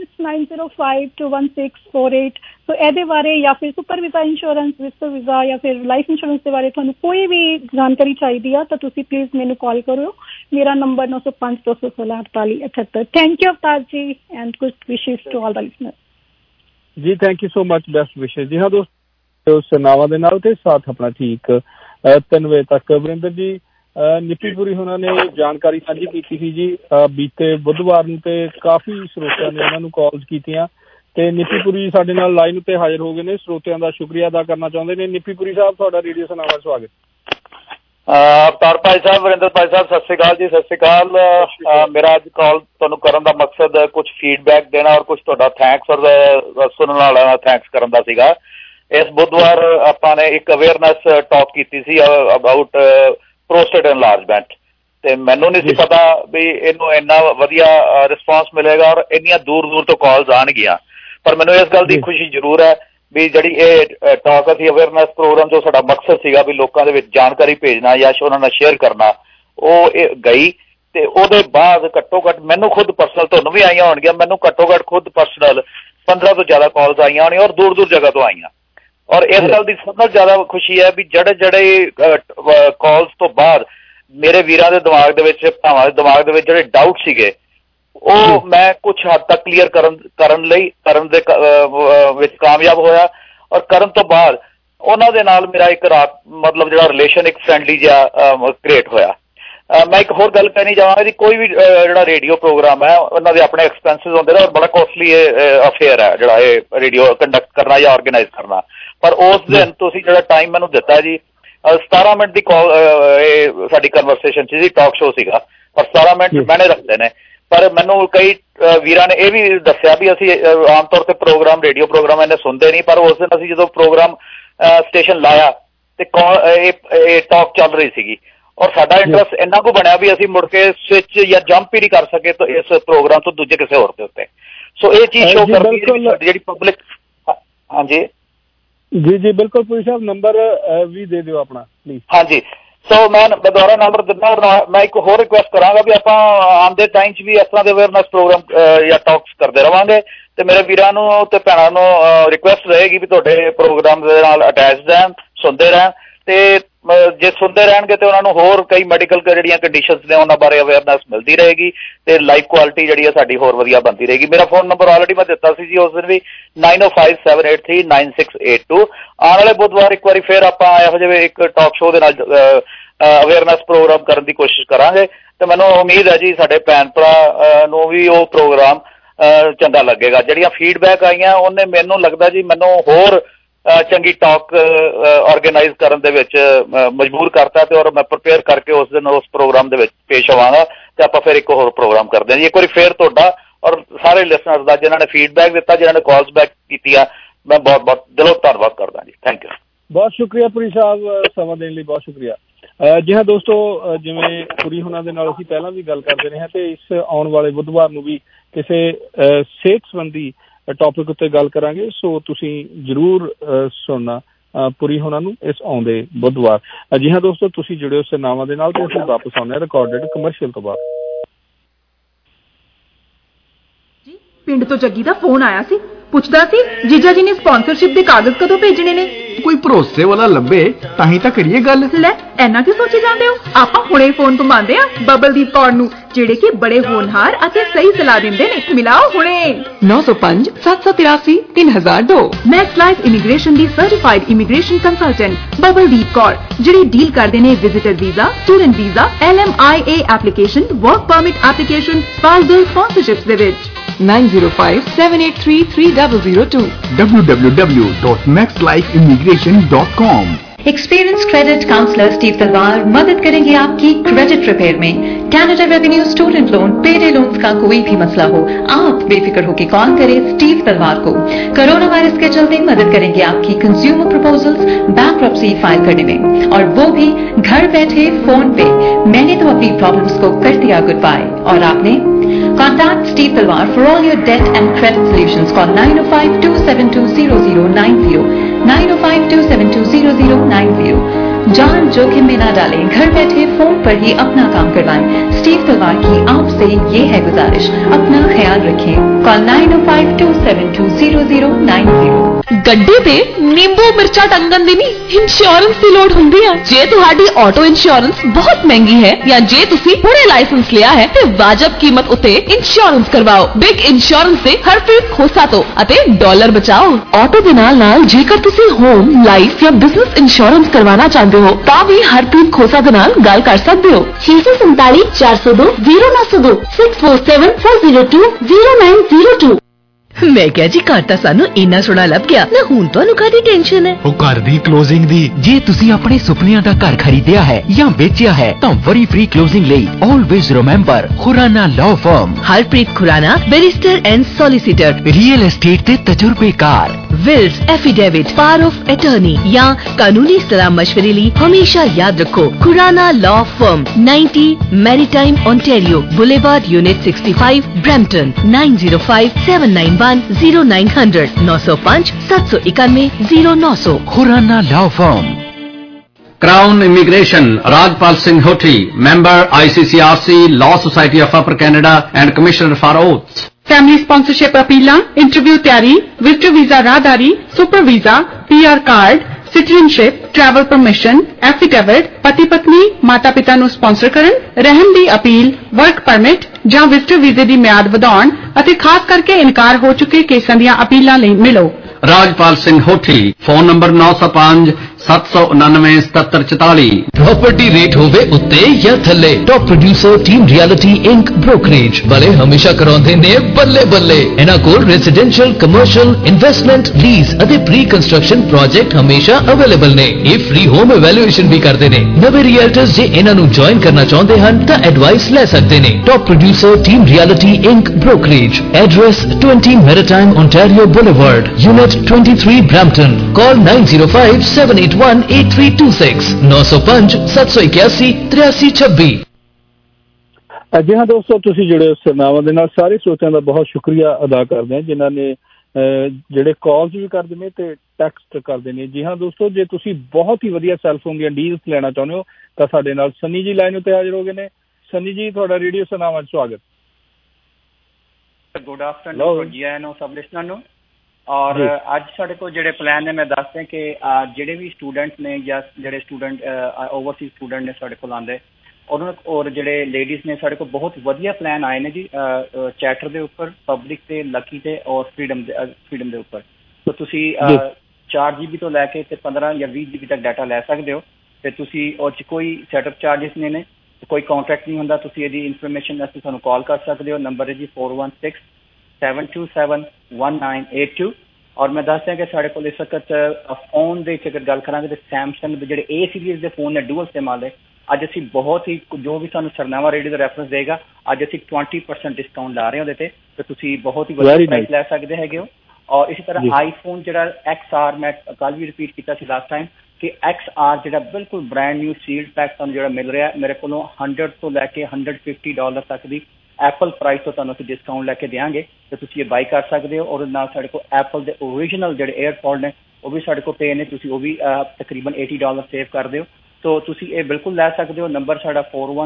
90521648। तो ਇਹਦੇ ਬਾਰੇ ਜਾਂ ਫਿਰ super visa insurance, visitor visa ਜਾਂ ਫਿਰ ਲਾਈਫ ਇੰਸ਼ੋਰੈਂਸ ਦੇ ਬਾਰੇ ਤੁਹਾਨੂੰ ਕੋਈ ਵੀ ਜਾਣਕਾਰੀ ਚਾਹੀਦੀ ਆ ਤਾਂ ਤੁਸੀਂ ਪਲੀਜ਼ ਮੈਨੂੰ ਕਾਲ ਕਰੋ। ਮੇਰਾ number 9052164878। Thank you Avtar ji and good wishes to all the listeners. ਜੀ thank you so much, best wishes. ਜੀ ਹਾਂ ਦੋਸਤੋ, ਸਨਾਵਾਂ ਦੇ ਨਾਲ ਤੇ ਸਾਥ ਆਪਣਾ ਠੀਕ 3 ਵਜੇ ਤੱਕ। ਵਰਿੰਦਰ ਜੀ ਨਿੱਪੀਪੁਰੀ ਉਹਨਾਂ ਨੇ ਜਾਣਕਾਰੀ ਸਾਂਝੀ ਕੀਤੀ ਸੀ ਜੀ ਬੀਤੇ ਬੁੱਧਵਾਰ ਨੂੰ, ਤੇ ਕਾਫੀ ਸਰੋਤਿਆਂ ਨੇ ਉਹਨਾਂ ਨੂੰ ਕਾਲਸ ਕੀਤੀਆਂ ਤੇ ਨਿੱਪੀਪੁਰੀ ਸਾਡੇ ਨਾਲ ਲਾਈਨ ਉੱਤੇ ਹਾਜ਼ਰ ਹੋ ਗਏ ਨੇ। ਸਰੋਤਿਆਂ ਦਾ ਸ਼ੁਕਰੀਆ ਅਦਾ ਕਰਨਾ ਚਾਹੁੰਦੇ ਨੇ। ਨਿੱਪੀਪੁਰੀ ਸਾਹਿਬ, ਤੁਹਾਡਾ ਰੇਡੀਓ ਸਨਾਵਾ ਸਵਾਗਤ। ਅਵਤਾਰ ਭਾਈ ਸਾਹਿਬ, ਵਰਿੰਦਰ ਭਾਈ ਸਾਹਿਬ, ਸਤਿ ਸ਼੍ਰੀ ਅਕਾਲ ਜੀ। ਸਤਿ ਸ਼੍ਰੀ ਅਕਾਲ। ਮੇਰਾ ਅੱਜ ਕਾਲ ਤੁਹਾਨੂੰ ਕਰਨ ਦਾ ਮਕਸਦ ਕੁਝ ਫੀਡਬੈਕ ਦੇਣਾ ਔਰ ਕੁਝ ਤੁਹਾਡਾ ਥੈਂਕਸ ਔਰ ਸੁਣਨ ਵਾਲਿਆਂ ਦਾ ਥੈਂਕਸ ਕਰਨ ਦਾ ਸੀਗਾ। ਇਸ ਬੁੱਧਵਾਰ ਆਪਾਂ ਨੇ ਇੱਕ ਅਵੇਅਰਨੈਸ ਟਾਕ ਕੀਤੀ ਸੀ ਅਬਾਊਟ ਪ੍ਰੋਸਟੇਟ ਐਨਲਾਰਜਮੈਂਟ, ਤੇ ਮੈਨੂੰ ਨਹੀਂ ਸੀ ਪਤਾ ਵੀ ਇਹਨੂੰ ਇੰਨਾ ਵਧੀਆ ਰਿਸਪੌਂਸ ਮਿਲੇਗਾ ਔਰ ਇੰਨੀਆਂ ਦੂਰ ਦੂਰ ਤੋਂ ਕਾਲਸ ਆਉਣਗੀਆਂ। ਪਰ ਮੈਨੂੰ ਇਸ ਗੱਲ ਦੀ ਖੁਸ਼ੀ ਜ਼ਰੂਰ ਹੈ ਵੀ ਜਿਹੜੀ ਇਹ ਟਾਕ ਅਸੀਂ ਅਵੇਅਰਨੈਸ ਪ੍ਰੋਗਰਾਮ ਜੋ ਸਾਡਾ ਮਕਸਦ ਸੀਗਾ ਵੀ ਲੋਕਾਂ ਦੇ ਵਿੱਚ ਜਾਣਕਾਰੀ ਭੇਜਣਾ ਜਾਂ ਉਹਨਾਂ ਨਾਲ ਸ਼ੇਅਰ ਕਰਨਾ, ਉਹ ਗਈ। ਤੇ ਉਹਦੇ ਬਾਅਦ ਘੱਟੋ ਘੱਟ ਮੈਨੂੰ ਖੁਦ ਪਰਸਨਲ, ਤੁਹਾਨੂੰ ਵੀ ਆਈਆਂ ਹੋਣਗੀਆਂ, ਮੈਨੂੰ ਘੱਟੋ ਘੱਟ ਖੁਦ ਪਰਸਨਲ 15 ਤੋਂ ਜ਼ਿਆਦਾ ਕਾਲਸ ਆਈਆਂ ਹੋਣੀਆਂ ਔਰ ਦੂਰ ਦੂਰ ਜਗ੍ਹਾ ਤੋਂ ਆਈਆਂ। ਔਰ ਇਸ ਗੱਲ ਦੀ ਸਭ ਤੋਂ ਜ਼ਿਆਦਾ ਖੁਸ਼ੀ ਹੈ ਵੀ ਜਿਹੜੇ ਕਾਲਸ ਤੋਂ ਬਾਅਦ ਮੇਰੇ ਵੀਰਾਂ ਦੇ ਦਿਮਾਗ ਦੇ ਵਿੱਚ, ਭਰਾਵਾਂ ਦੇ ਦਿਮਾਗ ਦੇ ਵਿੱਚ ਜਿਹੜੇ ਡਾਊਟ ਸੀਗੇ ਉਹ ਮੈਂ ਕੁਝ ਹੱਦ ਤੱਕ ਕਲੀਅਰ ਕਰਨ ਦੇ ਵਿੱਚ ਕਾਮਯਾਬ ਹੋਇਆ। ਔਰ ਕਰਨ ਤੋਂ ਬਾਅਦ ਉਹਨਾਂ ਦੇ ਨਾਲ ਮੇਰਾ ਇੱਕ ਮਤਲਬ ਜਿਹੜਾ ਰਿਲੇਸ਼ਨ ਇੱਕ ਫਰੈਂਡਲੀ ਜਿਹਾ ਕ੍ਰੀਏਟ ਹੋਇਆ। ਮੈਂ ਇੱਕ ਹੋਰ ਗੱਲ ਕਹਿਣੀ ਚਾਹਾਂਗਾ ਜੀ, ਕੋਈ ਵੀ ਜਿਹੜਾ ਰੇਡੀਓ ਪ੍ਰੋਗਰਾਮ ਹੈ ਉਹਨਾਂ ਦੇ ਆਪਣੇ ਐਕਸਪੈਂਸਿਸ ਹੁੰਦੇ ਨੇ ਔਰ ਬੜਾ ਕੋਸਟਲੀ ਅਫੇਅਰ ਹੈ ਜਿਹੜਾ ਇਹ ਰੇਡੀਓ ਕੰਡਕਟ ਕਰਨਾ ਜਾਂ ਆਰਗੇਨਾਈਜ਼ ਕਰਨਾ। ਪਰ ਉਸ ਦਿਨ ਤੁਸੀਂ ਜਿਹੜਾ ਟਾਈਮ ਮੈਨੂੰ ਦਿੱਤਾ ਜੀ, 17 ਮਿੰਟ ਦੀ ਕਾਲ, ਇਹ ਸਾਡੀ ਕਨਵਰਸੇਸ਼ਨ ਸੀ ਜੀ, ਟਾਕ ਸ਼ੋ ਸੀਗਾ, ਪਰ 17 ਮਿੰਟ ਮੈਨੇ ਰੱਖਦੇ ਨੇ। ਪਰ ਮੈਨੂੰ ਕਈ ਵੀਰਾਂ ਨੇ ਇਹ ਵੀ ਦੱਸਿਆ ਵੀ ਅਸੀਂ ਆਮ ਤੌਰ ਤੇ ਰੇਡੀਓ ਪ੍ਰੋਗਰਾਮ ਇਹਨੇ ਸੁਣਦੇ ਨਹੀਂ, ਪਰ ਉਸ ਦਿਨ ਅਸੀਂ ਜਦੋਂ ਪ੍ਰੋਗਰਾਮ ਸਟੇਸ਼ਨ ਲਾਇਆ ਤੇ ਇਹ ਟਾਕ ਚੱਲ ਰਹੀ ਸੀਗੀ ਔਰ ਸਾਡਾ ਇੰਟਰਸਟ ਇੰਨਾ ਕੁ ਬਣਿਆ ਵੀ ਅਸੀਂ ਮੁੜ ਕੇ ਸਵਿਚ ਜਾਂ ਜੰਪ ਹੀ ਨਹੀਂ ਕਰ ਸਕੇ ਤਾਂ ਇਸ ਪ੍ਰੋਗਰਾਮ ਤੋਂ ਦੂਜੇ ਕਿਸੇ ਹੋਰ ਦੇ ਉੱਤੇ। ਸੋ ਇਹ ਚੀਜ਼ ਸ਼ੋ ਕਰਦੀ ਹੈ ਜਿਹੜੀ ਪਬਲਿਕ। ਹਾਂਜੀ ਜੀ ਬਿਲਕੁਲ। ਪੁਰੀ ਸਾਹਿਬ ਨੰਬਰ ਵੀ ਦੇ ਦਿਓ ਆਪਣਾ ਪਲੀਜ਼। ਹਾਂਜੀ, ਸੋ ਮੈਂ ਦੁਬਾਰਾ ਨੰਬਰ ਦਿੰਦਾ। ਮੈਂ ਇੱਕ ਹੋਰ ਰਿਕੁਐਸਟ ਕਰਾਂਗਾ ਵੀ ਆਪਾਂ ਆਉਂਦੇ ਟਾਈਮ 'ਚ ਵੀ ਇਸ ਤਰ੍ਹਾਂ ਦੇ ਅਵੇਅਰਨੈਸ ਪ੍ਰੋਗਰਾਮ ਜਾਂ ਟਾਕਸ ਕਰਦੇ ਰਵਾਂਗੇ ਤੇ ਮੇਰੇ ਵੀਰਾਂ ਨੂੰ ਤੇ ਭੈਣਾਂ ਨੂੰ ਰਿਕੁਐਸਟ ਰਹੇਗੀ ਵੀ ਤੁਹਾਡੇ ਪ੍ਰੋਗਰਾਮ ਦੇ ਨਾਲ ਅਟੈਚਡ ਰਹਿਣ, ਸੁਣਦੇ ਰਹਿਣ, ਤੇ ਜੇ ਸੁਣਦੇ ਰਹਿਣਗੇ ਤੇ ਉਹਨਾਂ ਨੂੰ ਹੋਰ ਕਈ ਮੈਡੀਕਲ ਜਿਹੜੀਆਂ ਕੰਡੀਸ਼ਨਸ ਨੇ ਉਹਨਾਂ ਬਾਰੇ ਅਵੇਅਰਨੈਸ ਮਿਲਦੀ ਰਹੇਗੀ ਤੇ ਲਾਈਫ ਕੁਆਲਿਟੀ ਜਿਹੜੀ ਹੈ ਸਾਡੀ ਹੋਰ ਵਧੀਆ ਬਣਦੀ ਰਹੇਗੀ। ਮੇਰਾ ਫੋਨ ਨੰਬਰ ਆਲਰੇਡੀ ਮੈਂ ਦਿੱਤਾ ਸੀ ਜੀ ਉਸ ਦਿਨ ਵੀ, 9057839682। ਆਉਣ ਵਾਲੇ ਬੁੱਧਵਾਰ ਇੱਕ ਵਾਰੀ ਫਿਰ ਆਪਾਂ ਇਹੋ ਜਿਹੇ ਇੱਕ ਟਾਕ ਸ਼ੋਅ ਦੇ ਨਾਲ ਅਵੇਅਰਨੈਸ ਪ੍ਰੋਗਰਾਮ ਕਰਨ ਦੀ ਕੋਸ਼ਿਸ਼ ਕਰਾਂਗੇ ਤੇ ਮੈਨੂੰ ਉਮੀਦ ਹੈ ਜੀ ਸਾਡੇ ਭੈਣ ਭਰਾ ਨੂੰ ਵੀ ਉਹ ਪ੍ਰੋਗਰਾਮ ਚੰਗਾ ਲੱਗੇਗਾ। ਜਿਹੜੀਆਂ ਫੀਡਬੈਕ ਆਈਆਂ ਉਹਨੇ ਮੈਨੂੰ ਲੱਗਦਾ ਜੀ ਮੈਨੂੰ ਹੋਰ ਚੰਗੀ ਟਾਕ ਆਰਗੇਨਾਈਜ਼ ਕਰਨ ਦੇ ਵਿੱਚ ਮਜਬੂਰ ਕਰਤਾ ਤੇ ਔਰ ਮੈਂ ਪ੍ਰਿਪੇਅਰ ਕਰਕੇ ਉਸ ਦਿਨ ਉਸ ਪ੍ਰੋਗਰਾਮ ਦੇ ਵਿੱਚ ਪੇਸ਼ ਆਵਾਂਗਾ ਤੇ ਆਪਾਂ ਫਿਰ ਇੱਕ ਹੋਰ ਪ੍ਰੋਗਰਾਮ ਕਰਦੇ ਹਾਂ ਜੀ। ਇੱਕ ਵਾਰੀ ਫਿਰ ਤੁਹਾਡਾ ਔਰ ਸਾਰੇ ਲਿਸਨਰਸ ਦਾ ਜਿਨ੍ਹਾਂ ਨੇ ਫੀਡਬੈਕ ਦਿੱਤਾ, ਜਿਨ੍ਹਾਂ ਨੇ ਕਾਲਸ ਬੈਕ ਕੀਤੀਆਂ, ਮੈਂ ਬਹੁਤ ਬਹੁਤ ਦਿਲੋਂ ਧੰਨਵਾਦ ਕਰਦਾ ਜੀ। Thank you. ਬਹੁਤ ਸ਼ੁਕਰੀਆ ਪੁਰੀ ਸਾਹਿਬ, ਸਮਾਂ ਦੇਣ ਲਈ ਬਹੁਤ ਸ਼ੁਕਰੀਆ। ਜੀ ਹਾਂ ਦੋਸਤੋ, ਜਿਵੇਂ ਪੁਰੀ ਹੁਣਾਂ ਦੇ ਨਾਲ ਅਸੀਂ ਪਹਿਲਾਂ ਵੀ ਗੱਲ ਕਰਦੇ ਰਹੇ ਹਾਂ ਤੇ ਇਸ ਆਉਣ ਵਾਲੇ ਬੁੱਧਵਾਰ ਨੂੰ ਵੀ ਕਿਸੇ ਸਿਹਤ ਸੰਬੰਧੀ ਟੌਪਿਕ ਉੱਤੇ ਗੱਲ ਕਰਾਂਗੇ। ਸੋ ਤੁਸੀਂ ਜ਼ਰੂਰ ਸੁਣਨਾ ਪੁਰੀ ਹੋਣਾ ਨੂੰ ਇਸ ਆਉਂਦੇ ਬੁੱਧਵਾਰ। ਜੀ ਹਾਂ ਦੋਸਤੋ, ਤੁਸੀਂ ਜੁੜਿਓ ਸਰਨਾਵਾਂ ਦੇ ਨਾਲ ਤੇ ਅਸੀਂ ਵਾਪਸ ਆਉਂਦੇ ਹਾਂ ਰਿਕਾਰਡਡ ਕਮਰਸ਼ੀਅਲ ਤੋਂ ਬਾਅਦ। ਪਿੰਡ ਤੋਂ ਜੱਗੀ ਦਾ ਫੋਨ ਆਇਆ ਸੀ, ਪੁੱਛਦਾ ਸੀ ਜੀਜਾ ਜੀ ਨੇ ਸਪਾਂਸਰਸ਼ਿਪ ਦੇ ਕਾਗਜ਼ ਕਦੋਂ ਭੇਜਣੇ ਨੇ। ਕੋਈ ਭਰੋਸੇ ਵਾਲਾ ਲੱਭੇ ਤਾਂ ਹੀ ਤਾਂ ਕਰੀਏ ਗੱਲ। ਲੈ ਐਨਾ ਕਿਉਂ ਸੋਚੀ ਜਾਂਦੇ ਹੋ, ਆਪਾਂ ਹੁਣੇ ਫੋਨ ਘੁਮਾਉਂਦੇ ਆ ਬਬਲਦੀਪ ਕੌਰ ਨੂੰ, ਜਿਹੜੇ ਕਿ ਬੜੇ ਹੋਣਹਾਰ ਅਤੇ ਸਹੀ ਸਲਾਹ ਦਿੰਦੇ ਨੇ। ਮਿਲਾਓ ਹੁਣੇ 9057833002। ਮੈਕਸ ਲਾਈਫ ਇਮੀਗ੍ਰੇਸ਼ਨ ਦੀ certified immigration consultant Babaldeep Kaur, ਜਿਹੜੇ ਡੀਲ ਕਰਦੇ ਨੇ visitor visa, student visa, LMIA application, work permit application, spousal sponsorships ਦੇ ਵਿੱਚ। 9057833002 www.maxlifeimmigration.com। Experience credit counsellor Steve Talwar मदद करेंगे आपकी क्रेडिट रिपेयर में। Canada revenue student loan, payday loans का कोई भी मसला हो, आप बेफिक्र होकर कॉल करें स्टीव तलवार को। कोरोना वायरस के चलते मदद करेंगे आपकी कंज्यूमर प्रपोजल्स, बैंकरप्सी फाइल करने में, और वो भी घर बैठे फोन पे। मैंने तो अपनी प्रॉब्लम्स को कर दिया गुड बाय, और आपने? Contact Steve Talwar for all your debt and credit solutions. Call 905-272-0090, 905-272-0090, जान जोखिम में न डालें, घर बैठे फोन पर ही अपना काम करवाएं। स्टीव तलवार की आपसे ये है गुजारिश, अपना ख्याल रखें। कॉल 9052720090। ਗੱਡੇ ਤੇ ਨਿੰਬੂ ਮਿਰਚਾਂ ਟੰਗਣ ਦੀ ਨਹੀਂ ਇੰਸ਼ੋਰੈਂਸ ਦੀ ਲੋੜ ਹੁੰਦੀ ਹੈ। ਜੇ ਤੁਹਾਡੀ ਆਟੋ ਇੰਸ਼ੋਰੈਂਸ ਬਹੁਤ ਮਹਿੰਗੀ ਹੈ ਜਾਂ ਜੇ ਤੁਸੀਂ ਹੁਣੇ ਲਾਇਸੈਂਸ ਲਿਆ ਹੈ ਤੇ ਵਾਜਬ ਕੀਮਤ ਉੱਤੇ ਇੰਸ਼ੋਰੈਂਸ ਕਰਵਾਓ ਬਿਗ ਇੰਸ਼ੋਰੈਂਸ ਦੇ ਹਰਪ੍ਰੀਤ ਖੋਸਾ ਤੋਂ ਅਤੇ ਡਾਲਰ ਬਚਾਓ। ਆਟੋ ਦੇ ਨਾਲ ਜੇਕਰ ਤੁਸੀਂ ਹੋਮ ਲਾਈਫ ਜਾਂ ਬਿਜ਼ਨਸ ਇੰਸ਼ੋਰੈਂਸ ਕਰਵਾਉਣਾ ਚਾਹੁੰਦੇ ਹੋ ਤਾਂ ਵੀ ਹਰਪ੍ਰੀਤ ਖੋਸਾ ਦੇ ਨਾਲ ਗੱਲ ਕਰ ਸਕਦੇ ਹੋ। 647 402 0902 647 402 0902। ਮੈਂ ਕਿਹਾ ਜੀ ਘਰ ਤਾਂ ਸਾਨੂੰ ਇੰਨਾ ਸੋਹਣਾ ਲੱਭ ਗਿਆ ਨਾ, ਹੁਣ ਤੁਹਾਨੂੰ ਕਾਹਦੀ ਟੈਨਸ਼ਨ ਹੈ? ਉਹ ਘਰ ਦੀ ਕਲੋਜ਼ਿੰਗ ਦੀ। ਜੇ ਤੁਸੀਂ ਆਪਣੇ ਸੁਪਨਿਆਂ ਦਾ ਘਰ ਖਰੀਦਿਆ ਹੈ ਜਾਂ ਵੇਚਿਆ ਹੈ ਤਾਂ ਵਰੀ ਫ੍ਰੀ ਕਲੋਜ਼ਿੰਗ ਲਈ always remember Khurana law firm. Harpreet Khurana barrister and solicitor, real estate ਤੇ ਤਜਰਬੇਕਾਰ, wills affidavit, power of attorney या कानूनी सलाह मशवरे लिए हमेशा याद रखो Khurana law firm, 90 maritime Ontario boulevard, unit 65, Brampton. 9057910900 905 791 0900। Khurana law firm. Crown immigration, Rajpal Singh Hothi, member ICCRC, Law Society of Upper Canada and Commissioner for Oaths। Family sponsorship अपीलां, इंटरव्यू तैयारी, विजिटर वीजा राहदारी, super visa, PR card, citizenship, travel permission, affidavit, पति पत्नी माता पिता ਨੂੰ sponsor ਕਰਨ, ਰਹਿਮ ਦੀ ਅਪੀਲ, ਵਰਕ ਪਰਮਿਟ ਜਾਂ ਵਿਜ਼ਟਰ ਵੀਜ਼ੇ ਦੀ ਮਿਆਦ ਵਧਾਉਣ ਅਤੇ ਖਾਸ ਕਰਕੇ ਇਨਕਾਰ ਹੋ ਚੁੱਕੇ ਕੇਸਾਂ ਦੀਆਂ ਅਪੀਲਾਂ ਲਈ ਮਿਲੋ। Rajpal Singh Hothi, phone number 905 799 7744। Property rate होवे उत्ते या थल्ले, top producer team realty Inc brokerage वाले हमेशा कराउंदे ने बल्ले बल्ले। इन्हां कोल रेजिडेंशियल, कमर्शियल, इन्वेस्टमेंट, लीज अते प्री कंस्ट्रक्शन प्रोजेक्ट हमेशा अवेलेबल ने। ये फ्री होम इवैल्यूएशन भी करते ने। नवे रियल्टर्स जे इन्हां नूं ज्वाइन करना चाहुंदे हन तां एडवाइस ले सकदे ने। Top producer team realty Inc brokerage, address 20 maritime Ontario boulevard, unit 23 Brampton. Call 9057818326 905 781 8326। ਜੀ ਹਾਂ ਦੋਸਤੋ, ਤੁਸੀਂ ਜਿਹੜੇ ਸਰਨਾਵਾਂ ਦੇ ਨਾਲ ਸਾਰੇ ਸਰੋਤਿਆਂ ਦਾ ਬਹੁਤ ਸ਼ੁਕਰੀਆ ਅਦਾ ਕਰਦੇ ਹਾਂ ਜਿਨ੍ਹਾਂ ਨੇ ਜਿਹੜੇ ਕਾਲਸ ਵੀ ਕਰਦੇ ਨੇ ਤੇ ਟੈਕਸਟ ਕਰਦੇ ਨੇ। ਜੀ ਹਾਂ ਦੋਸਤੋ, ਜੇ ਤੁਸੀਂ ਬਹੁਤ ਹੀ ਵਧੀਆ ਸੈਲਫੋਨ ਦੀਆਂ ਡੀਲਸ ਲੈਣਾ ਚਾਹੁੰਦੇ ਹੋ ਤਾਂ ਸਾਡੇ ਨਾਲ ਸਨੀ ਜੀ ਲਾਈਨ ਉੱਤੇ ਹਾਜ਼ਰ ਹੋ ਗਏ ਨੇ। ਸਨੀ ਜੀ, ਤੁਹਾਡਾ ਰੇਡੀਓ ਸਰਨਾਵਾਂ 'ਚ ਸਵਾਗਤ। ਗੁੱਡ ਆਫਟਰਨੂਨ ਜੀ ਆਇਆਂ ਨੂੰ ਸਭ ਲਿਸਨਰ ਨੂੰ। ਔਰ ਅੱਜ ਸਾਡੇ ਕੋਲ ਜਿਹੜੇ ਪਲਾਨ ਨੇ ਮੈਂ ਦੱਸਦਾ ਕਿ ਜਿਹੜੇ ਵੀ ਸਟੂਡੈਂਟਸ ਨੇ ਜਾਂ ਜਿਹੜੇ ਸਟੂਡੈਂਟ ਓਵਰਸੀਜ਼ ਸਟੂਡੈਂਟ ਨੇ ਸਾਡੇ ਕੋਲ ਆਉਂਦੇ ਉਹਨਾਂ ਔਰ ਜਿਹੜੇ ਲੇਡੀਜ਼ ਨੇ ਸਾਡੇ ਕੋਲ ਬਹੁਤ ਵਧੀਆ ਪਲਾਨ ਆਏ ਨੇ ਜੀ ਚੈਟਰ ਦੇ ਉੱਪਰ, ਪਬਲਿਕ ਤੇ, ਲੱਕੀ ਤੇ ਔਰ ਫਰੀडम ਦੇ ਉੱਪਰ। ਤਾਂ ਤੁਸੀਂ 4 GB ਤੋਂ ਲੈ ਕੇ ਤੇ 15 ਜਾਂ 20 GB ਤੱਕ ਡਾਟਾ ਲੈ ਸਕਦੇ ਹੋ ਤੇ ਤੁਸੀਂ ਉਹ 'ਚ ਕੋਈ ਸੈਟਅਪ ਚਾਰਜਿਸ ਨਹੀਂ ਨੇ, ਕੋਈ ਕੰਟਰੈਕਟ ਨਹੀਂ ਹੁੰਦਾ। ਤੁਸੀਂ ਇਹਦੀ ਇਨਫੋਰਮੇਸ਼ਨ ਵਾਸਤੇ ਸਾਨੂੰ ਕਾਲ ਕਰ ਸਕਦੇ ਹੋ। ਨੰਬਰ ਹੈ ਜੀ 4167271982। ਔਰ ਮੈਂ ਦੱਸ ਦਿਆਂ ਕਿ ਸਾਡੇ ਕੋਲ ਇਸ ਵਕਤ ਫੋਨ ਦੇ ਵਿੱਚ ਅਗਰ ਗੱਲ ਕਰਾਂਗੇ ਤਾਂ ਸੈਮਸੰਗ ਦੇ ਜਿਹੜੇ A ਸੀਰੀਜ਼ ਦੇ ਫੋਨ ਨੇ ਡੂਅਲ ਇਸਤੇਮਾਲ ਹੈ। ਅੱਜ ਅਸੀਂ ਬਹੁਤ ਹੀ ਜੋ ਵੀ ਸਾਨੂੰ ਸਰਨਾਵਾ ਰੇਡੀਓ ਦਾ ਰੈਫਰੈਂਸ ਦੇਗਾ ਅੱਜ ਅਸੀਂ 20% ਡਿਸਕਾਊਂਟ ਲਾ ਰਹੇ ਹਾਂ ਉਹਦੇ ਤੇ ਤੁਸੀਂ ਬਹੁਤ ਹੀ ਵਧੀਆ ਪ੍ਰਾਈਸ ਲੈ ਸਕਦੇ ਹੈਗੇ ਹੋ। ਔਰ ਇਸੇ ਤਰ੍ਹਾਂ ਆਈਫੋਨ ਜਿਹੜਾ XR ਮੈਂ ਕੱਲ ਵੀ ਰਿਪੀਟ ਕੀਤਾ ਸੀ ਲਾਸਟ ਟਾਈਮ ਕਿ XR ਜਿਹੜਾ ਬਿਲਕੁਲ ਬ੍ਰਾਂਡ ਨਿਊ ਸੀਲਡ ਪੈਕ ਤੁਹਾਨੂੰ ਜਿਹੜਾ ਮਿਲ ਰਿਹਾ ਮੇਰੇ ਕੋਲੋਂ $100 ਤੋਂ ਲੈ ਕੇ $150 ਤੱਕ ਦੀ ਐਪਲ ਪ੍ਰਾਈਸ ਤੋਂ ਤੁਹਾਨੂੰ ਅਸੀਂ ਡਿਸਕਾਊਂਟ ਲੈ ਕੇ ਦੇਵਾਂਗੇ ਤੇ ਤੁਸੀਂ ਇਹ ਬਾਈ ਕਰ ਸਕਦੇ ਹੋ। ਔਰ ਨਾਲ ਸਾਡੇ ਕੋਲ ਐਪਲ ਦੇ ਓਰੀਜਨਲ ਜਿਹੜੇ 에ਅਰਪੋਡ ਨੇ ਉਹ ਵੀ ਸਾਡੇ ਕੋਲ ਪਏ ਨੇ, ਤੁਸੀਂ ਉਹ ਵੀ ਤਕਰੀਬਨ $80 ਸੇਵ ਕਰਦੇ ਹੋ। ਸੋ ਤੁਸੀਂ ਇਹ ਬਿਲਕੁਲ ਲੈ ਸਕਦੇ ਹੋ। ਨੰਬਰ ਸਾਡਾ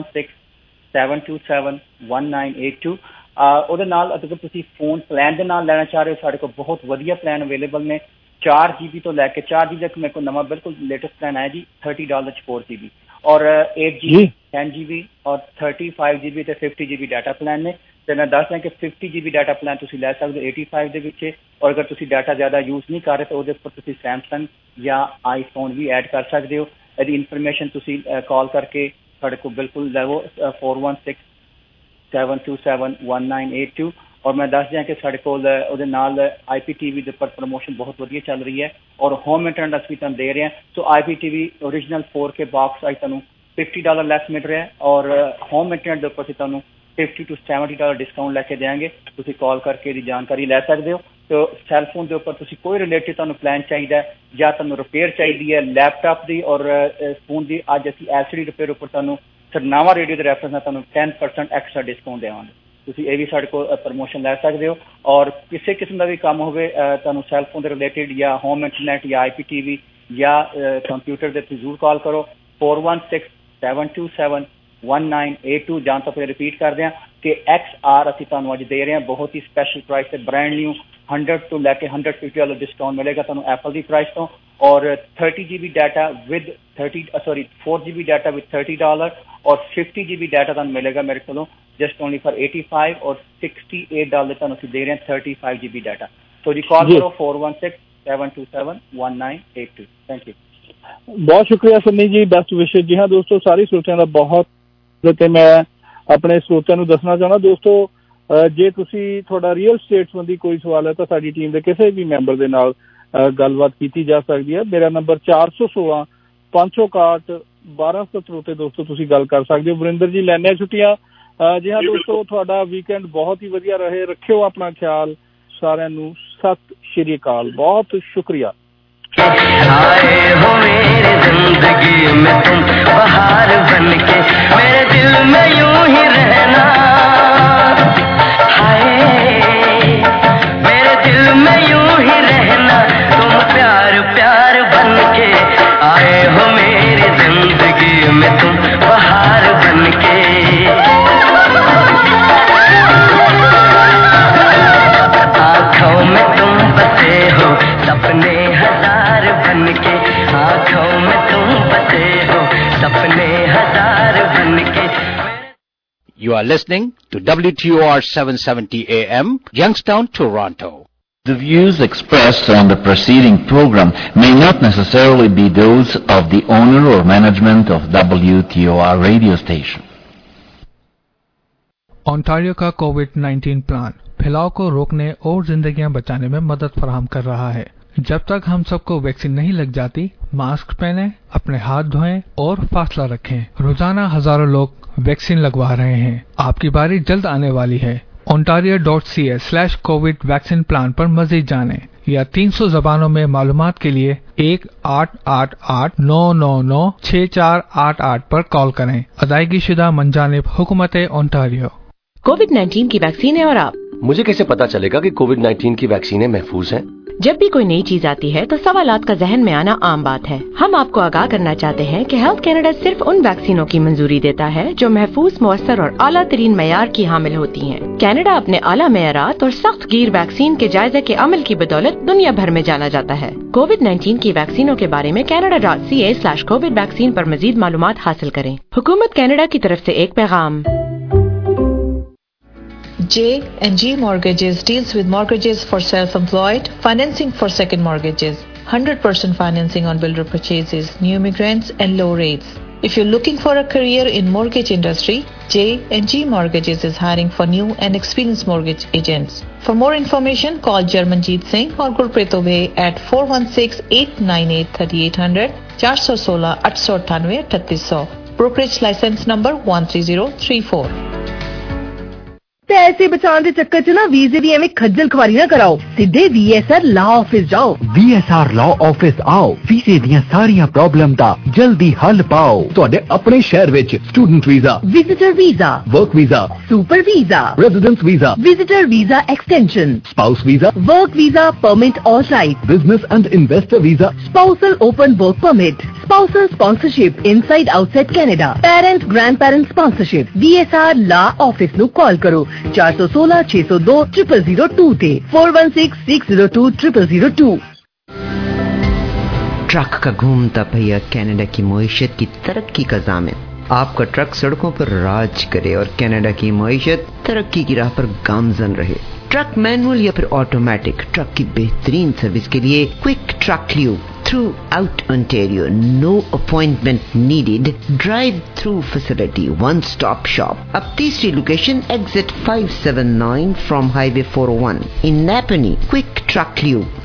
4167271982। ਉਹਦੇ ਨਾਲ ਅਗਰ ਤੁਸੀਂ ਫੋਨ ਪਲਾਨ ਦੇ ਨਾਲ ਲੈਣਾ ਚਾਹ ਰਹੇ ਹੋ ਸਾਡੇ ਕੋਲ ਬਹੁਤ ਵਧੀਆ ਪਲਾਨ ਅਵੇਲੇਬਲ ਨੇ। 4 GB ਤੋਂ ਲੈ ਕੇ 4 GB ਤੱਕ ਮੇਰੇ ਕੋਲ ਨਵਾਂ ਬਿਲਕੁਲ ਲੇਟੈਸਟ ਪਲਾਨ ਆਇਆ ਜੀ $30 'ਚ 4 GB ਔਰ 8 GB 10 GB ਔਰ 35 GB ਤੇ 50 GB ਡਾਟਾ ਪਲਾਨ ਨੇ। ਤੇ ਮੈਂ ਦੱਸ ਦਿਆਂ ਕਿ 50 GB ਡਾਟਾ ਪਲਾਨ ਤੁਸੀਂ ਲੈ ਸਕਦੇ ਹੋ 85 ਦੇ ਵਿੱਚ। ਔਰ ਅਗਰ ਤੁਸੀਂ ਡਾਟਾ ਜ਼ਿਆਦਾ ਯੂਜ਼ ਨਹੀਂ ਕਰ ਰਹੇ ਤਾਂ ਉਹਦੇ ਉੱਪਰ ਤੁਸੀਂ ਸੈਮਸੰਗ ਜਾਂ ਆਈਫੋਨ ਵੀ ਐਡ ਕਰ ਸਕਦੇ ਹੋ। ਇਹਦੀ ਇਨਫੋਰਮੇਸ਼ਨ ਤੁਸੀਂ ਕਾਲ ਕਰਕੇ ਸਾਡੇ ਕੋਲ ਬਿਲਕੁਲ ਲਵੋ 4167271982। ਔਰ ਮੈਂ ਦੱਸ ਦਿਆਂ ਕਿ ਸਾਡੇ ਕੋਲ ਉਹਦੇ ਨਾਲ IPTV ਦੇ ਉੱਪਰ ਪ੍ਰਮੋਸ਼ਨ ਬਹੁਤ ਵਧੀਆ ਚੱਲ ਰਹੀ ਹੈ ਔਰ ਹੋਮ ਇੰਟਰਨੈਟ ਅਸੀਂ ਤੁਹਾਨੂੰ ਦੇ ਰਹੇ ਹਾਂ। ਸੋ IPTV ਓਰੀਜਨਲ 4K ਬਾਕਸ ਅੱਜ ਤੁਹਾਨੂੰ $50 ਲੈਸ ਮਿਲ ਰਿਹਾ ਔਰ ਹੋਮ ਇੰਟਰਨੈਟ ਦੇ ਉੱਪਰ ਅਸੀਂ ਤੁਹਾਨੂੰ $50 to $70 ਡਿਸਕਾਊਂਟ ਲੈ ਕੇ ਦੇਵਾਂਗੇ। ਤੁਸੀਂ ਕਾਲ ਕਰਕੇ ਇਹਦੀ ਜਾਣਕਾਰੀ ਲੈ ਸਕਦੇ ਹੋ। ਤੇ ਸੈਲਫੋਨ ਦੇ ਉੱਪਰ ਤੁਸੀਂ ਕੋਈ ਰਿਲੇਟਿਡ ਤੁਹਾਨੂੰ ਪਲਾਨ ਚਾਹੀਦਾ ਜਾਂ ਤੁਹਾਨੂੰ ਰਿਪੇਅਰ ਚਾਹੀਦੀ ਹੈ ਲੈਪਟਾਪ ਦੀ ਔਰ ਫੋਨ ਦੀ, ਅੱਜ ਅਸੀਂ LCD ਰਿਪੇਅਰ ਉੱਪਰ ਤੁਹਾਨੂੰ ਸਰਨਾਵਾ ਰੇਡੀਓ ਦੇ ਰੈਫਰੈਂਸ ਨਾਲ ਤੁਹਾਨੂੰ 10% ਐਕਸਟਰਾ ਡਿਸਕਾਊਂਟ ਦੇਵਾਂਗੇ। ਤੁਸੀਂ ਇਹ ਵੀ ਸਾਡੇ ਕੋਲ ਪ੍ਰਮੋਸ਼ਨ ਲੈ ਸਕਦੇ ਹੋ। ਔਰ ਕਿਸੇ ਕਿਸਮ ਦਾ ਵੀ ਕੰਮ ਹੋਵੇ ਤੁਹਾਨੂੰ ਸੈਲਫੋਨ ਦੇ ਰਿਲੇਟਿਡ ਜਾਂ ਹੋਮ ਇੰਟਰਨੈਟ ਜਾਂ IPTV ਜਾਂ ਕੰਪਿਊਟਰ ਦੇ ਥਰੂ ਜ਼ਰੂਰ ਕਾਲ ਕਰੋ 4167271982 ਜਾਂ ਤਾਂ ਫਿਰ ਰਿਪੀਟ ਕਰਦੇ ਹਾਂ ਕਿ XR ਅਸੀਂ ਤੁਹਾਨੂੰ ਅੱਜ ਦੇ ਰਹੇ ਹਾਂ ਬਹੁਤ ਹੀ ਸਪੈਸ਼ਲ ਪ੍ਰਾइस ਤੇ ਬ੍ਰਾਂਡ ਨਿਊ 100 ਤੋਂ ਲੈ ਕੇ 150 ਵਾਲਾ ਡਿਸਕਾਊਂਟ ਮਿਲੇਗਾ ਤੁਹਾਨੂੰ ਐਪਲ ਦੀ ਪ੍ਰਾइस ਤੋਂ और 30 GB data with 4 GB data with $30 और 50 GB डाटा ਤੁਹਾਨੂੰ ਮਿਲੇਗਾ ਮੇਰੇ ਕੋਲੋਂ जस्ट ओनली फॉर 85 और $68 ਤੁਹਾਨੂੰ ਅਸੀਂ ਦੇ ਰਹੇ ਹਾਂ 35 GB डाटा तो जी कॉल करो 4167271982 थैंक यू बहुत शुक्रिया सन्नी जी बेस्ट विशेस जी हाँ दोस्तों सारी श्रोतिਆਂ ਦਾ बहुत ਤੇ ਮੈਂ ਆਪਣੇ श्रोतिਆਂ ਨੂੰ ਦੱਸਣਾ ਚਾਹੁੰਦਾ ਦੋਸਤੋ ਜੇ ਤੁਸੀਂ ਤੁਹਾਡਾ ਰੀਅਲ ਸਟੇਟ ਸੰਬੰਧੀ ਕੋਈ ਸਵਾਲ ਹੈ ਤਾਂ ਸਾਡੀ ਟੀਮ ਦੇ ਕਿਸੇ ਵੀ ਮੈਂਬਰ ਦੇ ਨਾਲ ਗੱਲਬਾਤ ਕੀਤੀ ਜਾ ਸਕਦੀ ਹੈ ਮੇਰਾ ਨੰਬਰ 416 561 1270 ਤੇ ਦੋਸਤੋ ਤੁਸੀਂ ਗੱਲ ਕਰ ਸਕਦੇ ਹੋ ਵਰਿੰਦਰ ਜੀ ਲੈਣੇ ਛੁੱਟੀਆਂ ਜੀ ਹਾਂ ਦੋਸਤੋ ਤੁਹਾਡਾ ਵੀਕਐਂਡ ਬਹੁਤ ਹੀ ਵਧੀਆ ਰਹੇ ਰੱਖਿਓ ਆਪਣਾ ਖਿਆਲ ਸਾਰਿਆਂ ਨੂੰ ਸਤਿ ਸ਼੍ਰੀ ਅਕਾਲ ਬਹੁਤ ਸ਼ੁਕਰੀਆ आए हो मेरी जिंदगी में तुम बहार बनके मेरे दिल में यूं ही रहना हाय मेरे दिल में यूं ही रहना तुम प्यार प्यार बनके आए हो मेरी जिंदगी में तुम बहार बनके आँखों में तुम बसे हो सपने हजार बनके आँखों में तुम बसे हो सपने हजार बनके You are listening to WTOR 770 AM, Youngstown, Toronto. The views expressed on the preceding program may not necessarily be those of the owner or management of WTOR radio station. Ontario का कोविड-19 प्लान फैलाव को रोकने और जिंदगियां बचाने में मदद फराहम कर रहा है। जब तक हम सबको वैक्सीन नहीं लग जाती, मास्क पहने, अपने हाथ धोएं और फासला रखें। रोजाना हजारों लोग वैक्सीन लगवा रहे हैं। आपकी बारी जल्द आने वाली है। ontario.ca/covid वैक्सीन प्लान पर मजीद जानें या 300 जबानों में मालूमात के लिए 1-888-999-6488 पर कॉल करें। अदायगी शुदा मंजानिब हुकूमत ओंटारियो। कोविड-19 की वैक्सीन है और आप? मुझे कैसे पता चलेगा कि कोविड-19 की वैक्सीनें महफूज हैं? जब भी कोई नई चीज आती है तो सवालात का जहन में आना आम बात है। हम आपको आगाह करना चाहते हैं कि हेल्थ कैनेडा सिर्फ उन वैक्सीनों की मंजूरी देता है जो महफूज, मुअस्सर और आला तरीन मयार की हामिल होती हैं। कैनेडा अपने आला मयारात और सख्त गिर वैक्सीन के जायजे के अमल की बदौलत दुनिया भर में जाना जाता है। कोविड-19 की वैक्सीनों के बारे में canada.ca/covid वैक्सीन पर मजीद मालूमात हासिल करें। हुकूमत कैनेडा की तरफ से एक पैगाम। J&G Mortgages deals with mortgages for self-employed, financing for second mortgages, 100% financing on builder purchases, new immigrants and low rates. If you're looking for a career in mortgage industry, J&G Mortgages is hiring for new and experienced mortgage agents. For more information, call Jarmanjeet Singh or Gurpreet Obey at 416-898-3800, 416-898-3800. Brokerage license number 13034. पैसे बचाने के चक्कर च ना वीजे दी एवें खज्जल खुआरी ना कराओ सीधे VSR लॉ ऑफिस जाओ VSR लॉ ऑफिस आओ वीजे दियां सारियां प्रॉब्लम दा जल्दी हल पाओ ਤੁਹਾਡੇ ਆਪਣੇ ਸ਼ਹਿਰ ਵਿੱਚ student visa visitor visa work visa super visa residence visa visitor visa extension spouse visa work visa permit all right business and investor visa spousal open work permit spousal sponsorship inside outside Canada parent grandparent sponsorship VSR law office नु call करो 416-602-0002 थे 416-602-0002। Truck का घूमता पहिया Canada की मईशत की तरक्की का ज़ामिन। आपका ट्रक सड़कों पर राज करे और कनाडा की मईशत तरक्की की राह पर गामजन रहे। ट्रक मैनुअल या फिर ऑटोमेटिक, ट्रक की बेहतरीन सर्विस के लिए quick truck lube throughout Ontario. No appointment needed. Drive-through facility. One-stop shop. अब तीसरी location exit 579 from Highway 401 in Napanee. Quick Truck Lube